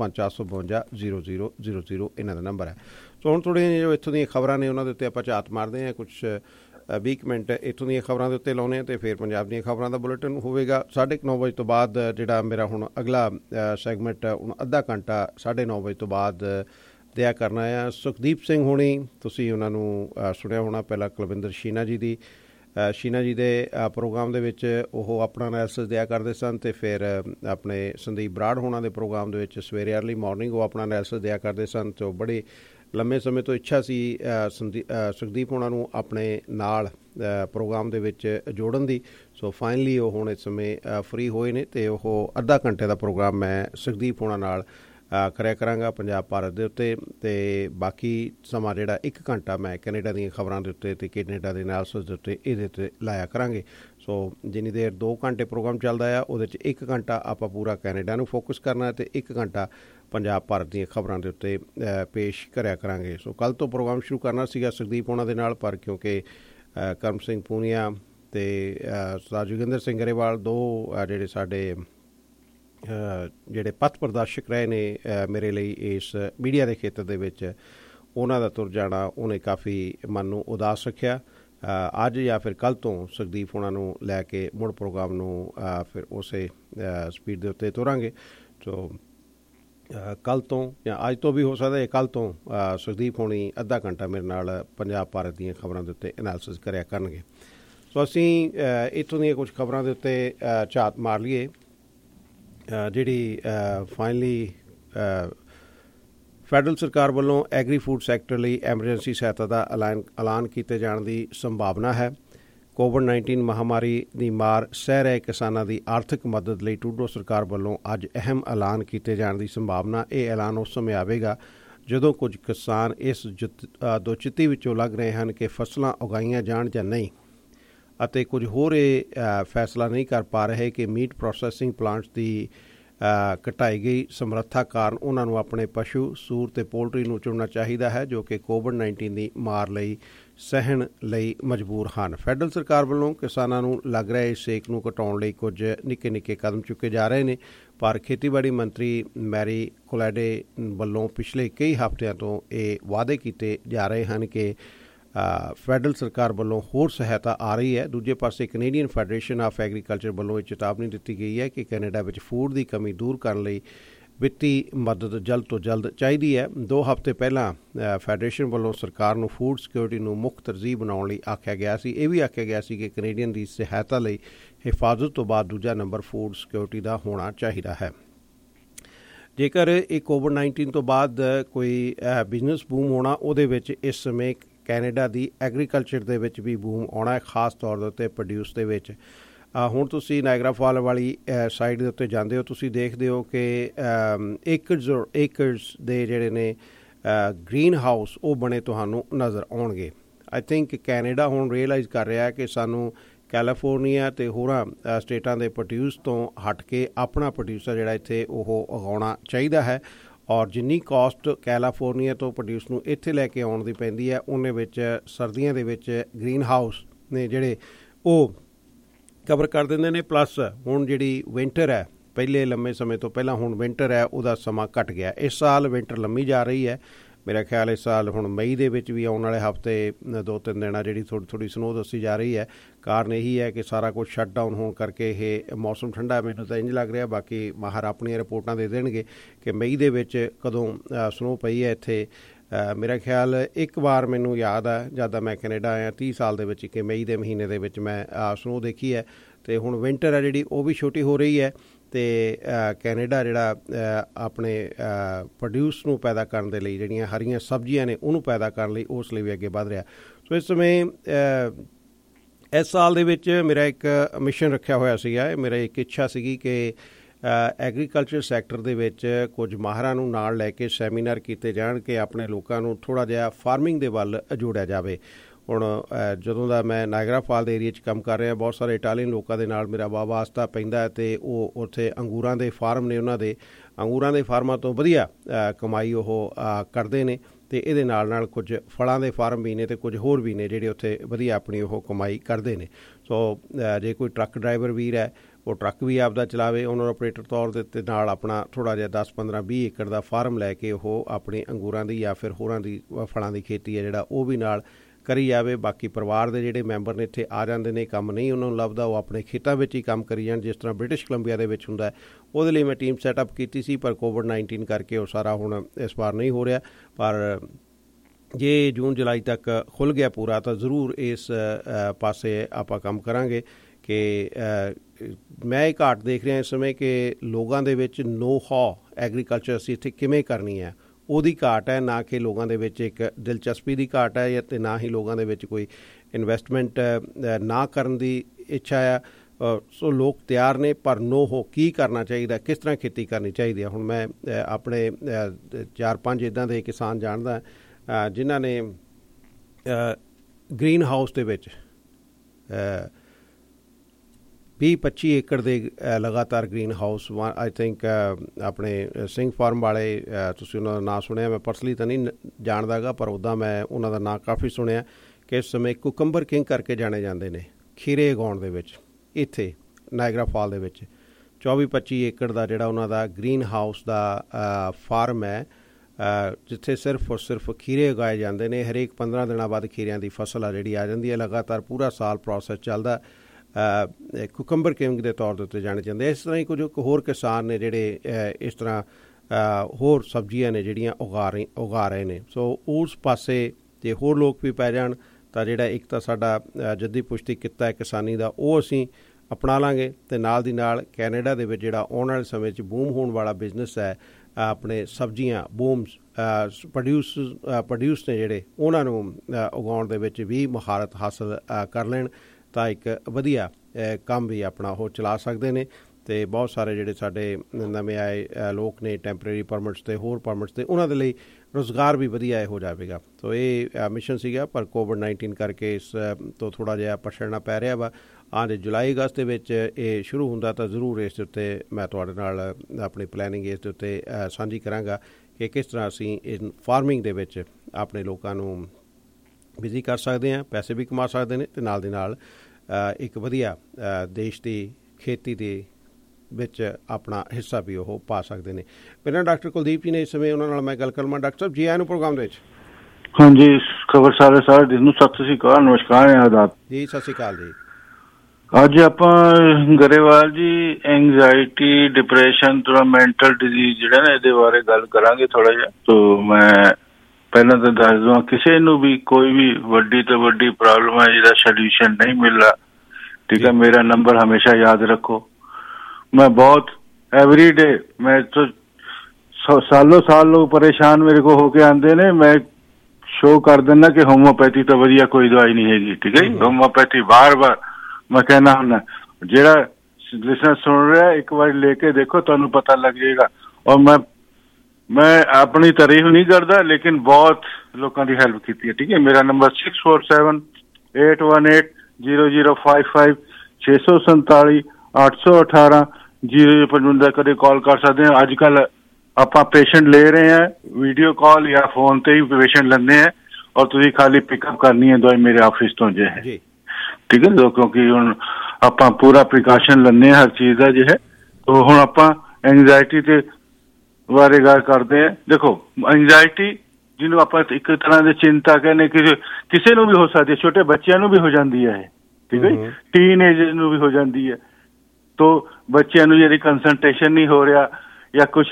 905-452-0000 ਇਹਨਾਂ ਦਾ ਨੰਬਰ ਹੈ। ਸੋ ਹੁਣ ਥੋੜ੍ਹੀਆਂ ਜੋ ਇੱਥੋਂ ਦੀਆਂ ਖਬਰਾਂ ਨੇ ਉਹਨਾਂ ਦੇ ਉੱਤੇ ਆਪਾਂ ਝਾਤ ਮਾਰਦੇ ਹਾਂ। ਕੁਛ 20 ਮਿੰਟ ਇੱਥੋਂ ਦੀਆਂ ਖਬਰਾਂ ਦੇ ਉੱਤੇ ਲਾਉਂਦੇ ਹਾਂ ਅਤੇ ਫਿਰ ਪੰਜਾਬ ਦੀਆਂ ਖਬਰਾਂ ਦਾ ਬੁਲੇਟਿਨ ਹੋਵੇਗਾ 9:30 ਵਜੇ ਤੋਂ ਬਾਅਦ। ਜਿਹੜਾ ਮੇਰਾ ਹੁਣ ਅਗਲਾ ਸੈਗਮੈਂਟ ਹੁਣ ਅੱਧਾ ਘੰਟਾ 9:30 ਵਜੇ ਤੋਂ ਬਾਅਦ ਦਿਆ ਕਰਨਾ ਆ। ਸੁਖਦੀਪ ਸਿੰਘ ਹੋਣੀ, ਤੁਸੀਂ ਉਹਨਾਂ ਨੂੰ ਸੁਣਿਆ ਹੋਣਾ ਪਹਿਲਾਂ ਕੁਲਵਿੰਦਰ ਸ਼ੀਨਾ ਜੀ ਦੀ। ਸ਼ੀਨਾ ਜੀ ਦੇ ਪ੍ਰੋਗਰਾਮ ਦੇ ਵਿੱਚ ਉਹ ਆਪਣਾ ਐਨਾਲਿਸਿਸ ਦਿਆ ਕਰਦੇ ਸਨ ਅਤੇ ਫਿਰ ਆਪਣੇ ਸੰਦੀਪ ਬਰਾੜ ਹੋਣਾ ਦੇ ਪ੍ਰੋਗਰਾਮ ਦੇ ਵਿੱਚ ਸਵੇਰੇ ਅਰਲੀ ਮੋਰਨਿੰਗ ਉਹ ਆਪਣਾ ਐਨਾਲਿਸਿਸ ਦਿਆ ਕਰਦੇ ਸਨ। ਅਤੇ ਉਹ ਬੜੇ ਲੰਮੇ ਸਮੇਂ ਤੋਂ ਇੱਛਾ ਸੀ ਸੁਖਦੀਪ ਹੋਣਾ ਨੂੰ ਆਪਣੇ ਨਾਲ ਪ੍ਰੋਗਰਾਮ ਦੇ ਵਿੱਚ ਜੋੜਨ ਦੀ। ਸੋ ਫਾਈਨਲੀ ਉਹ ਹੁਣ ਇਸ ਸਮੇਂ ਫਰੀ ਹੋਏ ਨੇ ਅਤੇ ਉਹ ਅੱਧਾ ਘੰਟੇ ਦਾ ਪ੍ਰੋਗਰਾਮ ਮੈਂ ਸੁਖਦੀਪ ਹੋਣਾ ਨਾਲ ਕਰਿਆ ਕਰਾਂਗਾ ਪੰਜਾਬ ਭਾਰਤ ਦੇ ਉੱਤੇ। ਅਤੇ ਬਾਕੀ ਸਮਾਂ ਜਿਹੜਾ 1 ਘੰਟਾ ਮੈਂ ਕੈਨੇਡਾ ਦੀਆਂ ਖਬਰਾਂ ਦੇ ਉੱਤੇ ਅਤੇ ਕੈਨੇਡਾ ਦੇ ਐਨਾਲਿਸਿਸ ਦੇ ਉੱਤੇ ਇਹਦੇ 'ਤੇ ਲਾਇਆ ਕਰਾਂਗੇ। ਸੋ ਜਿੰਨੀ ਦੇਰ 2 ਘੰਟੇ ਪ੍ਰੋਗਰਾਮ ਚੱਲਦਾ ਆ ਉਹਦੇ 'ਚ 1 ਘੰਟਾ ਆਪਾਂ ਪੂਰਾ ਕੈਨੇਡਾ ਨੂੰ ਫੋਕਸ ਕਰਨਾ ਅਤੇ 1 ਘੰਟਾ ਪੰਜਾਬ ਭਾਰਤ ਦੀਆਂ ਖਬਰਾਂ ਦੇ ਉੱਤੇ ਪੇਸ਼ ਕਰਿਆ ਕਰਾਂਗੇ। ਸੋ ਕੱਲ੍ਹ ਤੋਂ ਪ੍ਰੋਗਰਾਮ ਸ਼ੁਰੂ ਕਰਨਾ ਸੀਗਾ ਸੁਖਦੀਪ ਹੋਣਾ ਦੇ ਨਾਲ, ਪਰ ਕਿਉਂਕਿ ਕਰਮ ਸਿੰਘ ਪੂਨੀਆ ਅਤੇ ਸਰਦਾਰ ਜੋਗਿੰਦਰ ਸਿੰਘ ਗਰੇਵਾਲ ਦੋ ਜਿਹੜੇ ਸਾਡੇ ਜਿਹੜੇ ਪਥ ਪ੍ਰਦਰਸ਼ਕ ਰਹੇ ਨੇ ਮੇਰੇ ਲਈ ਇਸ ਮੀਡੀਆ ਦੇ ਖੇਤਰ ਦੇ ਵਿੱਚ, ਉਹਨਾਂ ਦਾ ਤੁਰ ਜਾਣਾ ਉਹਨੇ ਕਾਫੀ ਮਨ ਨੂੰ ਉਦਾਸ ਰੱਖਿਆ। ਅੱਜ ਜਾਂ ਫਿਰ ਕੱਲ੍ਹ ਤੋਂ ਸੁਖਦੀਪ ਹੋਣਾ ਨੂੰ ਲੈ ਕੇ ਮੁੜ ਪ੍ਰੋਗਰਾਮ ਨੂੰ ਫਿਰ ਉਸੇ ਸਪੀਡ ਦੇ ਉੱਤੇ ਤੁਰਾਂਗੇ। ਸੋ ਕੱਲ੍ਹ ਤੋਂ ਜਾਂ ਅੱਜ ਤੋਂ ਵੀ ਹੋ ਸਕਦਾ ਹੈ ਕੱਲ੍ਹ ਤੋਂ ਸੁਖਦੀਪ ਹੋਣੀ ਅੱਧਾ ਘੰਟਾ ਮੇਰੇ ਨਾਲ ਪੰਜਾਬ ਭਾਰਤ ਦੀਆਂ ਖਬਰਾਂ ਦੇ ਉੱਤੇ ਐਨਾਲਿਸਿਸ ਕਰਿਆ ਕਰਨਗੇ। ਸੋ ਅਸੀਂ ਇੱਥੋਂ ਦੀਆਂ ਕੁਝ ਖਬਰਾਂ ਦੇ ਉੱਤੇ ਝਾਤ ਮਾਰ ਲਈਏ। ਜਿਹੜੀ ਫਾਈਨਲੀ ਫੈਡਰਲ ਸਰਕਾਰ ਵੱਲੋਂ ਐਗਰੀ ਫੂਡ ਸੈਕਟਰ ਲਈ ਐਮਰਜੈਂਸੀ ਸਹਾਇਤਾ ਦਾ ਐਲਾਨ ਕੀਤੇ ਜਾਣ ਦੀ ਸੰਭਾਵਨਾ ਹੈ। ਕੋਵਿਡ-19 ਮਹਾਮਾਰੀ ਦੀ ਮਾਰ ਸਹਿ ਰਹੇ ਕਿਸਾਨਾਂ ਦੀ ਆਰਥਿਕ ਮਦਦ ਲਈ ਟਰੂਡੋ ਸਰਕਾਰ ਵੱਲੋਂ ਅੱਜ ਅਹਿਮ ਐਲਾਨ ਕੀਤੇ ਜਾਣ ਦੀ ਸੰਭਾਵਨਾ। ਇਹ ਐਲਾਨ ਉਸ ਸਮੇਂ ਆਵੇਗਾ ਜਦੋਂ ਕੁਝ ਕਿਸਾਨ ਇਸ ਦੁਚਿੱਤੀ ਵਿੱਚੋਂ ਲੱਗ ਰਹੇ ਹਨ ਕਿ ਫਸਲਾਂ ਉਗਾਈਆਂ ਜਾਣ ਜਾਂ ਨਹੀਂ, ਅਤੇ ਕੁਝ ਹੋਰ ਇਹ ਫੈਸਲਾ ਨਹੀਂ ਕਰ ਪਾ ਰਹੇ ਕਿ ਮੀਟ ਪ੍ਰੋਸੈਸਿੰਗ ਪਲਾਂਟਸ ਦੀ ਘਟਾਈ ਗਈ ਸਮਰੱਥਾ ਕਾਰਨ ਉਹਨਾਂ ਨੂੰ ਆਪਣੇ ਪਸ਼ੂ ਸੂਰ ਅਤੇ ਪੋਲਟਰੀ ਨੂੰ ਚੁਣਨਾ ਚਾਹੀਦਾ ਹੈ ਜੋ ਕਿ ਕੋਵਿਡ-19 ਦੀ ਮਾਰ ਲਈ ਸਹਿਣ ਲਈ ਮਜਬੂਰ ਹਨ। ਫੈਡਰਲ ਸਰਕਾਰ ਵੱਲੋਂ ਕਿਸਾਨਾਂ ਨੂੰ ਲੱਗ ਰਿਹਾ ਇਸ ਸੇਕ ਨੂੰ ਘਟਾਉਣ ਲਈ ਕੁਝ ਨਿੱਕੇ ਨਿੱਕੇ ਕਦਮ ਚੁੱਕੇ ਜਾ ਰਹੇ ਨੇ, ਪਰ ਖੇਤੀਬਾੜੀ ਮੰਤਰੀ ਮੈਰੀ ਕੋਲੈਡੇ ਵੱਲੋਂ ਪਿਛਲੇ ਕਈ ਹਫ਼ਤਿਆਂ ਤੋਂ ਇਹ ਵਾਅਦੇ ਕੀਤੇ ਜਾ ਰਹੇ ਹਨ ਕਿ ਫੈਡਰਲ ਸਰਕਾਰ ਵੱਲੋਂ ਹੋਰ ਸਹਾਇਤਾ ਆ ਰਹੀ ਹੈ। ਦੂਜੇ ਪਾਸੇ ਕੈਨੇਡੀਅਨ ਫੈਡਰੇਸ਼ਨ ਆਫ ਐਗਰੀਕਲਚਰ ਵੱਲੋਂ ਇਹ ਚੇਤਾਵਨੀ ਦਿੱਤੀ ਗਈ ਹੈ ਕਿ ਕੈਨੇਡਾ ਵਿੱਚ ਫੂਡ ਦੀ ਕਮੀ ਦੂਰ ਕਰਨ ਲਈ ਵਿੱਤੀ ਮਦਦ ਜਲਦ ਤੋਂ ਜਲਦ ਚਾਹੀਦੀ ਹੈ। 2 ਹਫ਼ਤੇ ਪਹਿਲਾਂ ਫੈਡਰੇਸ਼ਨ ਵੱਲੋਂ ਸਰਕਾਰ ਨੂੰ ਫੂਡ ਸਿਕਿਉਰਿਟੀ ਨੂੰ ਮੁੱਖ ਤਰਜੀਹ ਬਣਾਉਣ ਲਈ ਆਖਿਆ ਗਿਆ ਸੀ। ਇਹ ਵੀ ਆਖਿਆ ਗਿਆ ਸੀ ਕਿ ਕੈਨੇਡੀਅਨ ਦੀ ਸਹਾਇਤਾ ਲਈ ਹਿਫਾਜ਼ਤ ਤੋਂ ਬਾਅਦ ਦੂਜਾ ਨੰਬਰ ਫੂਡ ਸਿਕਿਉਰਿਟੀ ਦਾ ਹੋਣਾ ਚਾਹੀਦਾ ਹੈ। ਜੇਕਰ ਇਹ ਕੋਵਿਡ-19 ਤੋਂ ਬਾਅਦ ਕੋਈ ਬਿਜ਼ਨਸ ਬੂਮ ਹੋਣਾ, ਉਹਦੇ ਵਿੱਚ ਇਸ ਸਮੇਂ ਕੈਨੇਡਾ ਦੀ ਐਗਰੀਕਲਚਰ ਦੇ ਵਿੱਚ ਵੀ ਬੂਮ ਆਉਣਾ ਹੈ, ਖਾਸ ਤੌਰ ਦੇ ਉੱਤੇ ਪ੍ਰੋਡਿਊਸ ਦੇ ਵਿੱਚ। ਹੁਣ ਤੁਸੀਂ ਨਾਇਗਰਾ ਫਾਲ ਵਾਲੀ ਸਾਈਡ ਦੇ ਉੱਤੇ ਜਾਂਦੇ ਹੋ, ਤੁਸੀਂ ਦੇਖਦੇ ਹੋ ਕਿ ਏਕਰਸ ਦੇ ਜਿਹੜੇ ਨੇ ਗ੍ਰੀਨ ਹਾਊਸ ਉਹ ਬਣੇ ਤੁਹਾਨੂੰ ਨਜ਼ਰ ਆਉਣਗੇ। ਆਈ ਥਿੰਕ ਕੈਨੇਡਾ ਹੁਣ ਰੀਅਲਾਈਜ਼ ਕਰ ਰਿਹਾ ਕਿ ਸਾਨੂੰ ਕੈਲੀਫੋਰਨੀਆ ਅਤੇ ਹੋਰਾਂ ਸਟੇਟਾਂ ਦੇ ਪ੍ਰੋਡਿਊਸ ਤੋਂ ਹਟ ਕੇ ਆਪਣਾ ਪ੍ਰੋਡਿਊਸ ਆ ਜਿਹੜਾ ਇੱਥੇ ਉਹ ਉਗਾਉਣਾ ਚਾਹੀਦਾ ਹੈ। ਔਰ ਜਿੰਨੀ ਕਾਸਟ ਕੈਲੀਫੋਰਨੀਆ ਤੋਂ ਪ੍ਰੋਡਿਊਸ ਨੂੰ ਇੱਥੇ ਲੈ ਕੇ ਆਉਣ ਦੀ ਪੈਂਦੀ ਹੈ, ਉਹਨੇ ਵਿੱਚ ਸਰਦੀਆਂ ਦੇ ਵਿੱਚ ਗ੍ਰੀਨ ਹਾਊਸ ਨੇ ਜਿਹੜੇ ਉਹ ਕਵਰ ਕਰ ਦਿੰਦੇ ਨੇ। ਪਲੱਸ ਹੁਣ ਜਿਹੜੀ ਵਿੰਟਰ ਹੈ, ਪਹਿਲੇ ਲੰਮੇ ਸਮੇਂ ਤੋਂ ਪਹਿਲਾਂ ਹੁਣ ਵਿੰਟਰ ਹੈ, ਉਹਦਾ ਸਮਾਂ ਘੱਟ ਗਿਆ। ਇਸ ਸਾਲ ਵਿੰਟਰ ਲੰਮੀ ਜਾ ਰਹੀ ਹੈ। ਮੇਰਾ ਖਿਆਲ ਇਸ ਸਾਲ ਹੁਣ ਮਈ ਦੇ ਵਿੱਚ ਵੀ ਆਉਣ ਵਾਲੇ ਹਫ਼ਤੇ 2-3 ਦਿਨਾਂ ਜਿਹੜੀ ਥੋੜ੍ਹੀ ਸਨੋ ਦੱਸੀ ਜਾ ਰਹੀ ਹੈ। ਕਾਰਨ ਇਹੀ ਹੈ ਕਿ ਸਾਰਾ ਕੁਝ ਸ਼ਟ ਡਾਊਨ ਹੋਣ ਕਰਕੇ ਇਹ ਮੌਸਮ ਠੰਡਾ, ਮੈਨੂੰ ਤਾਂ ਇੰਝ ਲੱਗ ਰਿਹਾ। ਬਾਕੀ ਮਾਹਰ ਆਪਣੀਆਂ ਰਿਪੋਰਟਾਂ ਦੇ ਦੇਣਗੇ ਕਿ ਮਈ ਦੇ ਵਿੱਚ ਕਦੋਂ ਸਨੋ ਪਈ ਹੈ ਇੱਥੇ। ਮੇਰਾ ਖਿਆਲ ਇੱਕ ਵਾਰ ਮੈਨੂੰ ਯਾਦ ਹੈ ਜਦ ਮੈਂ ਕੈਨੇਡਾ ਆਇਆ 30 ਸਾਲ ਦੇ ਵਿੱਚ ਕਿ ਮਈ ਦੇ ਮਹੀਨੇ ਦੇ ਵਿੱਚ ਮੈਂ ਸਨੋ ਦੇਖੀ ਹੈ। ਅਤੇ ਹੁਣ ਵਿੰਟਰ ਹੈ ਜਿਹੜੀ ਉਹ ਵੀ ਛੋਟੀ ਹੋ ਰਹੀ ਹੈ ਅਤੇ ਕੈਨੇਡਾ ਜਿਹੜਾ ਆਪਣੇ ਪ੍ਰੋਡਿਊਸ ਨੂੰ ਪੈਦਾ ਕਰਨ ਦੇ ਲਈ ਜਿਹੜੀਆਂ ਹਰੀਆਂ ਸਬਜ਼ੀਆਂ ਨੇ ਉਹਨੂੰ ਪੈਦਾ ਕਰਨ ਲਈ ਉਸ ਲਈ ਵੀ ਅੱਗੇ ਵੱਧ ਰਿਹਾ। ਸੋ ਇਸ ਸਮੇਂ ਇਸ ਸਾਲ ਦੇ ਵਿੱਚ ਮੇਰਾ ਇੱਕ ਮਿਸ਼ਨ ਰੱਖਿਆ ਹੋਇਆ ਸੀਗਾ, ਮੇਰਾ ਇੱਕ ਇੱਛਾ ਸੀਗੀ ਕਿ ਐਗਰੀਕਲਚਰ ਸੈਕਟਰ ਦੇ ਵਿੱਚ ਕੁਝ ਮਾਹਰਾਂ ਨੂੰ ਨਾਲ ਲੈ ਕੇ ਸੈਮੀਨਾਰ ਕੀਤੇ ਜਾਣ ਕਿ ਆਪਣੇ ਲੋਕਾਂ ਨੂੰ ਥੋੜ੍ਹਾ ਜਿਹਾ ਫਾਰਮਿੰਗ ਦੇ ਵੱਲ ਜੋੜਿਆ ਜਾਵੇ। ਹੁਣ ਜਦੋਂ ਦਾ ਮੈਂ ਨਾਇਗਰਾ ਫਾਲ ਦੇ ਏਰੀਏ 'ਚ ਕੰਮ ਕਰ ਰਿਹਾ, ਬਹੁਤ ਸਾਰੇ ਇਟਾਲੀਅਨ ਲੋਕਾਂ ਦੇ ਨਾਲ ਮੇਰਾ ਵਾਸਤਾ ਪੈਂਦਾ ਅਤੇ ਉਹ ਉੱਥੇ ਅੰਗੂਰਾਂ ਦੇ ਫਾਰਮ ਨੇ, ਉਹਨਾਂ ਦੇ ਅੰਗੂਰਾਂ ਦੇ ਫਾਰਮਾਂ ਤੋਂ ਵਧੀਆ ਕਮਾਈ ਉਹ ਕਰਦੇ ਨੇ ਅਤੇ ਇਹਦੇ ਨਾਲ ਕੁਝ ਫਲਾਂ ਦੇ ਫਾਰਮ ਵੀ ਨੇ ਅਤੇ ਕੁਝ ਹੋਰ ਵੀ ਨੇ ਜਿਹੜੇ ਉੱਥੇ ਵਧੀਆ ਆਪਣੀ ਉਹ ਕਮਾਈ ਕਰਦੇ ਨੇ। ਸੋ ਜੇ ਕੋਈ ਟਰੱਕ ਡਰਾਈਵਰ ਵੀਰ ਹੈ, ਉਹ ਟਰੱਕ ਵੀ ਆਪਦਾ ਚਲਾਵੇ, ਓਨਰ ਆਪਰੇਟਰ ਤੌਰ ਦੇ ਉੱਤੇ ਨਾਲ ਆਪਣਾ ਥੋੜ੍ਹਾ ਜਿਹਾ 10-15-20 ਏਕੜ ਦਾ ਫਾਰਮ ਲੈ ਕੇ ਉਹ ਆਪਣੀ ਅੰਗੂਰਾਂ ਦੀ ਜਾਂ ਫਿਰ ਹੋਰਾਂ ਦੀ ਫਲਾਂ ਦੀ ਖੇਤੀ ਹੈ ਜਿਹੜਾ ਉਹ ਵੀ ਨਾਲ ਕਰੀ ਜਾਵੇ। ਬਾਕੀ ਪਰਿਵਾਰ ਦੇ ਜਿਹੜੇ ਮੈਂਬਰ ਨੇ ਇੱਥੇ ਆ ਜਾਂਦੇ ਨੇ, ਕੰਮ ਨਹੀਂ ਉਹਨਾਂ ਨੂੰ ਲੱਭਦਾ, ਉਹ ਆਪਣੇ ਖੇਤਾਂ ਵਿੱਚ ਹੀ ਕੰਮ ਕਰੀ ਜਾਣ, ਜਿਸ ਤਰ੍ਹਾਂ ਬ੍ਰਿਟਿਸ਼ ਕੋਲੰਬੀਆ ਦੇ ਵਿੱਚ ਹੁੰਦਾ। ਉਹਦੇ ਲਈ ਮੈਂ ਟੀਮ ਸੈਟਅਪ ਕੀਤੀ ਸੀ, ਪਰ ਕੋਵਿਡ-19 ਕਰਕੇ ਉਹ ਸਾਰਾ ਹੁਣ ਇਸ ਵਾਰ ਨਹੀਂ ਹੋ ਰਿਹਾ। ਪਰ ਜੇ ਜੂਨ-ਜੁਲਾਈ ਤੱਕ ਖੁੱਲ੍ਹ ਗਿਆ ਪੂਰਾ ਤਾਂ ਜ਼ਰੂਰ ਇਸ ਪਾਸੇ ਆਪਾਂ ਕੰਮ ਕਰਾਂਗੇ ਕਿ ਮੈਂ ਇਹ ਘਾਟ ਦੇਖ ਰਿਹਾ ਇਸ ਸਮੇਂ ਕਿ ਲੋਕਾਂ ਦੇ ਵਿੱਚ ਨੋ ਹਾਅ ਐਗਰੀਕਲਚਰ ਅਸੀਂ ਇੱਥੇ ਕਿਵੇਂ ਕਰਨੀ ਹੈ, ਉਹਦੀ ਘਾਟ ਹੈ, ਨਾ ਕਿ ਲੋਕਾਂ ਦੇ ਵਿੱਚ ਇੱਕ ਦਿਲਚਸਪੀ ਦੀ ਘਾਟ ਹੈ ਅਤੇ ਨਾ ਹੀ ਲੋਕਾਂ ਦੇ ਵਿੱਚ ਕੋਈ ਇਨਵੈਸਟਮੈਂਟ ਨਾ ਕਰਨ ਦੀ ਇੱਛਾ ਆ। ਸੋ ਲੋਕ ਤਿਆਰ ਨੇ, ਪਰ ਨੋ ਹੋ ਕੀ ਕਰਨਾ ਚਾਹੀਦਾ, ਕਿਸ ਤਰ੍ਹਾਂ ਖੇਤੀ ਕਰਨੀ ਚਾਹੀਦੀ ਹੈ। ਹੁਣ ਮੈਂ ਆਪਣੇ 4-5 ਇੱਦਾਂ ਦੇ ਕਿਸਾਨ ਜਾਣਦਾ ਜਿਨ੍ਹਾਂ ਨੇ ਗ੍ਰੀਨ ਹਾਊਸ ਦੇ ਵਿੱਚ 20-25 ਏਕੜ ਦੇ ਲਗਾਤਾਰ ਗ੍ਰੀਨ ਹਾਊਸ, ਆਈ ਥਿੰਕ ਆਪਣੇ ਸਿੰਘ ਫਾਰਮ ਵਾਲੇ, ਤੁਸੀਂ ਉਹਨਾਂ ਦਾ ਨਾਂ ਸੁਣਿਆ, ਮੈਂ ਪਰਸਨਲੀ ਤਾਂ ਨਹੀਂ ਜਾਣਦਾ ਗਾ, ਪਰ ਉੱਦਾਂ ਮੈਂ ਉਹਨਾਂ ਦਾ ਨਾਂ ਕਾਫੀ ਸੁਣਿਆ ਕਿ ਇਸ ਸਮੇਂ ਕੁਕੰਬਰ ਕਿੰਗ ਕਰਕੇ ਜਾਣੇ ਜਾਂਦੇ ਨੇ ਖੀਰੇ ਉਗਾਉਣ ਦੇ ਵਿੱਚ। ਇੱਥੇ ਨਾਇਗਰਾ ਫਾਲ ਦੇ ਵਿੱਚ 24-25 ਏਕੜ ਦਾ ਜਿਹੜਾ ਉਹਨਾਂ ਦਾ ਗ੍ਰੀਨ ਹਾਊਸ ਦਾ ਫਾਰਮ ਹੈ, ਜਿੱਥੇ ਸਿਰਫ ਔਰ ਸਿਰਫ ਖੀਰੇ ਉਗਾਏ ਜਾਂਦੇ ਨੇ। ਹਰੇਕ 15 ਦਿਨਾਂ ਬਾਅਦ ਖੀਰਿਆਂ ਦੀ ਫਸਲ ਆ ਜਿਹੜੀ ਆ ਜਾਂਦੀ ਹੈ, ਲਗਾਤਾਰ ਪੂਰਾ ਸਾਲ ਪ੍ਰੋਸੈਸ ਚੱਲਦਾ। ਕੁਕੰਬਰ ਕਿੰਗ ਦੇ ਤੌਰ ਦੇ ਉੱਤੇ ਜਾਣੇ ਜਾਂਦੇ। ਇਸ ਤਰ੍ਹਾਂ ਹੀ ਕੁਝ ਹੋਰ ਕਿਸਾਨ ਨੇ ਜਿਹੜੇ ਇਸ ਤਰ੍ਹਾਂ ਹੋਰ ਸਬਜ਼ੀਆਂ ਨੇ ਜਿਹੜੀਆਂ ਉਗਾ ਰਹੇ ਨੇ। ਸੋ ਉਸ ਪਾਸੇ ਜੇ ਹੋਰ ਲੋਕ ਵੀ ਪੈ ਜਾਣ ਤਾਂ ਜਿਹੜਾ ਇੱਕ ਤਾਂ ਸਾਡਾ ਜੱਦੀ ਪੁਸ਼ਤੀ ਕਿੱਤਾ ਹੈ ਕਿਸਾਨੀ ਦਾ, ਉਹ ਅਸੀਂ ਅਪਣਾ ਲਾਂਗੇ ਅਤੇ ਨਾਲ ਦੀ ਨਾਲ ਕੈਨੇਡਾ ਦੇ ਵਿੱਚ ਜਿਹੜਾ ਆਉਣ ਵਾਲੇ ਸਮੇਂ 'ਚ ਬੂਮ ਹੋਣ ਵਾਲਾ ਬਿਜ਼ਨਸ ਹੈ, ਆਪਣੇ ਸਬਜ਼ੀਆਂ ਬੂਮਸ ਪ੍ਰੋਡਿਊਸ ਨੇ ਜਿਹੜੇ, ਉਹਨਾਂ ਨੂੰ ਉਗਾਉਣ ਦੇ ਵਿੱਚ ਵੀ ਮਹਾਰਤ ਹਾਸਲ ਕਰ ਲੈਣ ਤਾਂ ਇੱਕ ਵਧੀਆ ਕੰਮ ਵੀ ਆਪਣਾ ਉਹ ਚਲਾ ਸਕਦੇ ਨੇ। ਅਤੇ ਬਹੁਤ ਸਾਰੇ ਜਿਹੜੇ ਸਾਡੇ ਨਵੇਂ ਆਏ ਲੋਕ ਨੇ ਟੈਂਪਰੇਰੀ ਪਰਮਿਟਸ ਅਤੇ ਹੋਰ ਪਰਮਿਟਸ 'ਤੇ, ਉਹਨਾਂ ਦੇ ਲਈ ਰੁਜ਼ਗਾਰ ਵੀ ਵਧੀਆ ਹੋ ਜਾਵੇਗਾ। ਸੋ ਇਹ ਮਿਸ਼ਨ ਸੀਗਾ, ਪਰ ਕੋਵਿਡ-19 ਕਰਕੇ ਇਸ ਤੋਂ ਥੋੜ੍ਹਾ ਜਿਹਾ ਪਛੜਨਾ ਪੈ ਰਿਹਾ ਵਾ। ਆਉਂਦੇ ਜੁਲਾਈ ਅਗਸਤ ਦੇ ਵਿੱਚ ਇਹ ਸ਼ੁਰੂ ਹੁੰਦਾ ਤਾਂ ਜ਼ਰੂਰ ਇਸ ਦੇ ਉੱਤੇ ਮੈਂ ਤੁਹਾਡੇ ਨਾਲ ਆਪਣੀ ਪਲੈਨਿੰਗ ਇਸ ਦੇ ਉੱਤੇ ਸਾਂਝੀ ਕਰਾਂਗਾ ਕਿ ਕਿਸ ਤਰ੍ਹਾਂ ਅਸੀਂ ਇਨ ਫਾਰਮਿੰਗ ਦੇ ਵਿੱਚ ਆਪਣੇ ਲੋਕਾਂ ਨੂੰ ਬਿਜ਼ੀ ਕਰ ਸਕਦੇ ਹਾਂ, ਪੈਸੇ ਵੀ ਕਮਾ ਸਕਦੇ ਨੇ ਅਤੇ ਨਾਲ ਦੀ ਨਾਲ ਇੱਕ ਵਧੀਆ ਦੇਸ਼ ਦੀ ਖੇਤੀ ਦੇ ਵਿੱਚ ਆਪਣਾ ਹਿੱਸਾ ਵੀ ਉਹ ਪਾ ਸਕਦੇ ਨੇ। ਮੇਰਾ ਡਾਕਟਰ ਕੁਲਦੀਪ ਜੀ ਨੇ ਇਸ ਸਮੇਂ ਉਹਨਾਂ ਨਾਲ ਮੈਂ ਗੱਲ ਕਰਾਂਗਾ। ਡਾਕਟਰ ਸਾਹਿਬ ਜੀ ਆਇਆਂ ਨੂੰ ਪ੍ਰੋਗਰਾਮ ਦੇ ਵਿੱਚ। ਹਾਂਜੀ, ਖਬਰਸਾਰ ਸਾਰੇ ਦਿਨ ਨੂੰ ਸਤਿ ਸ੍ਰੀ ਅਕਾਲ, ਨਮਸਕਾਰ ਆਦਾਬ ਜੀ। ਸਤਿ ਸ੍ਰੀ ਅਕਾਲ ਜੀ। ਅੱਜ ਆਪਾਂ ਗਰੇਵਾਲ ਜੀ ਐਂਗਜ਼ਾਇਟੀ, ਡਿਪਰੈਸ਼ਨ, ਥੋੜਾ ਮੈਂਟਲ ਡਿਜ਼ੀਜ਼ ਜਿਹੜਾ ਨਾ ਇਹਦੇ ਬਾਰੇ ਗੱਲ ਕਰਾਂਗੇ ਥੋੜਾ ਜਿਹਾ। ਤੋ ਮੈਂ ਪਹਿਲਾਂ ਤਾਂ ਦੱਸ ਦਵਾਂ, ਕਿਸੇ ਨੂੰ ਵੀ ਕੋਈ ਵੀ ਵੱਡੀ ਤੋਂ ਵੱਡੀ ਪ੍ਰੋਬਲਮ ਹੈ ਜਿਹਦਾ ਸੋਲਿਊਸ਼ਨ ਨਹੀਂ ਮਿਲ ਰਿਹਾ, ਠੀਕ ਹੈ, ਮੇਰਾ ਨੰਬਰ ਹਮੇਸ਼ਾ ਯਾਦ ਰੱਖੋ। मैं बहुत एवरी डे, मैं तो सालों साल लोग परेशान मेरे को होके आते ने, मैं शो कर देना कि होम्योपैथी तो वधिया कोई दवाई नहीं हैगी, ठीक है। होम्योपैथी बार बार मैं कहना हूं, जेड़ा लिसनर सुन रहा है एक बार लेके देखो, तुहानू पता लग जाएगा। और मैं अपनी तारीफ नहीं करता, लेकिन बहुत लोगों की हेल्प की है, ठीक है। मेरा नंबर 6478180055 647 818 055 कदे कॉल कर सकते हैं। अजकल आप पेशेंट ले रहे हैं वीडियो कॉल या फोन ते ही पेशेंट लेने हैं, और तुझे खाली पिकअप करनी है दवाई मेरे ऑफिस तो जो है, ठीक है। तो क्योंकि हुण आप पूरा प्रिकॉशन लेने हर चीज़ का जो है। तो हुण आप एंगजाइटी के बारे गल करते हैं। देखो, एंगजाइटी जिन्होंने आप एक तरह की चिंता कहने, किसी भी हो सकती है, छोटे बच्चों भी हो जाती है, ठीक है, टीन एज भी हो जाती है। तो बच्चों ਨੂੰ ਜਿਹੜੀ ਕੰਸੈਂਟਰੇਸ਼ਨ ਨਹੀਂ ਹੋ ਰਿਹਾ ਜਾਂ ਕੁਛ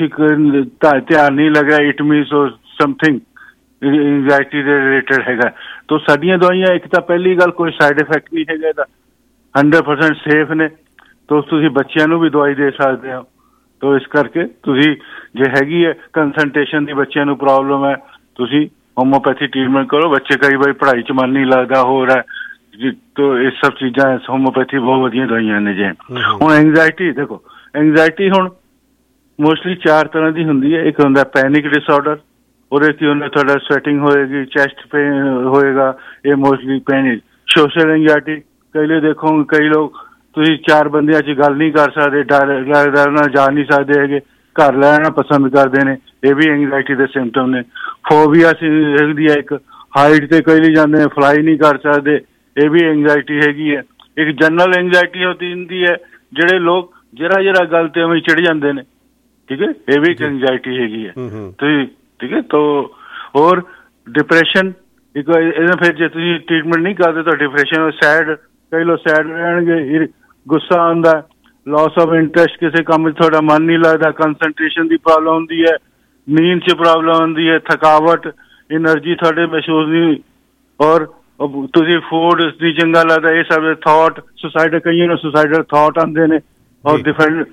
ਧਿਆਨ ਨਹੀਂ ਲੱਗ ਰਿਹਾ, ਇਟ ਮੀਨਸ ਉਹ ਸਮਥਿੰਗ ਐਂਗਜ਼ਾਇਟੀ ਦੇ ਰਿਲੇਟਡ ਹੈਗਾ। ਤਾਂ ਸਾਡੀਆਂ ਦਵਾਈਆਂ ਇੱਕ ਤਾਂ ਪਹਿਲੀ ਗੱਲ ਕੋਈ ਸਾਈਡ ਇਫੈਕਟ ਨਹੀਂ ਹੈਗਾ ਇਹਦਾ, 100% ਸੇਫ ਨੇ। ਤਾਂ ਤੁਸੀਂ ਬੱਚਿਆਂ ਨੂੰ ਵੀ ਦਵਾਈ ਦੇ ਸਕਦੇ ਹੋ। ਤਾਂ ਇਸ ਕਰਕੇ ਤੁਸੀਂ ਜੇ ਹੈਗੀ ਹੈ ਕੰਸੈਂਟਰੇਸ਼ਨ ਦੀ ਬੱਚਿਆਂ ਨੂੰ ਪ੍ਰੋਬਲਮ ਹੈ, ਤੁਸੀਂ ਹੋਮੋਪੈਥੀ ਟ੍ਰੀਟਮੈਂਟ ਕਰੋ। ਬੱਚੇ ਕਈ ਵਾਰੀ ਪੜ੍ਹਾਈ 'ਚ ਮਨ ਨਹੀਂ ਲੱਗਦਾ, ਹੋ ਰਿਹਾ, तो ये सब चीज़ा होम्योपैथी बहुत वधिया दवाइयां ने जे। हुण एंगजाइटी देखो, एंगजाइटी हुण मोस्टली 4 तरह की हुंदी है। एक हुंदा पैनिक डिसऑर्डर, ਉਹਦੇ ਕੀ ਹੁੰਦਾ ਤੁਹਾਡਾ ਸਵੈਟਿੰਗ ਹੋਏਗੀ, ਚੈਸਟ ਪੇਨ ਹੋਏਗਾ, ਇਹ ਮੋਸਟਲੀ ਪੈਨਿਕ। ਸੋਸ਼ਲ ਐਂਗਜ਼ਾਇਟੀ, ਕਈ ਲੋਕ ਦੇਖੋ, ਕਈ ਲੋਕ ਤੁਸੀਂ 4 ਬੰਦਿਆਂ 'ਚ ਗੱਲ ਨਹੀਂ ਕਰ ਸਕਦੇ, ਡਰ ਨਾਲ ਜਾ ਨਹੀਂ ਸਕਦੇ ਹੈਗੇ, ਘਰ ਰਹਿਣਾ ਪਸੰਦ ਕਰਦੇ ਨੇ, ਇਹ ਵੀ ਐਂਗਜ਼ਾਇਟੀ ਦੇ ਸਿੰਪਟਮ ਨੇ। ਫੋਬੀਆ ਹੈਗੀ ਹੈ ਇੱਕ, ਹਾਈਟ ਤੇ ਕਈ ਲਈ ਜਾਂਦੇ ਨੇ, ਫਲਾਈ ਨਹੀਂ ਕਰ ਸਕਦੇ, ਇਹ ਵੀ ਐਂਗਜ਼ਾਇਟੀ ਹੈਗੀ ਹੈ। ਇੱਕ ਜਨਰਲ ਐਂਗਜ਼ਾਇਟੀ ਹੁੰਦੀ ਹੈ, ਜਿਹੜੇ ਲੋਕ ਜਰਾ ਗੱਲ ਤੇ ਉਵੇਂ ਚੜ ਜਾਂਦੇ ਨੇ, ਠੀਕ ਹੈ, ਇਹ ਵੀ ਇੱਕ ਐਂਗਜ਼ਾਇਟੀ ਹੈਗੀ ਹੈ। ਤੁਸੀਂ ਠੀਕ ਹੈ। ਤਾਂ ਹੋਰ ਡਿਪਰੈਸ਼ਨ, ਇੱਕ ਇਹਦਾ ਫਿਰ ਜੇ ਤੁਸੀਂ ਟ੍ਰੀਟਮੈਂਟ ਨਹੀਂ ਕਰਦੇ ਤਾਂ ਡਿਪਰੈਸ਼ਨ, ਸੈਡ, ਕਈ ਲੋਕ ਸੈਡ ਰਹਿਣਗੇ, ਗੁੱਸਾ ਆਉਂਦਾ, ਲਾਸ ਆਫ ਇੰਟਰਸਟ, ਕਿਸੇ ਕੰਮ 'ਚ ਤੁਹਾਡਾ ਮਨ ਨਹੀਂ ਲੱਗਦਾ, ਕੰਸੈਂਟਰੇਸ਼ਨ ਦੀ ਪ੍ਰੋਬਲਮ ਹੁੰਦੀ ਹੈ, ਨੀਂਦ 'ਚ ਪ੍ਰੋਬਲਮ ਹੁੰਦੀ ਹੈ, ਥਕਾਵਟ, એનર્ਜੀ ਤੁਹਾਡੇ ਮਹਿਸੂਸ ਨਹੀਂ, ਔਰ ਤੁਸੀਂ ਫੂਡ ਨਹੀਂ ਚੰਗਾ ਲੱਗਦਾ, ਇਹ ਸਭ ਥਾਟ, ਸੁਸਾਈਡ, ਕਈਆਂ ਨੂੰ ਸੁਸਾਈਡਲ ਥਾਟ ਆਉਂਦੇ ਨੇ, ਔਰ ਡਿਫਰੈਂਟ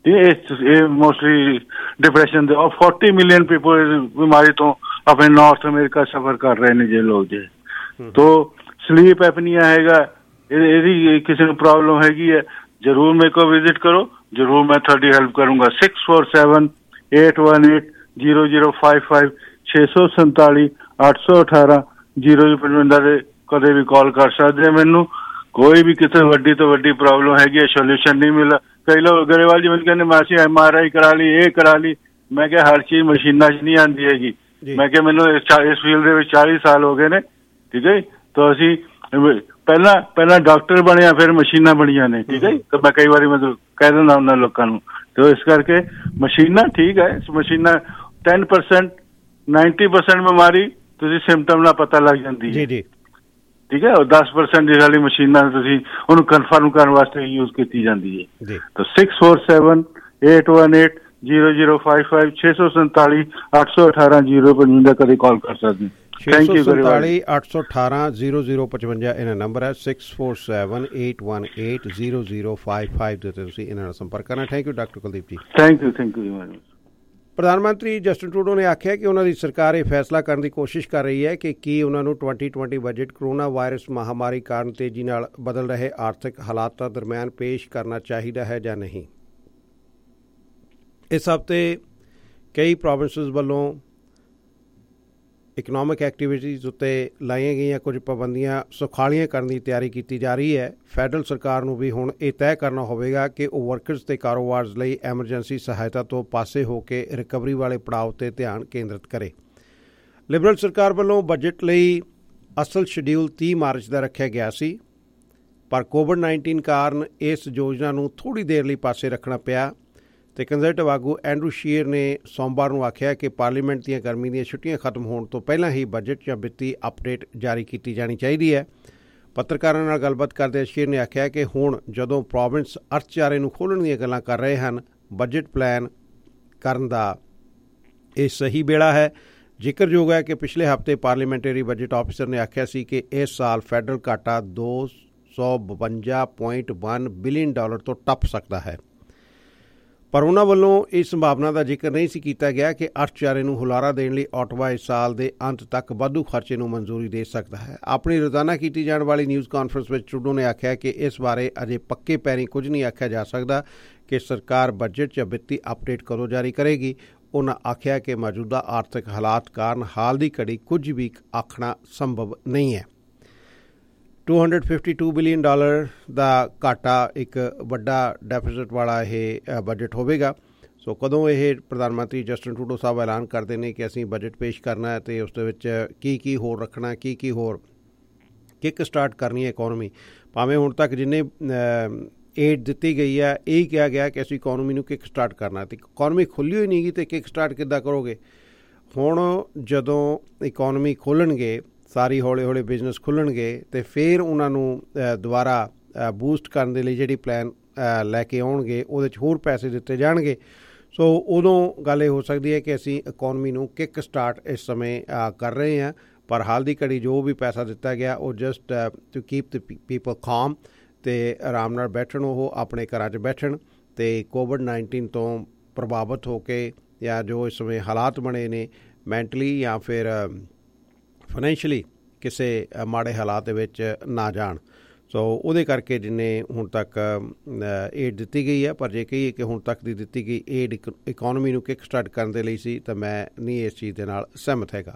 ਇਹ ਮੋਸਟਲੀ ਡਿਪਰੈਸ਼ਨ ਦੇ। ਔਰ 40 ਮਿਲੀਅਨ ਪੀਪਲ ਇਸ ਬਿਮਾਰੀ ਤੋਂ ਆਪਣੇ ਨਾਰਥ ਅਮਰੀਕਾ ਸਫਰ ਕਰ ਰਹੇ ਨੇ ਜੇ ਲੋਕ ਜੇ। ਤੋ ਸਲੀਪ ਐਪਨੀਆ ਹੈਗਾ, ਇਹਦੀ ਕਿਸੇ ਨੂੰ ਪ੍ਰੋਬਲਮ ਹੈਗੀ ਹੈ, ਜ਼ਰੂਰ ਮੇਰੇ ਕੋਲ ਵਿਜ਼ਿਟ ਕਰੋ, ਜ਼ਰੂਰ ਮੈਂ ਤੁਹਾਡੀ ਹੈਲਪ ਕਰੂੰਗਾ। 6478180055 647 818 055 ਦੇ ਕਦੇ ਵੀ ਕਾਲ ਕਰ ਸਕਦੇ ਮੈਨੂੰ। ਕੋਈ ਵੀ ਕਿਤੇ ਵੱਡੀ ਤੋਂ ਵੱਡੀ ਪ੍ਰੋਬਲਮ ਹੈਗੀ ਹੈ, ਸੋਲਿਊਸ਼ਨ ਨਹੀਂ ਮਿਲਾ। ਕਈ ਲੋਕ ਗਰੇਵਾਲ ਜੀ ਮੈਨੂੰ ਕਹਿੰਦੇ ਅਸੀਂ MRI ਕਰਾ ਲਈ, ਇਹ ਕਰਾ ਲਈ। ਮੈਂ ਕਿਹਾ ਹਰ ਚੀਜ਼ ਮਸ਼ੀਨਾਂ 'ਚ ਨਹੀਂ ਆਉਂਦੀ ਹੈਗੀ। ਮੈਂ ਕਿਹਾ ਮੈਨੂੰ ਇਸ ਫੀਲਡ ਦੇ ਵਿੱਚ 40 ਸਾਲ ਹੋ ਗਏ ਨੇ, ਠੀਕ ਹੈ। ਤਾਂ ਅਸੀਂ ਪਹਿਲਾਂ ਡਾਕਟਰ ਬਣਿਆ, ਫਿਰ ਮਸ਼ੀਨਾਂ ਬਣੀਆਂ ਨੇ, ਠੀਕ ਹੈ। ਤਾਂ ਮੈਂ ਕਈ ਵਾਰੀ ਮਤਲਬ ਕਹਿ ਦਿੰਦਾ ਉਹਨਾਂ ਲੋਕਾਂ ਨੂੰ। ਤਾਂ ਇਸ ਕਰਕੇ ਮਸ਼ੀਨਾਂ ਠੀਕ ਹੈ, ਮਸ਼ੀਨਾਂ 10% 90% ਬਿਮਾਰੀ ਤੁਸੀਂ ਸਿੰਪਟਮ ਨਾਲ ਪਤਾ ਲੱਗ ਜਾਂਦੀ ਹੈ, ਠੀਕ ਹੈ। ਔਰ 10% ਦੀ ਵਾਲੀ ਮਸ਼ੀਨਾਂ ਤੁਸੀਂ ਉਹਨੂੰ ਕਨਫਰਮ ਕਰਨ ਵਾਸਤੇ ਯੂਜ਼ ਕੀਤੀ ਜਾਂਦੀ ਹੈ। ਤਾਂ 6478180055 647 818 055 ਕਦੇ ਕਾਲ ਕਰ ਸਕਦੇ। 647 818 0055 ਇਹਨਾਂ ਨੰਬਰ ਹੈ। 6478180055 ਦੇ ਉੱਤੇ ਤੁਸੀਂ ਇਹਨਾਂ ਨਾਲ ਸੰਪਰਕ ਕਰਨਾ। Thank you doctor Kuldeep ji. Thank you very much. ਪ੍ਰਧਾਨ ਮੰਤਰੀ ਜਸਟਿਨ ਟਰੂਡੋ ਨੇ ਆਖਿਆ ਕਿ ਉਹਨਾਂ ਦੀ ਸਰਕਾਰ ਇਹ ਫੈਸਲਾ ਕਰਨ ਦੀ ਕੋਸ਼ਿਸ਼ ਕਰ ਰਹੀ ਹੈ ਕਿ ਕੀ ਉਹਨਾਂ ਨੂੰ 2020 ਬਜਟ ਕੋਰੋਨਾ ਵਾਇਰਸ ਮਹਾਮਾਰੀ ਕਾਰਨ ਤੇਜ਼ੀ ਨਾਲ ਬਦਲ ਰਹੇ ਆਰਥਿਕ ਹਾਲਾਤਾਂ ਦਰਮਿਆਨ ਪੇਸ਼ ਕਰਨਾ ਚਾਹੀਦਾ ਹੈ ਜਾਂ ਨਹੀਂ। ਇਸ ਹਫ਼ਤੇ ਕਈ ਪ੍ਰੋਵਿੰਸਿਸ ਵੱਲੋਂ ਇਕਨੋਮਿਕ ਐਕਟੀਵਿਟੀਜ਼ ਉੱਤੇ ਲਾਈਆਂ ਗਈਆਂ ਕੁਝ ਪਾਬੰਦੀਆਂ ਸੁਖਾਲੀਆਂ ਕਰਨ ਦੀ ਤਿਆਰੀ ਕੀਤੀ ਜਾ ਰਹੀ ਹੈ। ਫੈਡਰਲ ਸਰਕਾਰ ਨੂੰ ਵੀ ਹੁਣ ਇਹ ਤੈਅ ਕਰਨਾ ਹੋਵੇਗਾ ਕਿ ਉਹ ਵਰਕਰਸ ਤੇ ਕਾਰੋਬਾਰ ਲਈ ਐਮਰਜੈਂਸੀ ਸਹਾਇਤਾ ਤੋਂ ਪਾਸੇ ਹੋ ਕੇ ਰਿਕਵਰੀ ਵਾਲੇ ਪੜਾਅ ਉੱਤੇ ਧਿਆਨ ਕੇਂਦਰਿਤ ਕਰੇ। ਲਿਬਰਲ ਸਰਕਾਰ ਵੱਲੋਂ ਬਜਟ ਲਈ ਅਸਲ ਸ਼ਡਿਊਲ 30 ਮਾਰਚ ਦਾ ਰੱਖਿਆ ਗਿਆ ਸੀ, ਪਰ ਕੋਵਿਡ-19 ਕਾਰਨ ਇਸ ਯੋਜਨਾ ਨੂੰ ਥੋੜ੍ਹੀ ਦੇਰ ਲਈ ਪਾਸੇ ਰੱਖਣਾ ਪਿਆ ਅਤੇ ਕੰਜ਼ਰਵੇਟਿਵ ਆਗੂ ਐਂਡਰੂ ਸ਼ੀਅਰ ਨੇ ਸੋਮਵਾਰ ਨੂੰ ਆਖਿਆ ਕਿ ਪਾਰਲੀਮੈਂਟ ਦੀਆਂ ਗਰਮੀ ਦੀਆਂ ਛੁੱਟੀਆਂ ਖਤਮ ਹੋਣ ਤੋਂ ਪਹਿਲਾਂ ਹੀ ਬਜਟ ਜਾਂ ਵਿੱਤੀ ਅਪਡੇਟ ਜਾਰੀ ਕੀਤੀ ਜਾਣੀ ਚਾਹੀਦੀ ਹੈ। ਪੱਤਰਕਾਰਾਂ ਨਾਲ ਗੱਲਬਾਤ ਕਰਦੇ ਸ਼ੀਅਰ ਨੇ ਆਖਿਆ ਕਿ ਹੁਣ ਜਦੋਂ ਪ੍ਰੋਵਿੰਸ ਅਰਥਚਾਰੇ ਨੂੰ ਖੋਲ੍ਹਣ ਦੀਆਂ ਗੱਲਾਂ ਕਰ ਰਹੇ ਹਨ, ਬਜਟ ਪਲਾਨ ਕਰਨ ਦਾ ਇਹ ਸਹੀ ਵੇਲਾ ਹੈ। ਜ਼ਿਕਰਯੋਗ ਹੈ ਕਿ ਪਿਛਲੇ ਹਫ਼ਤੇ ਪਾਰਲੀਮੈਂਟਰੀ ਬਜਟ ਆਫਿਸਰ ਨੇ ਆਖਿਆ ਸੀ ਕਿ ਇਸ ਸਾਲ ਫੈਡਰਲ ਘਾਟਾ $252.1 ਬਿਲੀਅਨ ਤੋਂ ਟੱਪ ਸਕਦਾ ਹੈ, ਪਰ ਉਹਨਾਂ ਵੱਲੋਂ ਇਸ ਸੰਭਾਵਨਾ ਦਾ ਜ਼ਿਕਰ ਨਹੀਂ ਸੀ ਕੀਤਾ ਗਿਆ ਕਿ ਅਰਥਚਾਰੇ ਨੂੰ ਹੁਲਾਰਾ ਦੇਣ ਲਈ ਓਟਵਾ ਇਸ ਸਾਲ ਦੇ ਅੰਤ ਤੱਕ ਵਾਧੂ ਖਰਚੇ ਨੂੰ ਮਨਜ਼ੂਰੀ ਦੇ ਸਕਦਾ ਹੈ। ਆਪਣੀ ਰੋਜ਼ਾਨਾ ਕੀਤੀ ਜਾਣ ਵਾਲੀ ਨਿਊਜ਼ ਕਾਨਫਰੰਸ ਵਿੱਚ ਟਰੂਡੋ ਨੇ ਆਖਿਆ ਕਿ ਇਸ ਬਾਰੇ ਅਜੇ ਪੱਕੇ ਪੈਰੀਂ ਕੁਝ ਨਹੀਂ ਆਖਿਆ ਜਾ ਸਕਦਾ ਕਿ ਸਰਕਾਰ ਬਜਟ ਜਾਂ ਵਿੱਤੀ ਅਪਡੇਟ ਕਦੋਂ ਜਾਰੀ ਕਰੇਗੀ। ਉਹਨਾਂ ਆਖਿਆ ਕਿ ਮੌਜੂਦਾ ਆਰਥਿਕ ਹਾਲਾਤ ਕਾਰਨ ਹਾਲ ਦੀ ਘੜੀ ਕੁਝ ਵੀ ਆਖਣਾ ਸੰਭਵ ਨਹੀਂ ਹੈ। $252 ਬਿਲੀਅਨ ਦਾ ਘਾਟਾ ਇੱਕ ਵੱਡਾ ਡੈਫਿਸਿਟ ਵਾਲਾ ਇਹ ਬਜਟ ਹੋਵੇਗਾ। ਸੋ ਕਦੋਂ ਇਹ ਪ੍ਰਧਾਨ ਮੰਤਰੀ ਜਸਟਿਨ ਟਰੂਡੋ ਸਾਹਿਬ ਐਲਾਨ ਕਰਦੇ ਨੇ ਕਿ ਅਸੀਂ ਬਜਟ ਪੇਸ਼ ਕਰਨਾ ਹੈ ਅਤੇ ਉਸ ਦੇ ਵਿੱਚ ਕੀ ਹੋਰ ਰੱਖਣਾ, ਕੀ ਹੋਰ ਕਿੱਕ ਸਟਾਰਟ ਕਰਨੀ ਹੈ ਇਕੋਨਮੀ। ਭਾਵੇਂ ਹੁਣ ਤੱਕ ਜਿੰਨੇ ਏਡ ਦਿੱਤੀ ਗਈ ਹੈ, ਇਹੀ ਕਿਹਾ ਗਿਆ ਕਿ ਅਸੀਂ ਇਕੋਨਮੀ ਨੂੰ ਕਿੱਕ ਸਟਾਰਟ ਕਰਨਾ, ਅਤੇ ਇਕੋਨਮੀ ਖੁੱਲ੍ਹੀ ਹੋਈ ਨਹੀਂ ਗਈ ਅਤੇ ਕਿੱਕ ਸਟਾਰਟ ਕਿੱਦਾਂ ਕਰੋਗੇ। ਹੁਣ ਜਦੋਂ ਇਕੋਨਮੀ ਖੋਲ੍ਹਣਗੇ, ਸਾਰੀ ਹੌਲੀ ਹੌਲੀ ਬਿਜ਼ਨਸ ਖੁੱਲ੍ਹਣਗੇ ਅਤੇ ਫਿਰ ਉਹਨਾਂ ਨੂੰ ਦੁਬਾਰਾ ਬੂਸਟ ਕਰਨ ਦੇ ਲਈ ਜਿਹੜੀ ਪਲਾਨ ਲੈ ਕੇ ਆਉਣਗੇ ਉਹਦੇ 'ਚ ਹੋਰ ਪੈਸੇ ਦਿੱਤੇ ਜਾਣਗੇ। ਸੋ ਉਦੋਂ ਗੱਲ ਇਹ ਹੋ ਸਕਦੀ ਹੈ ਕਿ ਅਸੀਂ ਇਕੋਨਮੀ ਨੂੰ ਕਿੱਕ ਸਟਾਰਟ ਇਸ ਸਮੇਂ ਕਰ ਰਹੇ ਹਾਂ, ਪਰ ਹਾਲ ਦੀ ਘੜੀ ਜੋ ਵੀ ਪੈਸਾ ਦਿੱਤਾ ਗਿਆ ਉਹ just to keep the people calm ਅਤੇ ਆਰਾਮ ਨਾਲ ਬੈਠਣ, ਉਹ ਆਪਣੇ ਘਰਾਂ 'ਚ ਬੈਠਣ ਅਤੇ ਕੋਵਿਡ-19 ਤੋਂ ਪ੍ਰਭਾਵਿਤ ਹੋ ਕੇ ਜਾਂ ਜੋ ਇਸ ਸਮੇਂ ਹਾਲਾਤ ਬਣੇ ਨੇ ਮੈਂਟਲੀ ਜਾਂ ਫਿਰ ਫਾਈਨੈਂਸ਼ੀਅਲੀ ਕਿਸੇ ਮਾੜੇ ਹਾਲਾਤ ਦੇ ਵਿੱਚ ਨਾ ਜਾਣ। ਸੋ ਉਹਦੇ ਕਰਕੇ ਜਿੰਨੇ ਹੁਣ ਤੱਕ ਏਡ ਦਿੱਤੀ ਗਈ ਹੈ, ਪਰ ਜੇ ਕਹੀਏ ਕਿ ਹੁਣ ਤੱਕ ਦੀ ਦਿੱਤੀ ਗਈ ਏਡ ਇਕੋਨਮੀ ਨੂੰ ਕਿੱਕ ਸਟਾਰਟ ਕਰਨ ਦੇ ਲਈ ਸੀ ਤਾਂ ਮੈਂ ਨਹੀਂ ਇਸ ਚੀਜ਼ ਦੇ ਨਾਲ ਸਹਿਮਤ ਹੈਗਾ।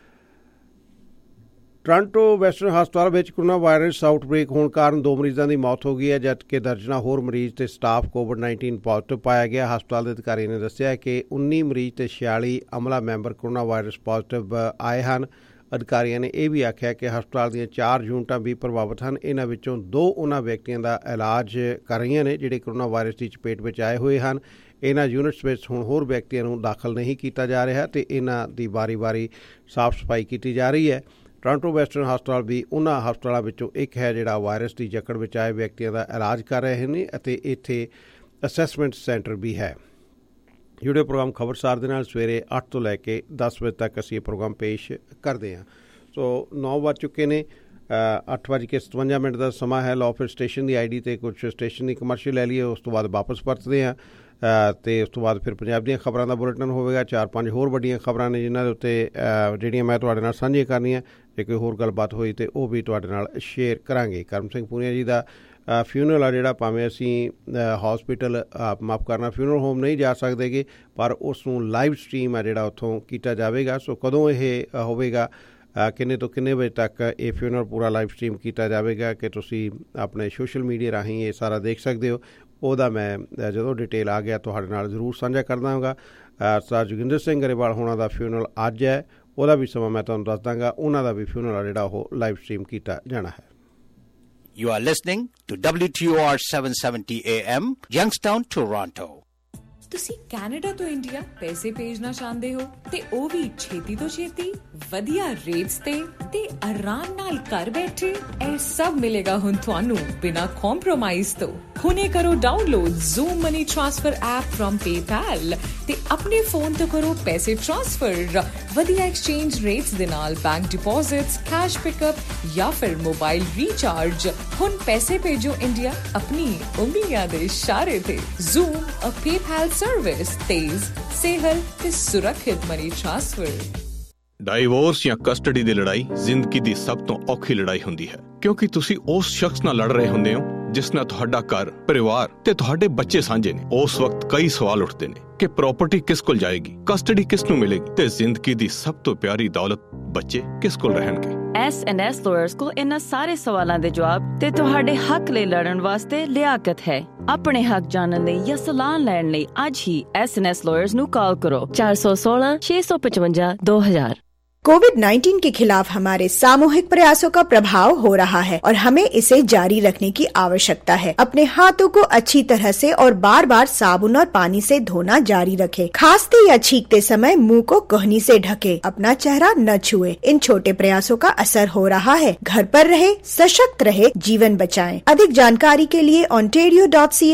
ਟੋਰਾਂਟੋ ਵੈਸਟਰਨ ਹਸਪਤਾਲ ਵਿੱਚ ਕੋਰੋਨਾ ਵਾਇਰਸ ਆਊਟਬ੍ਰੇਕ ਹੋਣ ਕਾਰਨ 2 ਮਰੀਜ਼ਾਂ ਦੀ ਮੌਤ ਹੋ ਗਈ ਹੈ, ਜਦਕਿ ਦਰਜਨਾਂ ਹੋਰ ਮਰੀਜ਼ ਤੇ ਸਟਾਫ ਕੋਵਿਡ-19 ਪੋਜ਼ੀਟਿਵ ਪਾਇਆ ਗਿਆ। ਹਸਪਤਾਲ ਦੇ ਅਧਿਕਾਰੀ ਨੇ ਦੱਸਿਆ ਕਿ 19 ਮਰੀਜ਼ ਤੇ 46 ਅਮਲਾ ਮੈਂਬਰ ਕੋਰੋਨਾ ਵਾਇਰਸ ਪੋਜ਼ੀਟਿਵ ਆਏ ਹਨ। ਅਧਿਕਾਰੀਆਂ ਨੇ ਇਹ ਵੀ ਆਖਿਆ ਕਿ ਹਸਪਤਾਲ ਦੀਆਂ 4 ਯੂਨਿਟਾਂ ਵੀ ਪ੍ਰਭਾਵਿਤ ਹਨ। ਇਹਨਾਂ ਵਿੱਚੋਂ 2 ਉਹਨਾਂ ਵਿਅਕਤੀਆਂ ਦਾ ਇਲਾਜ ਕਰ ਰਹੀਆਂ ਨੇ ਜਿਹੜੇ ਕੋਰੋਨਾ ਵਾਇਰਸ ਦੀ ਚਪੇਟ ਵਿੱਚ ਆਏ ਹੋਏ ਹਨ। ਇਹਨਾਂ ਯੂਨਿਟਸ ਵਿੱਚ ਹੁਣ ਹੋਰ ਵਿਅਕਤੀਆਂ ਨੂੰ ਦਾਖਲ ਨਹੀਂ ਕੀਤਾ ਜਾ ਰਿਹਾ ਅਤੇ ਇਹਨਾਂ ਦੀ ਵਾਰੀ-ਵਾਰੀ ਸਾਫ਼ ਸਫਾਈ ਕੀਤੀ ਜਾ ਰਹੀ ਹੈ। ਟੋਰਾਂਟੋ ਵੈਸਟਰਨ ਹਸਪਤਾਲ ਵੀ ਉਹਨਾਂ ਹਸਪਤਾਲਾਂ ਵਿੱਚੋਂ ਇੱਕ ਹੈ ਜਿਹੜਾ ਵਾਇਰਸ ਦੀ ਜਕੜ ਵਿੱਚ ਆਏ ਵਿਅਕਤੀਆਂ ਦਾ ਇਲਾਜ ਕਰ ਰਹੇ ਨੇ ਅਤੇ ਇੱਥੇ ਅਸੈਸਮੈਂਟ ਸੈਂਟਰ ਵੀ ਹੈ। ਜੁੜੇ ਪ੍ਰੋਗਰਾਮ ਖਬਰਸਾਰ ਦੇ ਨਾਲ ਸਵੇਰੇ 8 ਤੋਂ ਲੈ ਕੇ 10 ਵਜੇ ਤੱਕ ਅਸੀਂ ਇਹ ਪ੍ਰੋਗਰਾਮ ਪੇਸ਼ ਕਰਦੇ ਹਾਂ। ਸੋ 9 ਵੱਜ ਚੁੱਕੇ ਨੇ, 8:57 ਦਾ ਸਮਾਂ ਹੈ। ਲੌ ਫਿਰ ਸਟੇਸ਼ਨ ਦੀ ID ਤੇ ਕੁਝ ਸਟੇਸ਼ਨ ਦੀ ਕਮਰਸ਼ੀਅਲ ਲੈ ਲਈਏ, ਉਸ ਤੋਂ ਬਾਅਦ ਵਾਪਸ ਪਰਤਦੇ ਹਾਂ ਅਤੇ ਉਸ ਤੋਂ ਬਾਅਦ ਫਿਰ ਪੰਜਾਬ ਦੀਆਂ ਖਬਰਾਂ ਦਾ ਬੁਲੇਟਿਨ ਹੋਵੇਗਾ। 4-5 ਹੋਰ ਵੱਡੀਆਂ ਖਬਰਾਂ ਨੇ ਜਿਨ੍ਹਾਂ ਦੇ ਉੱਤੇ ਜਿਹੜੀਆਂ ਮੈਂ ਤੁਹਾਡੇ ਨਾਲ ਸਾਂਝੀਆਂ ਕਰਨੀਆਂ, ਜੇ ਕੋਈ ਹੋਰ ਗੱਲਬਾਤ ਹੋਈ ਤਾਂ ਉਹ ਵੀ ਤੁਹਾਡੇ ਨਾਲ ਸ਼ੇਅਰ ਕਰਾਂਗੇ। ਕਰਮ ਸਿੰਘ ਪੂਨੀਆ ਜੀ ਦਾ ਫਿਊਨਰਲ ਆ ਜਿਹੜਾ, ਭਾਵੇਂ ਅਸੀਂ ਹੌਸਪੀਟਲ ਮਾਫ ਕਰਨਾ ਫਿਊਨਰਲ ਹੋਮ ਨਹੀਂ ਜਾ ਸਕਦੇਗੇ, ਪਰ ਉਸ ਨੂੰ ਲਾਈਵ ਸਟਰੀਮ ਆ ਜਿਹੜਾ ਉੱਥੋਂ ਕੀਤਾ ਜਾਵੇਗਾ। ਸੋ ਕਦੋਂ ਇਹ ਹੋਵੇਗਾ, ਕਿੰਨੇ ਤੋਂ ਕਿੰਨੇ ਵਜੇ ਤੱਕ ਇਹ ਫਿਊਨਰਲ ਪੂਰਾ ਲਾਈਵ ਸਟਰੀਮ ਕੀਤਾ ਜਾਵੇਗਾ ਕਿ ਤੁਸੀਂ ਆਪਣੇ ਸੋਸ਼ਲ ਮੀਡੀਆ ਰਾਹੀਂ ਇਹ ਸਾਰਾ ਦੇਖ ਸਕਦੇ ਹੋ, ਉਹਦਾ ਮੈਂ ਜਦੋਂ ਡਿਟੇਲ ਆ ਗਿਆ ਤੁਹਾਡੇ ਨਾਲ ਜ਼ਰੂਰ ਸਾਂਝਾ ਕਰ ਦਾਂਗਾ। ਸਰ ਜੋਗਿੰਦਰ ਸਿੰਘ ਗਰੇਵਾਲ ਹੋਣਾ ਦਾ ਫਿਊਨਰਲ ਅੱਜ ਹੈ, ਉਹਦਾ ਵੀ ਸਮਾਂ ਮੈਂ ਤੁਹਾਨੂੰ ਦੱਸ ਦਾਂਗਾ। ਉਹਨਾਂ ਦਾ ਵੀ ਫਿਊਨਰਲ ਆ ਜਿਹੜਾ ਉਹ ਲਾਈਵ ਸਟਰੀਮ ਕੀਤਾ ਜਾਣਾ ਹੈ। You are listening to WTOR 770 AM, Youngstown, Toronto. ਤੁਸੀਂ ਕੈਨੇਡਾ ਤੋਂ ਇੰਡੀਆ ਪੈਸੇ ਭੇਜਣਾ ਚਾਹੁੰਦੇ ਹੋ ਤੇ ਉਹ ਵੀ ਛੇਤੀ ਤੋਂ ਛੇਤੀ, ਵਧੀਆ ਰੇਟਸ ਤੇ ਆਰਾਮ ਨਾਲ ਘਰ ਬੈਠੇ। ਇਹ ਸਭ ਮਿਲੇਗਾ ਹੁਣ ਤੁਹਾਨੂੰ ਬਿਨਾਂ ਕੰਪਰੋਮਾਈਜ਼ ਤੋਂ। ਹੁਣੇ ਕਰੋ download Zoom Money Transfer app from PayPal ਤੇ ਆਪਣੇ ਫੋਨ ਤੋਂ ਕਰੋ ਪੈਸੇ ਟ੍ਰਾਂਸਫਰ ਵਧੀਆ ਐਕਸਚੇਂਜ ਰੇਟਸ ਦੇ ਨਾਲ, ਬੈਂਕ ਡਿਪੋਜ਼ਿਟਸ, ਕੈਸ਼ ਪਿਕਅਪ ਜਾਂ ਫਿਰ ਮੋਬਾਈਲ ਰੀਚਾਰਜ। ਹੁਣ ਪੈਸੇ ਭੇਜੋ ਇੰਡੀਆ ਆਪਣੀ ਉਂਗਲੀਆਂ ਦੇ ਇਸ਼ਾਰੇ ਤੇ। Zoom a PayPal ਸਰਵਿਸ, ਤੇਜ਼, ਸਹਿਲ ਤੇ ਸੁਰੱਖਿਅਤ ਮਨੀ ਟ੍ਰਾਂਸਫਰ। ਡਾਈਵੋਰਸ ਜਾਂ ਕਸਟਡੀ ਦੀ ਲੜਾਈ ਜ਼ਿੰਦਗੀ ਦੀ ਸਭ ਤੋਂ ਔਖੀ ਲੜਾਈ ਹੁੰਦੀ ਹੈ, ਕਿਉਂਕਿ ਤੁਸੀਂ ਉਸ ਸ਼ਖਸ ਨਾਲ ਲੜ ਰਹੇ ਹੁੰਦੇ ਹੋ ਜਿਸ ਨਾਲ ਤੁਹਾਡਾ ਘਰ, ਪਰਿਵਾਰ ਤੇ ਤੁਹਾਡੇ ਬੱਚੇ ਸਾਂਝੇ ਨੇ, ਉਸ ਵਕਤ ਕਈ ਸਵਾਲ ਉੱਠਦੇ ਨੇ ਕਿ ਪ੍ਰਾਪਰਟੀ ਕਿਸ ਕੋਲ ਜਾਏਗੀ, ਕਸਟਡੀ ਕਿਸ ਨੂੰ ਮਿਲੇਗੀ ਤੇ ਜ਼ਿੰਦਗੀ ਦੀ ਸਭ ਤੋਂ ਪਿਆਰੀ ਦੌਲਤ ਬੱਚੇ ਕਿਸ ਕੋਲ ਰਹਿਣਗੇ। S&S ਲਾਇਰਸ ਕੋਲ ਇਹਨਾਂ ਸਾਰੇ ਸਵਾਲਾਂ ਦੇ ਜਵਾਬ ਤੇ ਤੁਹਾਡੇ ਹੱਕ ਲਈ ਲੜਨ ਵਾਸਤੇ ਲਿਆਕਤ ਹੈ। ਆਪਣੇ ਹੱਕ ਜਾਣਨ ਲਈ ਜਾਂ ਸਲਾਹ ਲੈਣ ਲਈ ਅੱਜ ਹੀ S&S ਲਾਇਰਸ ਨੂੰ ਕਾਲ ਕਰੋ 416 655 2000। कोविड-19 के खिलाफ हमारे सामूहिक प्रयासों का प्रभाव हो रहा है और हमें इसे जारी रखने की आवश्यकता है। अपने हाथों को अच्छी तरह से और बार बार साबुन और पानी से धोना जारी रखें। खांसते या छींकते समय मुंह को कोहनी से ढके, अपना चेहरा न छुए। इन छोटे प्रयासों का असर हो रहा है। घर पर रहे, सशक्त रहे, जीवन बचाएं। अधिक जानकारी के लिए ontario.ca